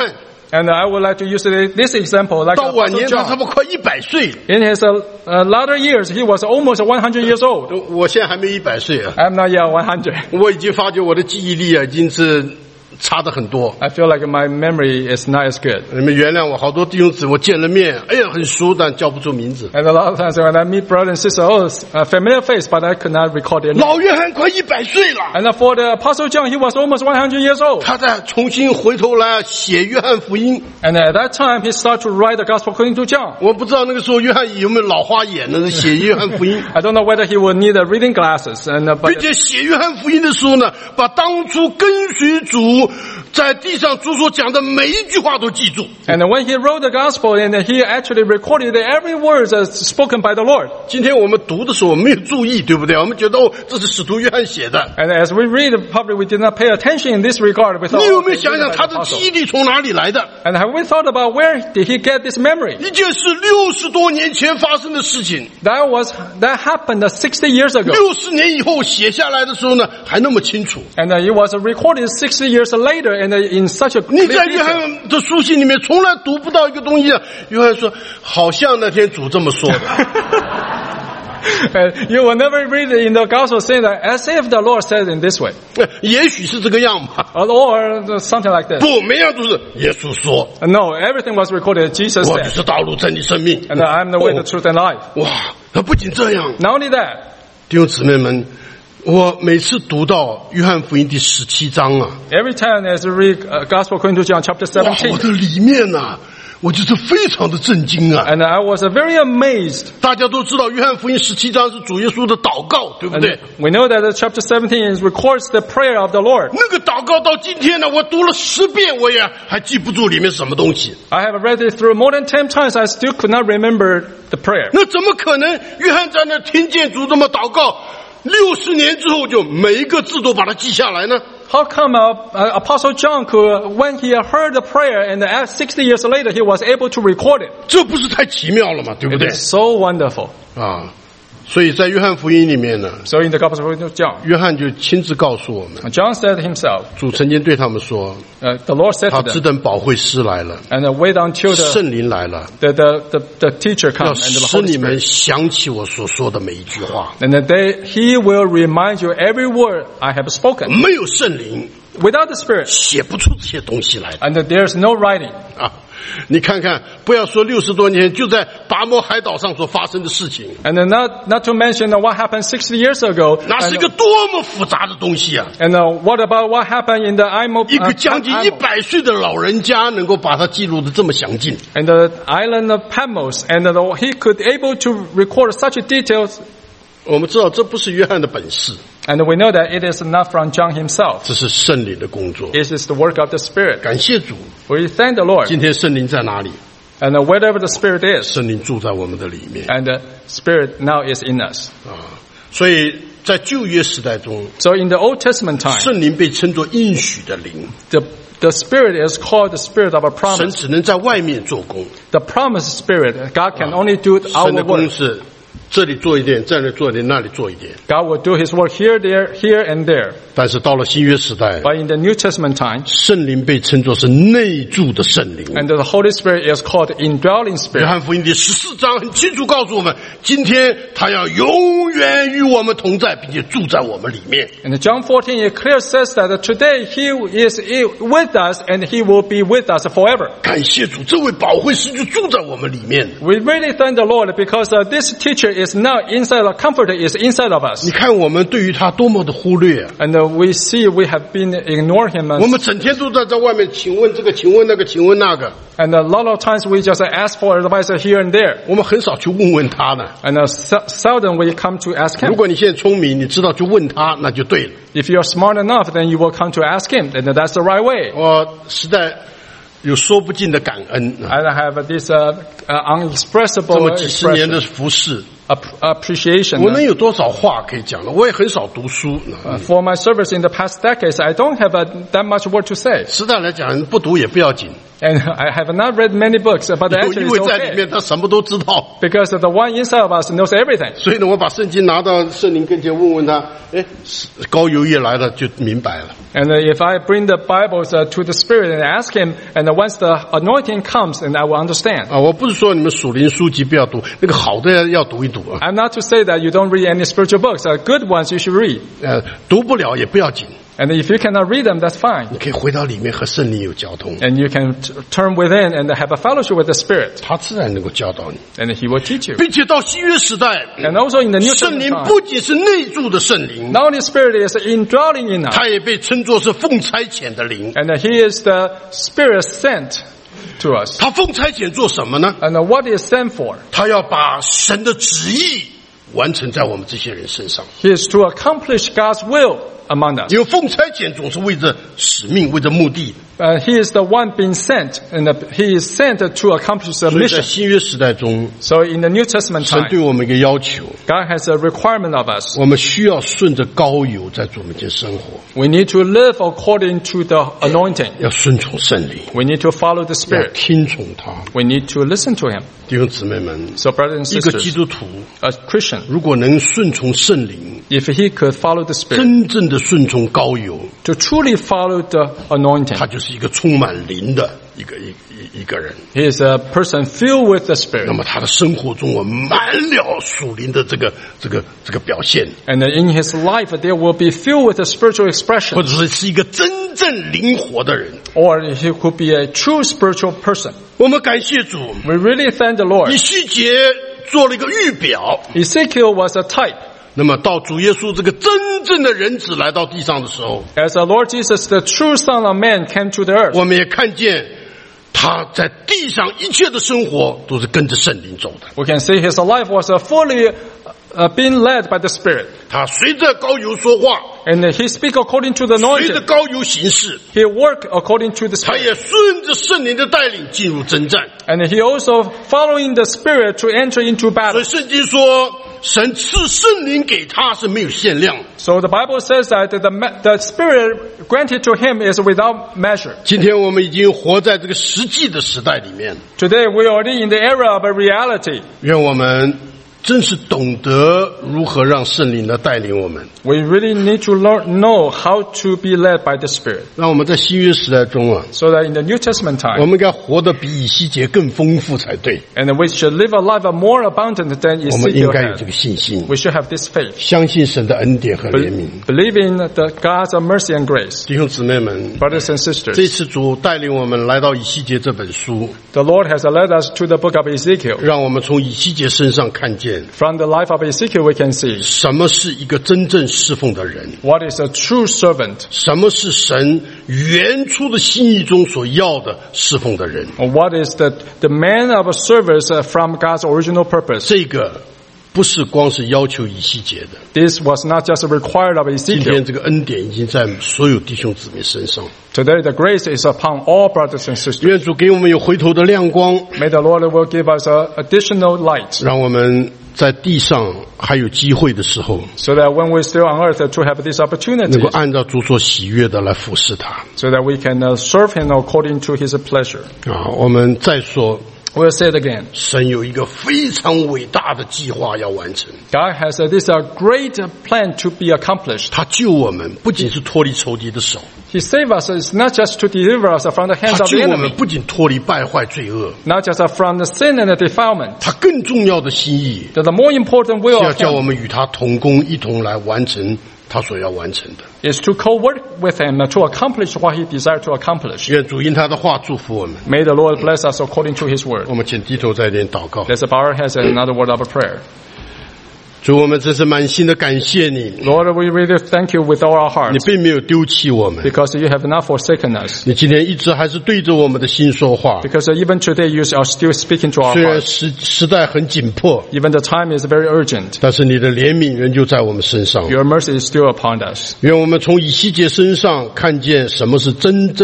[SPEAKER 2] And I would like to use this example, like
[SPEAKER 1] 到晚
[SPEAKER 2] Apostle
[SPEAKER 1] 年他差
[SPEAKER 2] John.
[SPEAKER 1] 不多快100岁。
[SPEAKER 2] In his latter years, he was almost 100 years old.
[SPEAKER 1] 我现在还没100岁啊，
[SPEAKER 2] I'm not yet 100.
[SPEAKER 1] 我已经发觉我的记忆力啊，已经是差得很多。
[SPEAKER 2] I feel like my memory is not as good.
[SPEAKER 1] 你们原谅我，好多弟兄姊妹我见了面，哎呀很熟，但叫不出名字。
[SPEAKER 2] And a lot of times when I meet brother and sister, a familiar face, but I could not recall their name.
[SPEAKER 1] 老约翰快100岁了，
[SPEAKER 2] And for the Apostle John, he was almost 100 years old.
[SPEAKER 1] 他再重新回头来写约翰福音。
[SPEAKER 2] And at that time, he started to write the Gospel according to John.
[SPEAKER 1] 我不知道那个时候约翰有没有老花眼呢？写约翰福音，
[SPEAKER 2] I don't know whether he would need reading glasses. And
[SPEAKER 1] 并
[SPEAKER 2] but
[SPEAKER 1] 且写约翰福音的时候呢，把当初跟随主在地上主所讲的每一句话都记住。
[SPEAKER 2] and when he wrote the Gospel, and he actually recorded every word spoken by the Lord.
[SPEAKER 1] 今天我们读的时候，我们没有注意，对不对？我们觉得哦，这是使徒约翰写的。
[SPEAKER 2] And as we read, probably we did not pay attention in this regard. We thought,
[SPEAKER 1] 你有
[SPEAKER 2] okay,
[SPEAKER 1] 没有想
[SPEAKER 2] written
[SPEAKER 1] 想
[SPEAKER 2] by
[SPEAKER 1] 他
[SPEAKER 2] the
[SPEAKER 1] 的记
[SPEAKER 2] apostle.
[SPEAKER 1] 忆力从哪里来的？
[SPEAKER 2] And have we thought about where did he get this memory?
[SPEAKER 1] 一件事60多年前发生的事情
[SPEAKER 2] That happened 60 years ago.
[SPEAKER 1] ，60年以后写下来的时候呢，还那么清楚。
[SPEAKER 2] And it was recorded 60 years later, and in such a
[SPEAKER 1] 你
[SPEAKER 2] clear
[SPEAKER 1] 在约
[SPEAKER 2] detail.
[SPEAKER 1] 翰的书信里面从来读不到一个东西啊。约翰说，好像那天主这么说的。
[SPEAKER 2] You will never read in the Gospel saying that as if the Lord said in this way,
[SPEAKER 1] 也许是这个样吧。
[SPEAKER 2] or something like this.
[SPEAKER 1] 不，每样都是耶稣说，
[SPEAKER 2] No, everything was recorded. Jesus
[SPEAKER 1] 我就
[SPEAKER 2] said,
[SPEAKER 1] 是道路、真理、生命。
[SPEAKER 2] and I'm the way, the truth, and life.
[SPEAKER 1] 哇，那不仅这样，
[SPEAKER 2] Not only that,
[SPEAKER 1] 弟兄姊妹们，我每次读到约翰福音第17章啊，
[SPEAKER 2] every time as we read Gospel according to John chapter
[SPEAKER 1] 哇，我
[SPEAKER 2] 17,
[SPEAKER 1] 的里面呐、我就是非常的震惊啊！
[SPEAKER 2] and I was very amazed.
[SPEAKER 1] 大家都知道，约翰福音17章是主耶稣的祷告，对不
[SPEAKER 2] And
[SPEAKER 1] 对？
[SPEAKER 2] we know that chapter 17 records the prayer of the Lord.
[SPEAKER 1] 那个祷告到今天呢，我读了10遍，我也还记不住里面什么东西。
[SPEAKER 2] I have read it through more than 10 times. I still could not remember the prayer.
[SPEAKER 1] 那怎么可能？约翰在那听见主这么祷告，60年之后就每一个字都把它记下来呢？
[SPEAKER 2] How come Apostle John could, when he heard the prayer and 60 years later, he was able to record it?
[SPEAKER 1] 这不是太奇妙了吗？对不
[SPEAKER 2] It
[SPEAKER 1] 对？
[SPEAKER 2] is so wonderful.
[SPEAKER 1] 啊，所以在约翰福音里面呢，
[SPEAKER 2] So in the Gospel of John,
[SPEAKER 1] 约翰就亲自告诉我们，
[SPEAKER 2] John said himself,
[SPEAKER 1] 主曾经对他们说，
[SPEAKER 2] the Lord said
[SPEAKER 1] 他
[SPEAKER 2] to
[SPEAKER 1] 只
[SPEAKER 2] them,
[SPEAKER 1] 等保惠师来了，
[SPEAKER 2] and wait until
[SPEAKER 1] 圣灵来了，
[SPEAKER 2] the teacher
[SPEAKER 1] 要
[SPEAKER 2] comes and the
[SPEAKER 1] 使
[SPEAKER 2] Holy
[SPEAKER 1] 你们
[SPEAKER 2] Spirit.
[SPEAKER 1] 想起我所说的每一句话。
[SPEAKER 2] And he will remind you every word I have spoken.
[SPEAKER 1] 没有圣灵，
[SPEAKER 2] Without the Spirit,
[SPEAKER 1] 写不出这些东西来的
[SPEAKER 2] and there's no writing.
[SPEAKER 1] 啊！你看看，不要说60多年就在达摩海岛上所发生的事情，
[SPEAKER 2] And not to mention what happened 60 years ago.
[SPEAKER 1] 那是一个多么复杂的东西啊！
[SPEAKER 2] And what about what happened in the IMO?
[SPEAKER 1] 一个将近100岁的老人家能够把它记录的这么详尽，
[SPEAKER 2] And the island of Patmos, and he could able to record such details.
[SPEAKER 1] 我们知道这不是约翰的本事，
[SPEAKER 2] And we know that it is not from John himself.
[SPEAKER 1] 这是圣灵的工作。
[SPEAKER 2] It is the work of the Spirit.
[SPEAKER 1] 感谢主，
[SPEAKER 2] We thank the Lord.
[SPEAKER 1] 今天圣灵在哪里？
[SPEAKER 2] And wherever the Spirit is,
[SPEAKER 1] 圣灵住在我们的里面
[SPEAKER 2] and the Spirit now is in us.
[SPEAKER 1] 啊！所以在旧约时代中，
[SPEAKER 2] So in the Old Testament time,
[SPEAKER 1] 圣灵被称作应许的灵，
[SPEAKER 2] the Spirit is called the Spirit of a
[SPEAKER 1] 神
[SPEAKER 2] promise.
[SPEAKER 1] 只能在外面做工。
[SPEAKER 2] The promised Spirit, God can only do
[SPEAKER 1] 神的
[SPEAKER 2] our
[SPEAKER 1] 工
[SPEAKER 2] work.
[SPEAKER 1] 是这里做一点，这里做一点，那里做一点。
[SPEAKER 2] God will do His work here, there, here, and there.
[SPEAKER 1] 但是到了新约时代，
[SPEAKER 2] But in the New Testament time,
[SPEAKER 1] 圣灵被称作是内住的圣灵。
[SPEAKER 2] and the Holy Spirit is called indwelling
[SPEAKER 1] 约
[SPEAKER 2] Spirit.
[SPEAKER 1] 翰福音第14章很清楚告诉我们，今天他要永远与我们同在，并且住在我们里面。
[SPEAKER 2] And John 14, it clearly says that today He is with us and He will be with us forever.
[SPEAKER 1] 感谢主，这位保惠师就住在我们里面。
[SPEAKER 2] We really thank the Lord because this teacher is now inside, the comforter is inside of us.
[SPEAKER 1] 你看我们对于他多么的忽略啊！
[SPEAKER 2] And we see we have been ignoring Him.
[SPEAKER 1] 我们整天都在外面，请问这个，请问那个，请问那个，
[SPEAKER 2] And a lot of times we just ask for advice here and there.
[SPEAKER 1] 我们很少去问问他呢。
[SPEAKER 2] And seldom we come to ask
[SPEAKER 1] 如
[SPEAKER 2] Him.
[SPEAKER 1] 果你现在聪明，你知道去问他，那就对了。
[SPEAKER 2] If you're smart enough, then you will come to ask Him. And that's the right way.
[SPEAKER 1] 我实在有说不尽的感恩啊！
[SPEAKER 2] I have this
[SPEAKER 1] 这
[SPEAKER 2] unexpressible
[SPEAKER 1] 么几十年
[SPEAKER 2] expression,
[SPEAKER 1] 的服侍，
[SPEAKER 2] appreciation.
[SPEAKER 1] 我能有多少话可以讲呢？我也很少读书。
[SPEAKER 2] For my service in the past decades, I don't have that much word to say.
[SPEAKER 1] 实在来讲，不读也不要紧。
[SPEAKER 2] And I have not read many books, but
[SPEAKER 1] 因
[SPEAKER 2] actually
[SPEAKER 1] 为
[SPEAKER 2] it's
[SPEAKER 1] 在里
[SPEAKER 2] okay.
[SPEAKER 1] 面他什么都知道。
[SPEAKER 2] Because the one inside of us knows everything.
[SPEAKER 1] 所以呢，我把圣经拿到圣灵跟前问问他，哎，膏油一来了就明白了。
[SPEAKER 2] And if I bring the Bibles to the Spirit and ask Him, and once the anointing comes, then I will understand.
[SPEAKER 1] 啊，我不是说你们属灵书籍不要读，那个好的要读一读啊。
[SPEAKER 2] I'm not to say that you don't read any spiritual books. Good ones you should read.
[SPEAKER 1] 读不了也不要紧，
[SPEAKER 2] And if you cannot read them, that's fine.
[SPEAKER 1] 你可以回到里面和圣灵有交通，
[SPEAKER 2] And you can turn within and have a fellowship with the Spirit.
[SPEAKER 1] 他自然能够教导你。
[SPEAKER 2] And He will teach you.
[SPEAKER 1] 并且到新约时代，
[SPEAKER 2] And also in the New
[SPEAKER 1] 圣
[SPEAKER 2] Testament
[SPEAKER 1] 灵
[SPEAKER 2] time,
[SPEAKER 1] 不仅是内住的圣灵，
[SPEAKER 2] not only Spirit is indwelling in us,
[SPEAKER 1] 他也被称作是奉差遣的灵。
[SPEAKER 2] and He is the Spirit sent to us.
[SPEAKER 1] 他奉差遣做什么呢？
[SPEAKER 2] And what is sent for?
[SPEAKER 1] 他要把神的旨意完成在我们这些人身上。
[SPEAKER 2] He is to accomplish God's will among us.
[SPEAKER 1] 因为奉差遣总是为着使命，为着目的。
[SPEAKER 2] He is the one being sent, and He is sent to accomplish the
[SPEAKER 1] 所以在
[SPEAKER 2] mission.
[SPEAKER 1] 新约时代中，
[SPEAKER 2] So in the New Testament
[SPEAKER 1] 神
[SPEAKER 2] time,
[SPEAKER 1] 对我们一个要求，
[SPEAKER 2] God has a requirement of us.
[SPEAKER 1] 我们需要顺着膏油在我们间生活，
[SPEAKER 2] We need to live according to the anointing.
[SPEAKER 1] 要顺从圣灵，
[SPEAKER 2] We need to follow the
[SPEAKER 1] 要
[SPEAKER 2] Spirit.
[SPEAKER 1] 听从他。
[SPEAKER 2] We need to listen to Him.
[SPEAKER 1] 弟兄姊妹们，
[SPEAKER 2] So brothers and
[SPEAKER 1] 一个基
[SPEAKER 2] sisters,
[SPEAKER 1] 督徒
[SPEAKER 2] a Christian,
[SPEAKER 1] 如果能顺从圣灵，
[SPEAKER 2] if he could follow the Spirit,
[SPEAKER 1] 真正的顺从膏油，
[SPEAKER 2] to truly follow the anointing,
[SPEAKER 1] 他就是一个充满灵的一个人。
[SPEAKER 2] he is a person filled with the
[SPEAKER 1] 那
[SPEAKER 2] Spirit.
[SPEAKER 1] 么他的生活中，我满了属灵的这个表现，
[SPEAKER 2] And in his life, there will be filled with the spiritual
[SPEAKER 1] 或
[SPEAKER 2] expression.
[SPEAKER 1] 者是一个真正灵活的人。
[SPEAKER 2] Or he could be a true spiritual person.
[SPEAKER 1] 我们感谢主，
[SPEAKER 2] We really thank the
[SPEAKER 1] 以
[SPEAKER 2] Lord.
[SPEAKER 1] 西结做了一个预表。
[SPEAKER 2] Ezekiel was a type.
[SPEAKER 1] 那么到主耶稣这个真正的人子来到地上的时候，
[SPEAKER 2] As the Lord Jesus, the true Son of Man, came to the earth,
[SPEAKER 1] 我们也看见他在地上一切的生活都是跟着圣灵走的。
[SPEAKER 2] we can see his life was fully being led by the Spirit.
[SPEAKER 1] 他随着膏油说话，
[SPEAKER 2] And he speak according to the
[SPEAKER 1] 随着
[SPEAKER 2] anointing.
[SPEAKER 1] 膏油行事，
[SPEAKER 2] He work according to the
[SPEAKER 1] 他
[SPEAKER 2] Spirit.
[SPEAKER 1] 也顺着圣灵的带领进入征战。
[SPEAKER 2] And he also following the Spirit to enter into
[SPEAKER 1] 所
[SPEAKER 2] battle.
[SPEAKER 1] 以圣经说，神赐圣灵给他是没有限量的。
[SPEAKER 2] So the Bible says that the Spirit granted to him is without measure.
[SPEAKER 1] 今天我们已经活在这个实际的时代里面，
[SPEAKER 2] Today we are already in the era of a reality.
[SPEAKER 1] 愿我们真是懂得如何让圣灵来带领我们，
[SPEAKER 2] We really need to know how to be led by the Spirit.
[SPEAKER 1] 让我们在新约时代中啊，
[SPEAKER 2] So that in the New Testament
[SPEAKER 1] 我
[SPEAKER 2] time,
[SPEAKER 1] 们应该活得比以西结更丰富才对。
[SPEAKER 2] and we should live a life more abundant than
[SPEAKER 1] 我们应
[SPEAKER 2] Ezekiel
[SPEAKER 1] 该有这
[SPEAKER 2] had.
[SPEAKER 1] 个信心，
[SPEAKER 2] We should have this faith.
[SPEAKER 1] 相信神的恩典和怜悯。
[SPEAKER 2] Believe in the God's mercy and grace.
[SPEAKER 1] 弟兄姊妹们，
[SPEAKER 2] Brothers and
[SPEAKER 1] 这
[SPEAKER 2] sisters,
[SPEAKER 1] 次主带领我们来到以西结这本书，
[SPEAKER 2] the Lord has led us to the book of Ezekiel.
[SPEAKER 1] 让我们从以西结身上看见
[SPEAKER 2] From the life of Ezekiel, we can see
[SPEAKER 1] 什么是一个真正侍奉的人，
[SPEAKER 2] what is a true servant,
[SPEAKER 1] 什么是神原初的心意中所要的侍奉的人。
[SPEAKER 2] or what is the man of a service from God's original purpose.
[SPEAKER 1] 这个不是光是要求以西结的，
[SPEAKER 2] This was not just required of
[SPEAKER 1] 今
[SPEAKER 2] Ezekiel.
[SPEAKER 1] 天这个恩典已经在所有弟兄姊妹身上。
[SPEAKER 2] Today, the grace is upon all brothers and sisters.
[SPEAKER 1] 愿主给我们有回头的亮光，
[SPEAKER 2] May the Lord will give us additional light,
[SPEAKER 1] 让我们在地上还有机会的时候，
[SPEAKER 2] so that when we're still on earth, to have this
[SPEAKER 1] 能
[SPEAKER 2] opportunity,
[SPEAKER 1] 够按照主所喜悦的来服侍他。
[SPEAKER 2] so that we can serve Him according to His pleasure.
[SPEAKER 1] 我们再说，
[SPEAKER 2] We'll say it again.
[SPEAKER 1] 神有一个非常伟大的计划要完成。
[SPEAKER 2] God has this great plan to be accomplished.
[SPEAKER 1] 他救我们，不仅是脱离仇敌的手，
[SPEAKER 2] He saved us. It's not just to deliver us from the
[SPEAKER 1] 他
[SPEAKER 2] hands of
[SPEAKER 1] 救
[SPEAKER 2] the
[SPEAKER 1] 我们
[SPEAKER 2] enemy,
[SPEAKER 1] 不仅脱离败坏罪恶，
[SPEAKER 2] not just from the sin and the defilement.
[SPEAKER 1] 他更重要的心意
[SPEAKER 2] The more important
[SPEAKER 1] 是
[SPEAKER 2] will
[SPEAKER 1] 要
[SPEAKER 2] of
[SPEAKER 1] 叫我
[SPEAKER 2] Him
[SPEAKER 1] 们与他同工，一同来完成他所要完成的。
[SPEAKER 2] is to co-work with Him to accomplish what He desired to accomplish.
[SPEAKER 1] 愿主因他的话祝福我们。
[SPEAKER 2] May the Lord bless us according to His word.
[SPEAKER 1] 我们请低头在一点祷告。
[SPEAKER 2] Let's bow our heads and another word of a prayer.
[SPEAKER 1] 主，我们真是满心的感谢你，
[SPEAKER 2] Lord, we really thank you with all our
[SPEAKER 1] 你
[SPEAKER 2] hearts
[SPEAKER 1] 并没有丢弃我们，
[SPEAKER 2] because you have not forsaken us.
[SPEAKER 1] 你今天一直还是对着我们的心说话。
[SPEAKER 2] Because even today you are still speaking to our
[SPEAKER 1] 虽然
[SPEAKER 2] hearts.
[SPEAKER 1] 时代很紧迫，
[SPEAKER 2] Even the time is very urgent.
[SPEAKER 1] 但是你的怜悯仍旧在我们身上。
[SPEAKER 2] Your mercy is still upon us.
[SPEAKER 1] 愿我们从以西结身上看见什么是真正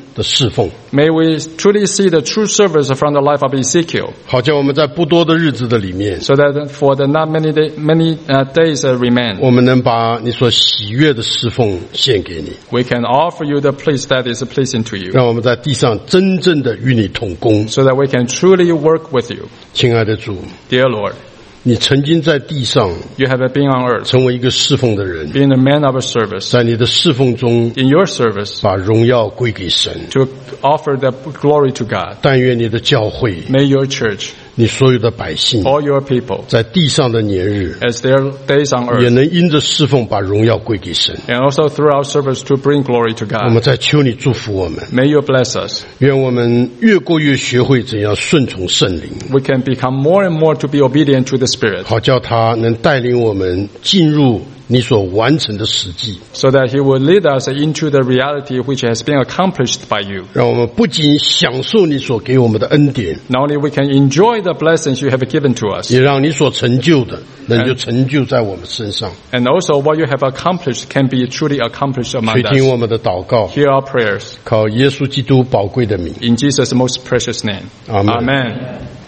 [SPEAKER 1] 的侍奉，
[SPEAKER 2] May we truly see the true service from the life of Ezekiel,
[SPEAKER 1] 好叫我们在不多的日子的里面，
[SPEAKER 2] so that for the not many days remain,
[SPEAKER 1] 我们能把你所喜悦的侍奉献给你，
[SPEAKER 2] we can offer you the place that is pleasing to you,
[SPEAKER 1] 让我们在地上真正的与你同工。
[SPEAKER 2] so that we can truly work with you.
[SPEAKER 1] 亲爱的主，
[SPEAKER 2] Dear Lord,
[SPEAKER 1] 你曾经在地上
[SPEAKER 2] you have been on earth,
[SPEAKER 1] 成为一个侍奉的人，
[SPEAKER 2] being a man of service.
[SPEAKER 1] 在你的侍奉中
[SPEAKER 2] In your service,
[SPEAKER 1] 把荣耀归给神。
[SPEAKER 2] to offer the glory to God.
[SPEAKER 1] 但愿你的教会，
[SPEAKER 2] May your church,
[SPEAKER 1] 你所有的百姓，
[SPEAKER 2] all your people,
[SPEAKER 1] 在地上的年日，
[SPEAKER 2] as their days on
[SPEAKER 1] 也
[SPEAKER 2] earth,
[SPEAKER 1] 能因着侍奉把荣耀归给神。
[SPEAKER 2] and also through our service to bring glory to
[SPEAKER 1] 我们
[SPEAKER 2] God.
[SPEAKER 1] 再求你祝福我们，
[SPEAKER 2] May you bless us.
[SPEAKER 1] 愿我们越过越学会怎样顺从圣灵，
[SPEAKER 2] We can become more and more to be obedient to the Spirit,
[SPEAKER 1] 好叫他能带领我们进入你所完成的实际，
[SPEAKER 2] so that He will lead us into the reality which has been accomplished by you.
[SPEAKER 1] 让我们不仅享受你所给我们的恩典，
[SPEAKER 2] Not only we can enjoy the blessings you have given to us,
[SPEAKER 1] 也让你所成就的能就成就在我们身上。
[SPEAKER 2] and also what you have accomplished can be truly accomplished
[SPEAKER 1] 垂
[SPEAKER 2] among
[SPEAKER 1] 听
[SPEAKER 2] us.
[SPEAKER 1] 我们的祷告，
[SPEAKER 2] Hear our prayers
[SPEAKER 1] 靠耶稣基督宝贵的名，
[SPEAKER 2] in Jesus' most precious name.
[SPEAKER 1] Amen.
[SPEAKER 2] Amen.